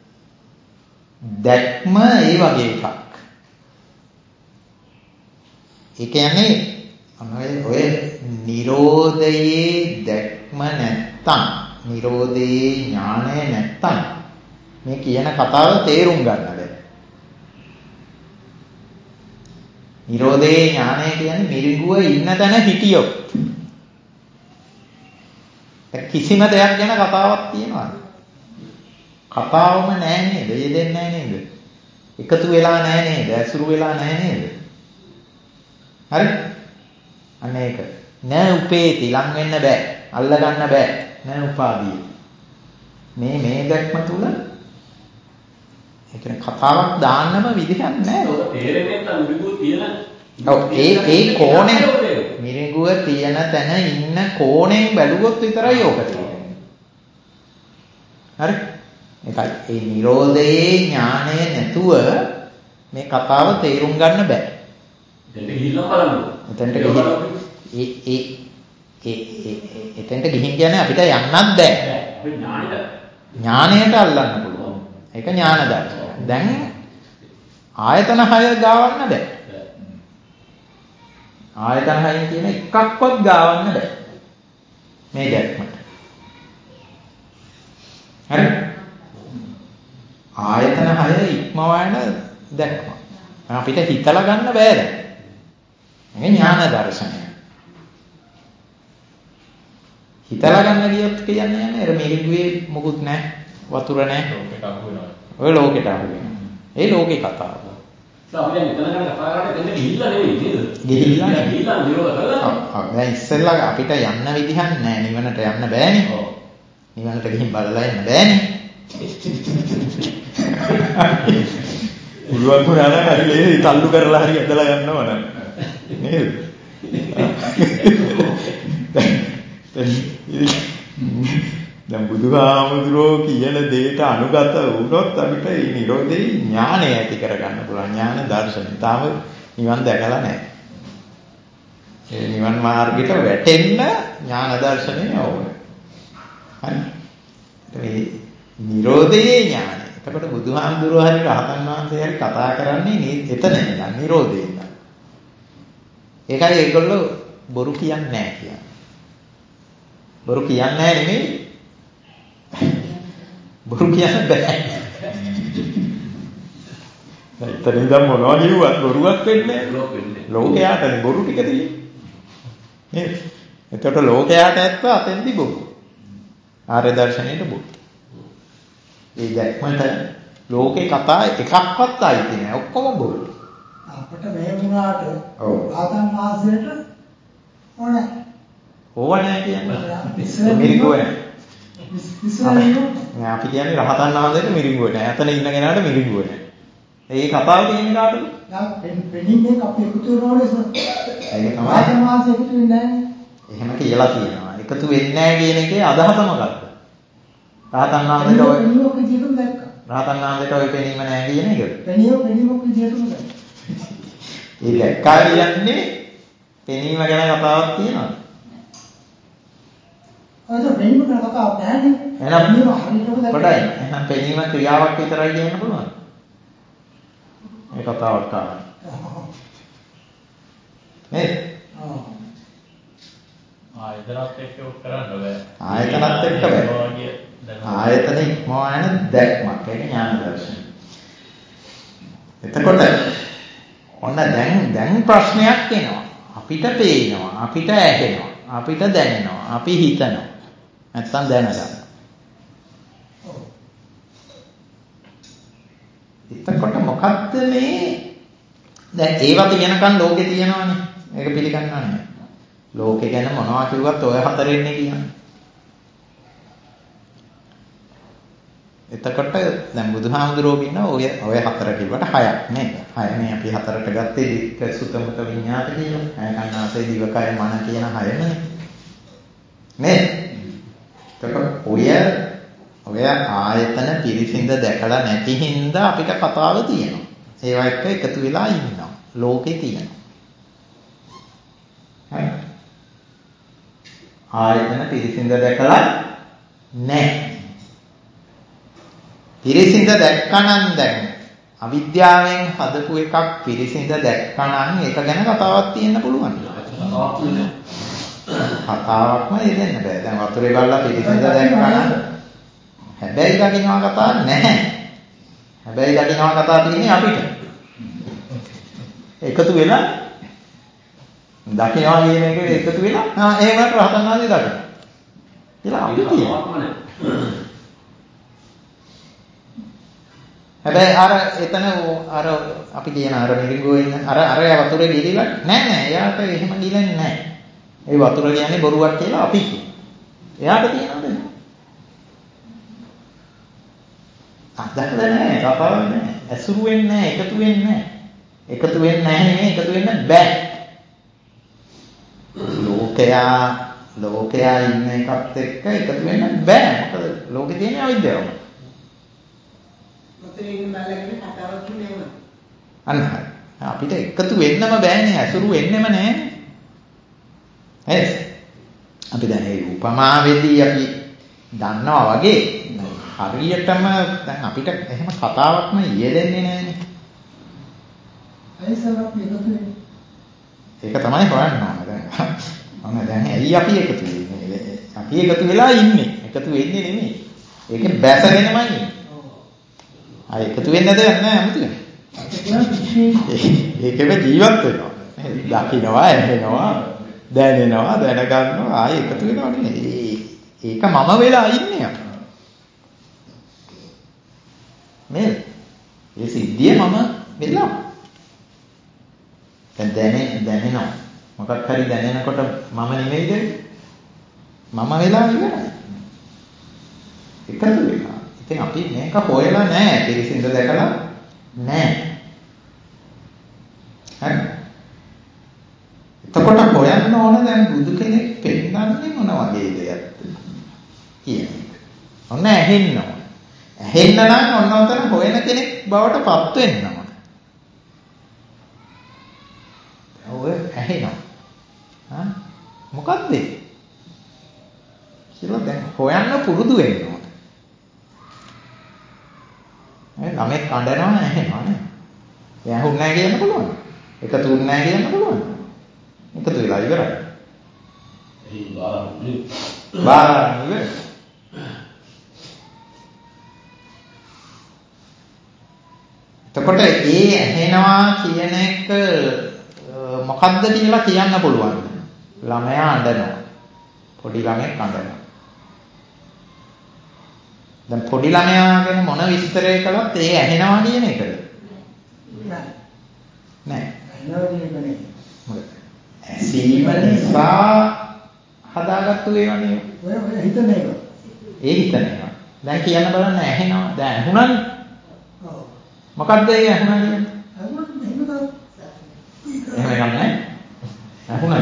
දැක්ම ඒ වගේ එකක්. ඒ කියන්නේ ඔය නිරෝධයේ දැක්ම නැත්තම්, නිරෝධයේ ඥානය නැත්තම් මේ කියන කතාව තේරුම් ගන්න බැහැ. නිරෝධයේ ඥානය කියන්නේ මිරිඟුව ඉන්න තැන හිටියොත්. කිසිම දෙයක් ගැන කතාවක් තියෙනවද? කතාවම නැහැ නේද? යෙදෙන්නේ නැහැ නේද? එකතු වෙලා නැහැ නේද? ඇසුරු වෙලා නැහැ නේද? හරි? අන්න ඒක. නෑ උපේති ලං වෙන්න බෑ. අල්ල ගන්න බෑ. නෑ උපාදී. මේ දැක්ම තුල ඒ කියන්නේ කතාවක් දාන්නම විදිහක් නෑ. ඔක තේරෙන්නේ නැත්නම් මිරිඟුව තියෙන ඔව් ඒ කෝණේ මිරිඟුව තියෙන තැන ඉන්න කෝණයෙන් බැලුවොත් විතරයි ඕක තියෙන්නේ. හරි? ඒකයි ඒ නිරෝධයේ ඥානය නැතුව මේ කතාව තේරුම් ගන්න බෑ. එතෙන්ට ගිහිල්ලා බලන්න. එතෙන්ට ගිහින් කියන්නේ අපිට යන්නත් බෑ. අපි ඥාණයට අල්ලන්න පුළුවන්. ඒක ඥාන දර්ශනය. දැන් ආයතන 6 ගාවන්න බෑ. ආයතන 6 කියන එකක්වත් ගාවන්න බෑ. මේ දැක්මට. හරි? ආයතන 6 ඉක්මවන දැක්ම. අපිට හිතලා ගන්න බෑ දැන්. මේ ඥාන දර්ශනය. හිතලා ගන්න ගියොත් කියන්නේ නේද මිරිඟුවේ මොකුත් නැහැ, වතුර නැහැ. ලෝකෙට අහු වෙනවා. ඔය ලෝකෙට අහු වෙනවා. ඒ ලෝකේ කතාව. අපි දැන් මෙතන කරන කතා කරලා එතන ගිහිල්ලා නෙවෙයි නේද? ගිහිල්ලා නිරෝධ කරලා. ඔව්. දැන් ඉස්සෙල්ලා අපිට යන්න විදිහක් නැහැ. නිවනට යන්න බෑනේ. ඔව්. නිවනට ගිහින් බලලා යන්න බෑනේ. පුළුවන් වුණා නම් හරි ලේ තල්ලු කරලා හරි ඇදලා යන්නව නම්. නේද? දැන් බුදුහාමුදුරෝ කියන දෙයට අනුගත වුණොත් අපිට මේ නිරෝධේ ඥානය ඇති කරගන්න පුළුවන්. ඥාන දර්ශනය. තාම නිවන් දැකලා නැහැ. ඒ නිවන් මාර්ගයට වැටෙන්න ඥාන දර්ශනය ඕනේ. හරි. මේ නිරෝධයේ ඥානය. එතකොට බුදුහාමුදුරෝ හරි රහතන් වහන්සේ හරි කතා කරන්නේ එතන ඉඳන් නිරෝධේ ඉඳන්. ඒකයි ඒගොල්ලෝ බොරු කියන්නේ නැහැ කියන්නේ. බොරු කියන්නේ නැහැ නෙමෙයි. බොරු කියන්න බෑ. එතන ඉඳන් මොනවා කිව්වත් බොරුවක් වෙන්නේ නැහැ. ලෝකයාටනේ බොරු ටික තියෙන්නේ. නේද? එතකොට ලෝකයාට ඇත්ත අතෙන්දි බොරු. ආර්ය දර්ශනයට බොරු. ඒ දැක්මට ලෝකේ කතා එකක්වත් ආйти නෑ. ඔක්කොම බොරු. අපිට මේ වුණාට ආතන් වාසයට ඕනේ. ඕවනේ කියන්නේ. මිරිඟුව නෑ. අපි කියන්නේ රහතන් වහන්සේට මිරිඟුව නෑ. අතන ඉන්න කෙනාට මිරිඟුව නෑ. ඒ කතාව තියෙන්නේ කාටද? පෙණින්නේ අපි එකතු වෙනවනේ සර්. ඒක තමයි. ආතන් වාසය එකතු වෙන්නේ නෑනේ. එහෙම කියලා තියෙනවා. එකතු වෙන්නේ නෑ කියන එකේ අදහස මොකක්ද? රහතන් වහන්සේට ඔය පෙණීමක් විදියටම දැක්කා. රහතන් වහන්සේට ඔය පෙනීම නෑ කියන එකද? පෙණීමක් විදියටම දැක්කා. ඒ දැක්කා කියන්නේ පෙනීම ගැන කතාවක් තියෙනවද? අද පෙණීම ගැන කතාවක් නැහැනේ. එහෙනම් පෙණීම හරියටම දැක්කා. කොටයි. එහෙනම් පෙනීම ක්‍රියාවක් විතරයි කියන්න පුළුවන්. මේ කතාවක් තමයි. නේද? ආයතනත් එක්ක ඔක් කරන්න බෑ. ආයතනත් එක්ක බෑ. ආයතන ඉක්මවන දැක්මක්. ඒක ඥාන දර්ශනය. එතකොට ඔන්න දැන් ප්‍රශ්නයක් එනවා. අපිට පේනවා, අපිට ඇහෙනවා, අපිට දැනෙනවා, අපි හිතනවා. නැත්තම් දැනගන්න. එතකොට මොකද්ද මේ දැන් ඒවා තියෙනකන් ලෝකේ තියෙනවනේ. ඒක පිළිගන්නවනේ. ලෝකේ ගැන මොනවා කිව්වත් ඔය හතරෙන්නේ කියන්නේ. එතකොට දැන් බුදුහාමුදුරුවෝ කියන ඔය හතර කිව්වට හයක් නේද? හය මේ අපි හතරට ගත්තේ දික්ක සුතමත විඤ්ඤාත කියලා. හය කන්නාසේ දිවකය මන කියන හයමනේ. නේද? එතකොට ඔය ආයතන පිරිසිඳ දැකලා නැති හින්දා අපිට කතාව තියෙනවා. ඒවා එක්ක එකතු වෙලා ඉන්නවා. ලෝකේ තියෙනවා. හරි. ආයතන පිරිසිඳ දැකලා නැහැ. පිරිසිඳ දැක්කනම් දැන් අවිද්‍යාවෙන් හදපු එකක් පිරිසිඳ දැක්කනම් ඒක ගැන කතාවක් තියෙන්න පුළුවන්. කතාවක්ම යෙදෙන්න බෑ. දැන් වතුරේ බලලා පිරිසිඳ දැක්කනම් හැබැයි දකින්නවා කතා නැහැ. හැබැයි දකින්නවා කතා තියෙන්නේ අපිට. එකතු වෙලා දකින්නවා කියන එක එකතු වෙලා එහෙම රහතන් වහන්සේ දකින්න. කියලා අපි කියනවා. හැබැයි අර එතන අර අපි කියන අර මිරිඟුව ඉන්න අර වතුරේ ගිලිලා නෑ එයාට එහෙම ගිලන්නේ නෑ. ඒ වතුර කියන්නේ බොරුවක් කියලා අපි කියනවා. එයාට කියනවද? අදහලා නෑ, කතාවක් නෑ. ඇසුරු වෙන්නේ නෑ, එකතු වෙන්නේ නෑ. එකතු වෙන්නේ නැහැ නෙමෙයි, එකතු වෙන්න බෑ. ලෝකයා ඉන්න එකත් එක්ක එකතු වෙන්න බෑ. මොකද ලෝකේ තියෙන අවිද්‍යාව. අන්න අපිට එකතු වෙන්නම බෑනේ, ඇසුරු වෙන්නෙම නෑනේ. අපි දැන් මේ උපමාවේදී අපි දන්නවා වගේ හරියටම දැන් අපිට එහෙම කතාවක්ම යෙදෙන්නේ නෑනේ. ඒක තමයි හොයන්න ඕන දැන්. දැන් ඇයි අපි එකතු වෙන්නේ? අපි එකතු වෙලා ඉන්නේ. එකතු වෙන්නේ නෙමෙයි. ඒකේ බැසගෙනමයි ඉන්නේ. එකතු වෙන්න දෙයක් නෑ අමුතුවෙන්. ඒකෙම ජීවත් වෙනවා. දකින්නවා, ඇහෙනවා, දැනෙනවා, දැනගන්නවා, ආයෙ එකතු වෙනවා නෙමෙයි. ඒක මම වෙලා ඉන්නේ. මේ සිද්ධිය මම වෙලා. දැනෙනවා. මොකක් හරි දැනෙනකොට මම නෙමෙයිද? මම වෙලා ඉවරයි. එකතු වෙලා. ඉතින් අපි මේක හොයලා නැහැ, පිරිසිඳ දැකලා නැහැ. හරි. එතකොට හොයන්න ඕන දැන් බුදු කෙනෙක් පෙන්නන්නේ මොන වගේ දෙයක්ද කියන එක. ඔන්න ඇහෙන්න ඕන. ඇහෙන්න නම් ඔන්න ඔතන හොයන කෙනෙක් බවට පත් වෙන්න ඕන. ඔය ඇහෙනවා. මොකක්ද ඒ? කියලා දැන් හොයන්න පුරුදු වෙන්න ඕන. ළමෙක් කඩනවා ඇහෙනවා නේ. එයා හුන්නේ නැහැ කියන්න පුළුවන්. එකතු වෙන්නේ නැහැ කියන්න පුළුවන්. එකතු වෙලා ඉවරයි. බාරන්නේ ඉවරයි. එතකොට ඒ ඇහෙනවා කියන එක මොකද්ද කියලා කියන්න පුළුවන්. ළමයා අඬනවා. පොඩි ළමෙක් අඬනවා. දැන් පොඩි ළමයා ගැන මොන විස්තරය කළත් ඒ ඇහෙනවා කියන එකද? නෑ. මොකද? ඇසීම නිසා හදාගත්තු ඒවා නේ. ඔය හිතන එක. ඒ හිතන එක. දැන් කියන්න බලන්න ඇහෙනවා. දැන් ඇහුණානේ. ඔව්. මොකද්ද ඒ ඇහුණා කියන්නේ? එහෙම එකක් නැහැ. ඇහුණා.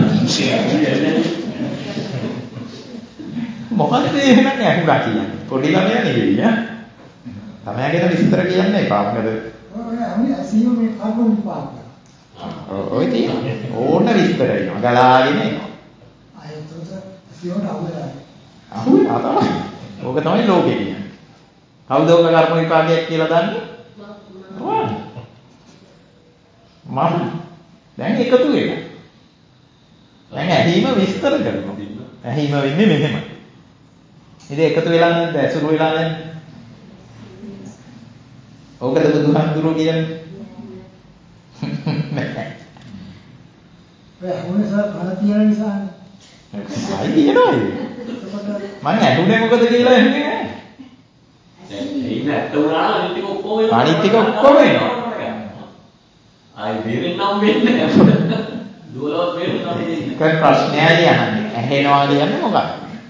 මොකක්ද එහෙනම් ඇහුණා කියන්නේ? පොඩි ළමයා නෙවෙයි ඈ. ළමයා ගැන විස්තර කියන්න එපා. මොකද ඔය ඇසීම මේ කර්ම විපාක. ඔය තියෙන ඕන විස්තර එනවා. ගලාගෙන එනවා. ආයෙත් ඇසීමට අහුවෙලා තමයි. ඕක තමයි ලෝකේ කියන්නේ. කවුද ඕක කර්ම විපාකයක් කියලා දන්නේ? මම දැන් එකතු වෙලා. දැන් ඇහිම විස්තර කරනවා. ඇහිම වෙන්නේ මෙහෙම. ඉතින් එකතු වෙලා නැද්ද? ඇසුරු වෙලා නැද්ද? ඕකද බුදුහාමුදුරුවෝ කියන්නේ? ඔය අහුනේසා කන තියෙන නිසානේ. අයි කියනවා ඒක. මම ඇහුනේ මොකද කියලා ඇහුනේ නෑ. ඒක නැත්ත උනා අනිත් ටික ඔක්කොම වෙනවා. අනිත් ටික ඔක්කොම වෙනවා. ආයි බේරෙන්නම් වෙන්නේ නැහැ. දුවලවත් බේරෙන්නම් වෙන්නේ. ඒක ප්‍රශ්නයයි අහන්නේ. ඇහෙනවා කියන්නේ මොකක්ද?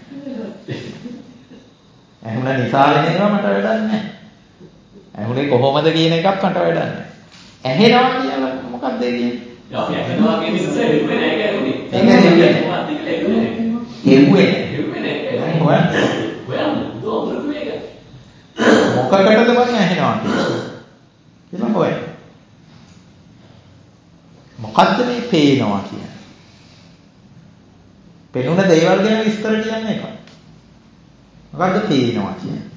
ඇහුණ නිසා වෙන ඒවා මට වැඩක් නැහැ. ඇහුනේ කොහොමද කියන එකක් මට වැඩක් නැහැ. ඇහෙනවා කියලා මොකක්ද ඒ කියන්නේ? අපි ඇහෙනවා කියන එක හෙව්වේ නැහැ කියන්නේ. ඒක හෙව්වේ නැහැ. දැන් හොයන්න. දුවමුරුත් මේක. මොකකටද මම ඇහෙනවා කියලා හොයන්න. මොකද්ද මේ පේනවා කියන්නේ? පෙනුන දේවල් ගැන විස්තර කියන්න එපා. මොකද්ද පේනවා කියන්නේ?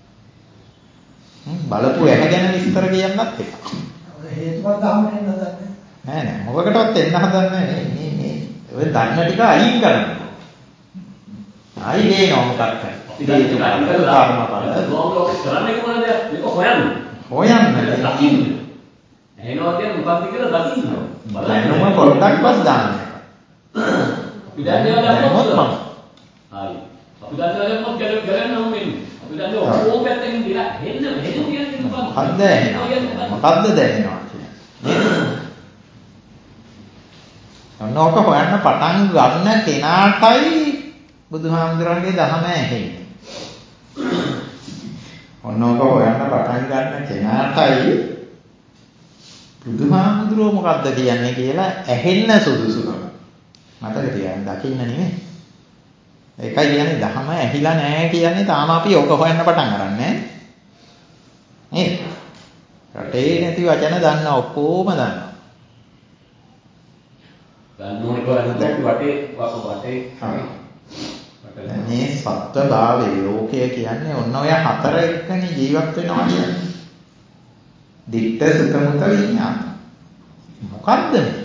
බලපු ඇහැ ගැන විස්තර කියන්නත් එපා. හේතුඵල ධර්මයෙන් හදන්නේ. නෑ මොකකටවත් එන්න හදන්නේ නෑ මේ ඔය දන්න ටික අයින් කරන්න. ආයි ගේනවා මොකක්ද? හේතුඵල කර්මඵල. ලෝක කරන්නේ කොහොමද? මේක හොයන්න. දකින්න. එහෙනවා කියන්නේ මොකක්ද කියලා දකින්න. බලන්න පොඩ්ඩක්වත් දාන්න. අපි දන්නේ නැහැ. ආයි. අපි දන්නේ නැහැ ගලන්න ඕනේ. අපි දන්නේ ඔක්කොම පැත්තකින් දිලා හෙන්න කියන්නේ මොකක්ද? මොකද්ද ඇහෙනවා? මොකද්ද දැනෙනවා කියන්නේ? ඔන්නෝක හොයන්න පටන් ගන්න කෙනාටයි බුදුහාමුදුරන්ගේ ධහම ඇහෙන්නේ. ඔන්නෝක හොයන්න පටන් ගන්න කෙනාටයි බුදුහාමුදුරුවෝ මොකද්ද කියන්නේ කියලා ඇහෙන්න සුදුසුකම. මතක තියාගන්න දකින්න නෙමෙයි. ඒකයි කියන්නේ ධහම ඇහිලා නැහැ කියන්නේ තාම අපි ඕක හොයන්න පටන් ගන්නෑ. නේද? රටේ නැති වචන දන්න ඔක්කොම දන්නවා. ගන්නෝනේ කොහොමද වටේ මේ සත්ව භාවයේ ලෝකය කියන්නේ ඔන්න ඔය හතර එක්කනේ ජීවත් වෙනවා කියන්නේ. දිට්ඨ සුත මුත විඥාන. මොකද්ද මේ?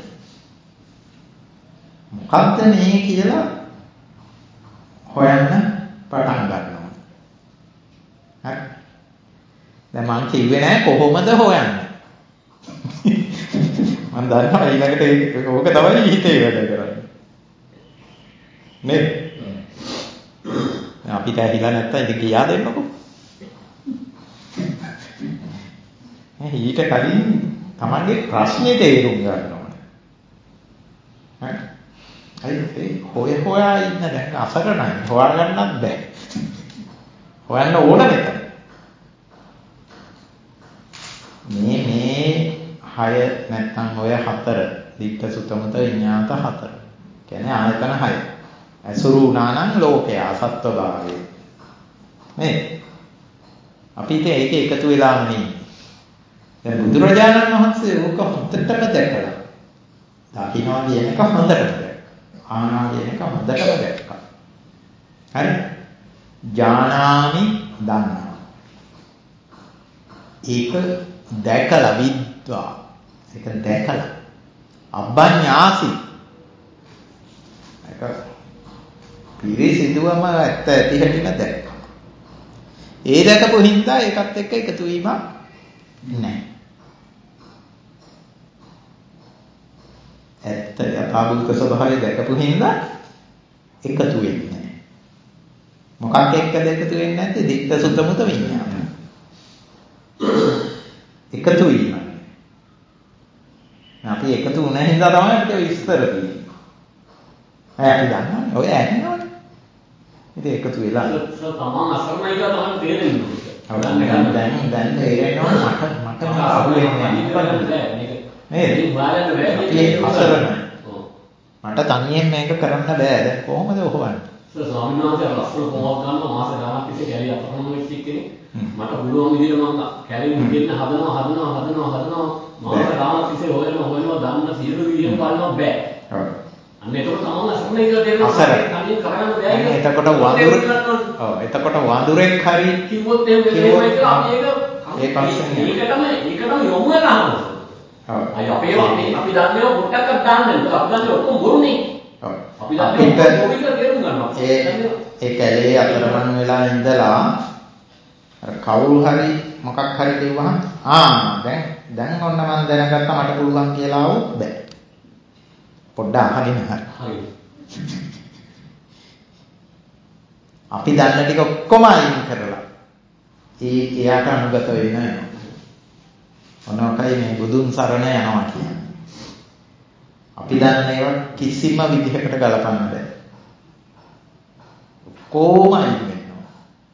මොකද්ද මේ කියලා හොයන්න පටන් ගන්නවා. හරි. දැන් මං කිව්වේ නෑ කොහොමද හොයන්නේ. මම දන්නවා ඊළඟට ඕක තමයි හිතේ වැඩ කරන්නේ. නේද? අපිට ඇහිලා නැත්තම් ඉතින් කියා දෙන්නකෝ. ඊට කලින් Tamange ප්‍රශ්නේ තේරුම් ගන්න ඕනේ. හරි. හොයා ඉන්න දැන් අසරණයි. හොයාගන්නත් බෑ. හොයන්න ඕන මෙතන. මේ 6 නැත්නම් ඔය 4 දිට්ඨ සුත මුත විඤ්ඤාත 4. කියන්නේ ආයතන 6. අසුරු උනානම් ලෝකය සත්ව භාවය. නේ? අපි ඉතින් ඒක එකතු වෙලාම නේ. දැන් බුදුරජාණන් වහන්සේ ඕක හොඳටම දැකලා. දකින්නවා කියන එක හොඳටම දැක්කා. ආනා කියන එක හොඳටම දැක්කා. හරි? ඥානාමි දන්නවා. ඒක දැකලා විද්වා. ඒක දැකලා. අබ්බඤ්ඤාසි. ඒක පිරිසිදුවම ඇත්ත ඇති හැටිම දැක්කා. ඒ දැකපු හින්දා ඒකත් එක්ක එකතු වීමක් නැහැ. ඇත්ත යථාභූත ස්වභාවය දැකපු හින්දා එකතු වෙන්නේ නැහැ. මොකක් එක්කද එකතු වෙන්නේ නැත්තේ? දිට්ඨ සුත මුත විඤ්ඤාණ. එකතු වීම. අපි එකතු වුණ හින්දා තමයි අපිට විස්තර තියෙන්නේ. අපි දන්නවනේ ඔය ඇහෙනවනේ. ඉතින් එකතු වෙලා තමන් අසරණයි කියලා තමයි තේරෙන්නේ. දැන් තේරෙනවා මට අහුවෙන්නේ නැහැ. නේද? මට තනියෙන් මේක කරන්න බෑ. දැන් කොහොමද ඔහොවන්නේ? ස්වාමීන් වහන්සේ ලස්සන කොමක් ගන්නවා මාස ගානක් තිස්සේ කැලිය අපහම වෙච්ච කෙනෙක්. මට පුළුවන් විදිහට මම කැලිය නිදෙන්න හදනවා මාස ගානක් තිස්සේ හොයනවා දන්න සියලු විදිහට බලනවා බෑ. අන්න එතකොට තමන් අසරණයි කියලා තේරෙනවා. තනියෙන් කරගන්න බෑ කියලා. එතකොට වඳුරෙක් හරි කිව්වොත් එහෙම කියලා අපි ඒකටම යොමු වෙනවා. අය අපි දන්නේ පොට්ටක්වත් දාන්නේ නැහැ. අපි දන්නේ ඔක්කොම බොරුනේ. අපි දන්නේ ඔක්කොම කියලා තේරුම් ගන්නවා. ඒ කැලේ අතරමං වෙලා ඉඳලා අර කවුරු හරි මොකක් හරි කිව්වහම දැන් ඔන්න මම දැනගත්තා මට පුළුවන් කියලා આવුත් බෑ. පොඩ්ඩක් අහගෙන හරි. අපි දන්න ටික ඔක්කොම අයින් කරලා එයාට අනුගත වෙන්න වෙනවා. මොනවායි මේ බුදුන් සරණ යනවා කියන්නේ. අපි දන්න ඒවා කිසිම විදිහකට ගලපන්න බෑ. කොහොම අයින් වෙනවා.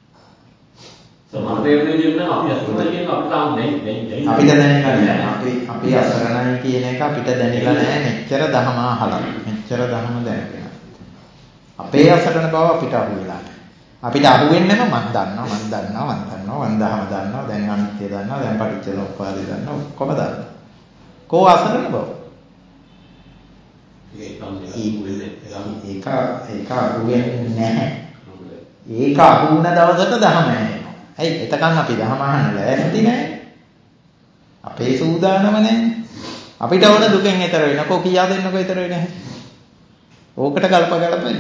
සමහර දේවල් අපි අසරණයි කියන අපිට තාම දැනෙන්නේ අපිට දැනෙන්නේ නැහැ. අපි අසරණයි කියන එක අපිට දැනෙලා නැහැ. මෙච්චර දහම අහලා. මෙච්චර දහම දැනගෙන. අපේ අසරණ බව අපිට අහුවෙලා නැහැ. අපිට අහුවෙන්නේම මම දන්නවා දහම දන්නවා දැන් අනිත්‍ය දන්නවා දැන් පටිච්චසමුප්පාදය දන්නවා ඔක්කොම දන්නවා. කෝ අසරණ බව? ඒක ඒක අහු වෙන්නේ නැහැ. ඒක අහු වුණ දවසට දහම ඇහෙනවා. ඇයි? එතකන් අපි දහම අහන්න ලෑස්ති නැහැ. අපේ සූදානම නැහැ. අපිට ඕන දුකෙන් ඈතර වෙනකෝ කියා දෙන්නකෝ ඈතර වෙන්නේ නැහැ. ඕකට ගලපන්නේ.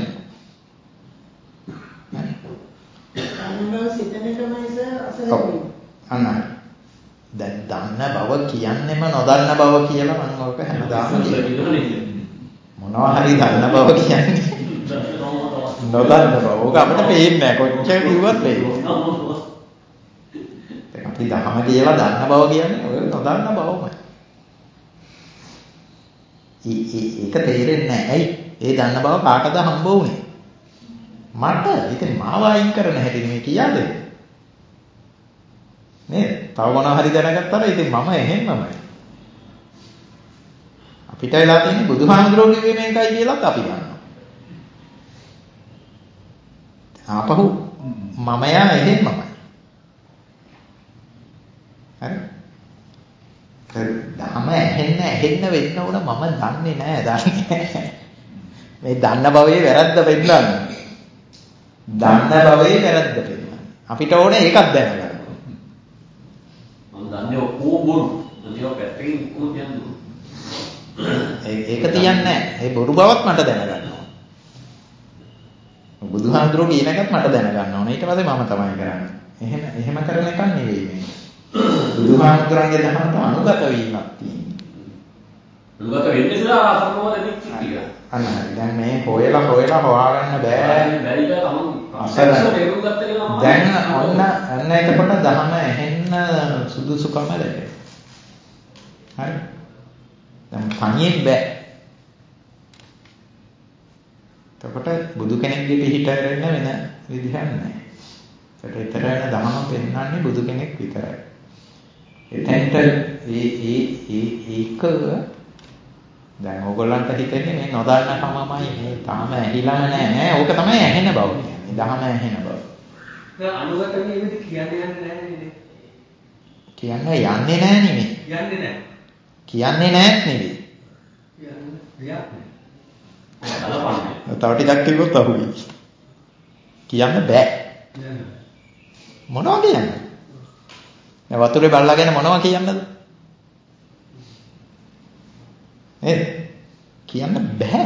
අනුරව සිතනෙටමයි සර් අසරන්නේ. අන්න. දැන් දන්න බව කියන්නෙම නොදන්න බව කියලා මම ඔක හැමදාම කියනවා. මොනවා හරි දන්න බව කියන්නේ නොදන්න බව. ඕක අපිට පේන්නේ නැහැ. කොච්චර කිව්වත් පේන්නේ. අපි දහම කියලා දන්න බව කියන්නේ ඔය නොදන්න බවමයි. ඒක තේරෙන්නේ නැහැ. ඇයි? ඒ දන්න බව කාටද හම්බ වුනේ? මට. ඉතින් මාව අයින් කරන හැටි මේ කියා දෙන්නේ. නේද? තව මොනවා හරි දැනගත්තා නම් ඉතින් මම එහෙම්මමයි. අපිට වෙලා තියෙන්නේ බුදුහාමුදුරුවෝ කිව්වේ මේකයි කියලාත් අපි දන්නවා. ආපහු මමයා එහෙම්මමයි. හරි? ධම ඇහෙන්න වෙන්න ඕන මම දන්නේ නැහැ. මේ දන්න බවේ වැරද්ද පෙන්නන්නේ. දන්න බවේ වැරද්ද පෙන්නන්නේ. අපිට ඕනේ ඒකත් දැනගන්න. මම දන්නේ ඔක්කොම බොරු. ඒක පැත්තකින් කොහොමද කියන්නේ? ඒක තියන්නේ නැහැ. ඒ බොරු බවත් මට දැනගන්න ඕන. බුදුහාමුදුරුවෝ කියන එකත් මට දැනගන්න ඕන. ඊට පස්සේ මම තමයි කරන්නේ. එහෙම කරන එකක් නෙවෙයි මේ. බුදුහාමුදුරන්ගේ දහමට අනුගත වීමක් තියෙනවා. අනුගත වෙන්නේ ඉතලා අසරණව දෙයක් කිය. අන්න හරි. දැන් මේ හොයලා හොයාගන්න බෑ. බැරිද තමන් අසරණ. තේරුම් ගත්ත කෙනා දැන් ඔන්න එතකොට දහම ඇහෙන්න සුදුසුකම ලැබෙනවා. හරි. දැන් තනියෙන් බෑ. එතකොට බුදු කෙනෙක්ගේ පිහිට වෙන්න වෙන විදිහක් නැහැ. ඒකට ඊතර වෙන දහම පෙන්වන්නේ බුදු කෙනෙක් විතරයි. එතෙන්ට ඒක දැන් ඕගොල්ලන්ට හිතෙන්නේ මේ නොදන්නකමමයි මේ තාම ඇහිලාම නැහැ. ඕක තමයි ඇහෙන බව කියන්නේ. දහම ඇහෙන බව. දැන් අනුගත වීමද කියන්නේ නැහැ නේද? කියන්නේ යන්නේ නැහැ නෙමෙයි. යන්නේ නැහැ. කියන්නේ නැත් නෙමෙයි. කියන්නේ බලපන්නේ. තව ටිකක් කිව්වොත් අහුයි. කියන්න බෑ. මොනවා කියන්නේ? දැන් වතුරේ බල්ලා ගැන මොනවා කියන්නද? නේද? කියන්න බෑ.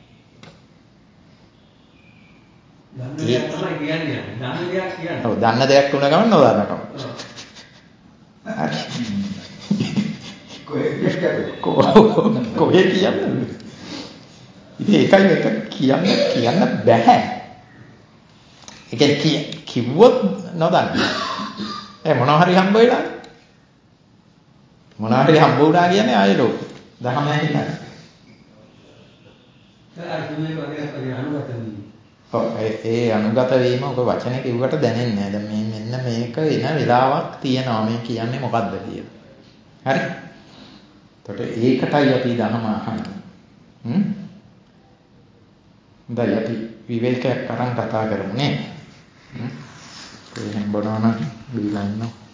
දන්න දෙයක් තමයි කියන්නේ. දන්න දෙයක් කියන්නේ. ඔව් දන්න දෙයක් වුණ ගමන් නොදන්නකම. කොහේ කියන්නේ? ඉතින් ඒකයි එක කියන්න බෑ. ඒක කිව්වොත් නොදන්න. මොනවා හරි හම්බ වෙලා මොනවා හරි හම්බ වුණා කියන්නේ ආයෙ ලෝක. දහම ඇහිලා. ඒ අනුගත වීම ඔක වචනේ කිව්වට දැනෙන්නේ නැහැ. දැන් මේ මෙන්න මේක වෙන වෙලාවක් තියෙනවා මේ කියන්නේ මොකද්ද කියලා. හරි? එතකොට ඒකටයි අපි දහම අහන්නේ. දැන් අපි විවේකයක් අරන් කතා කරමු නේ. එහෙනම් බොනවා නම් බීලා ඉන්නවා.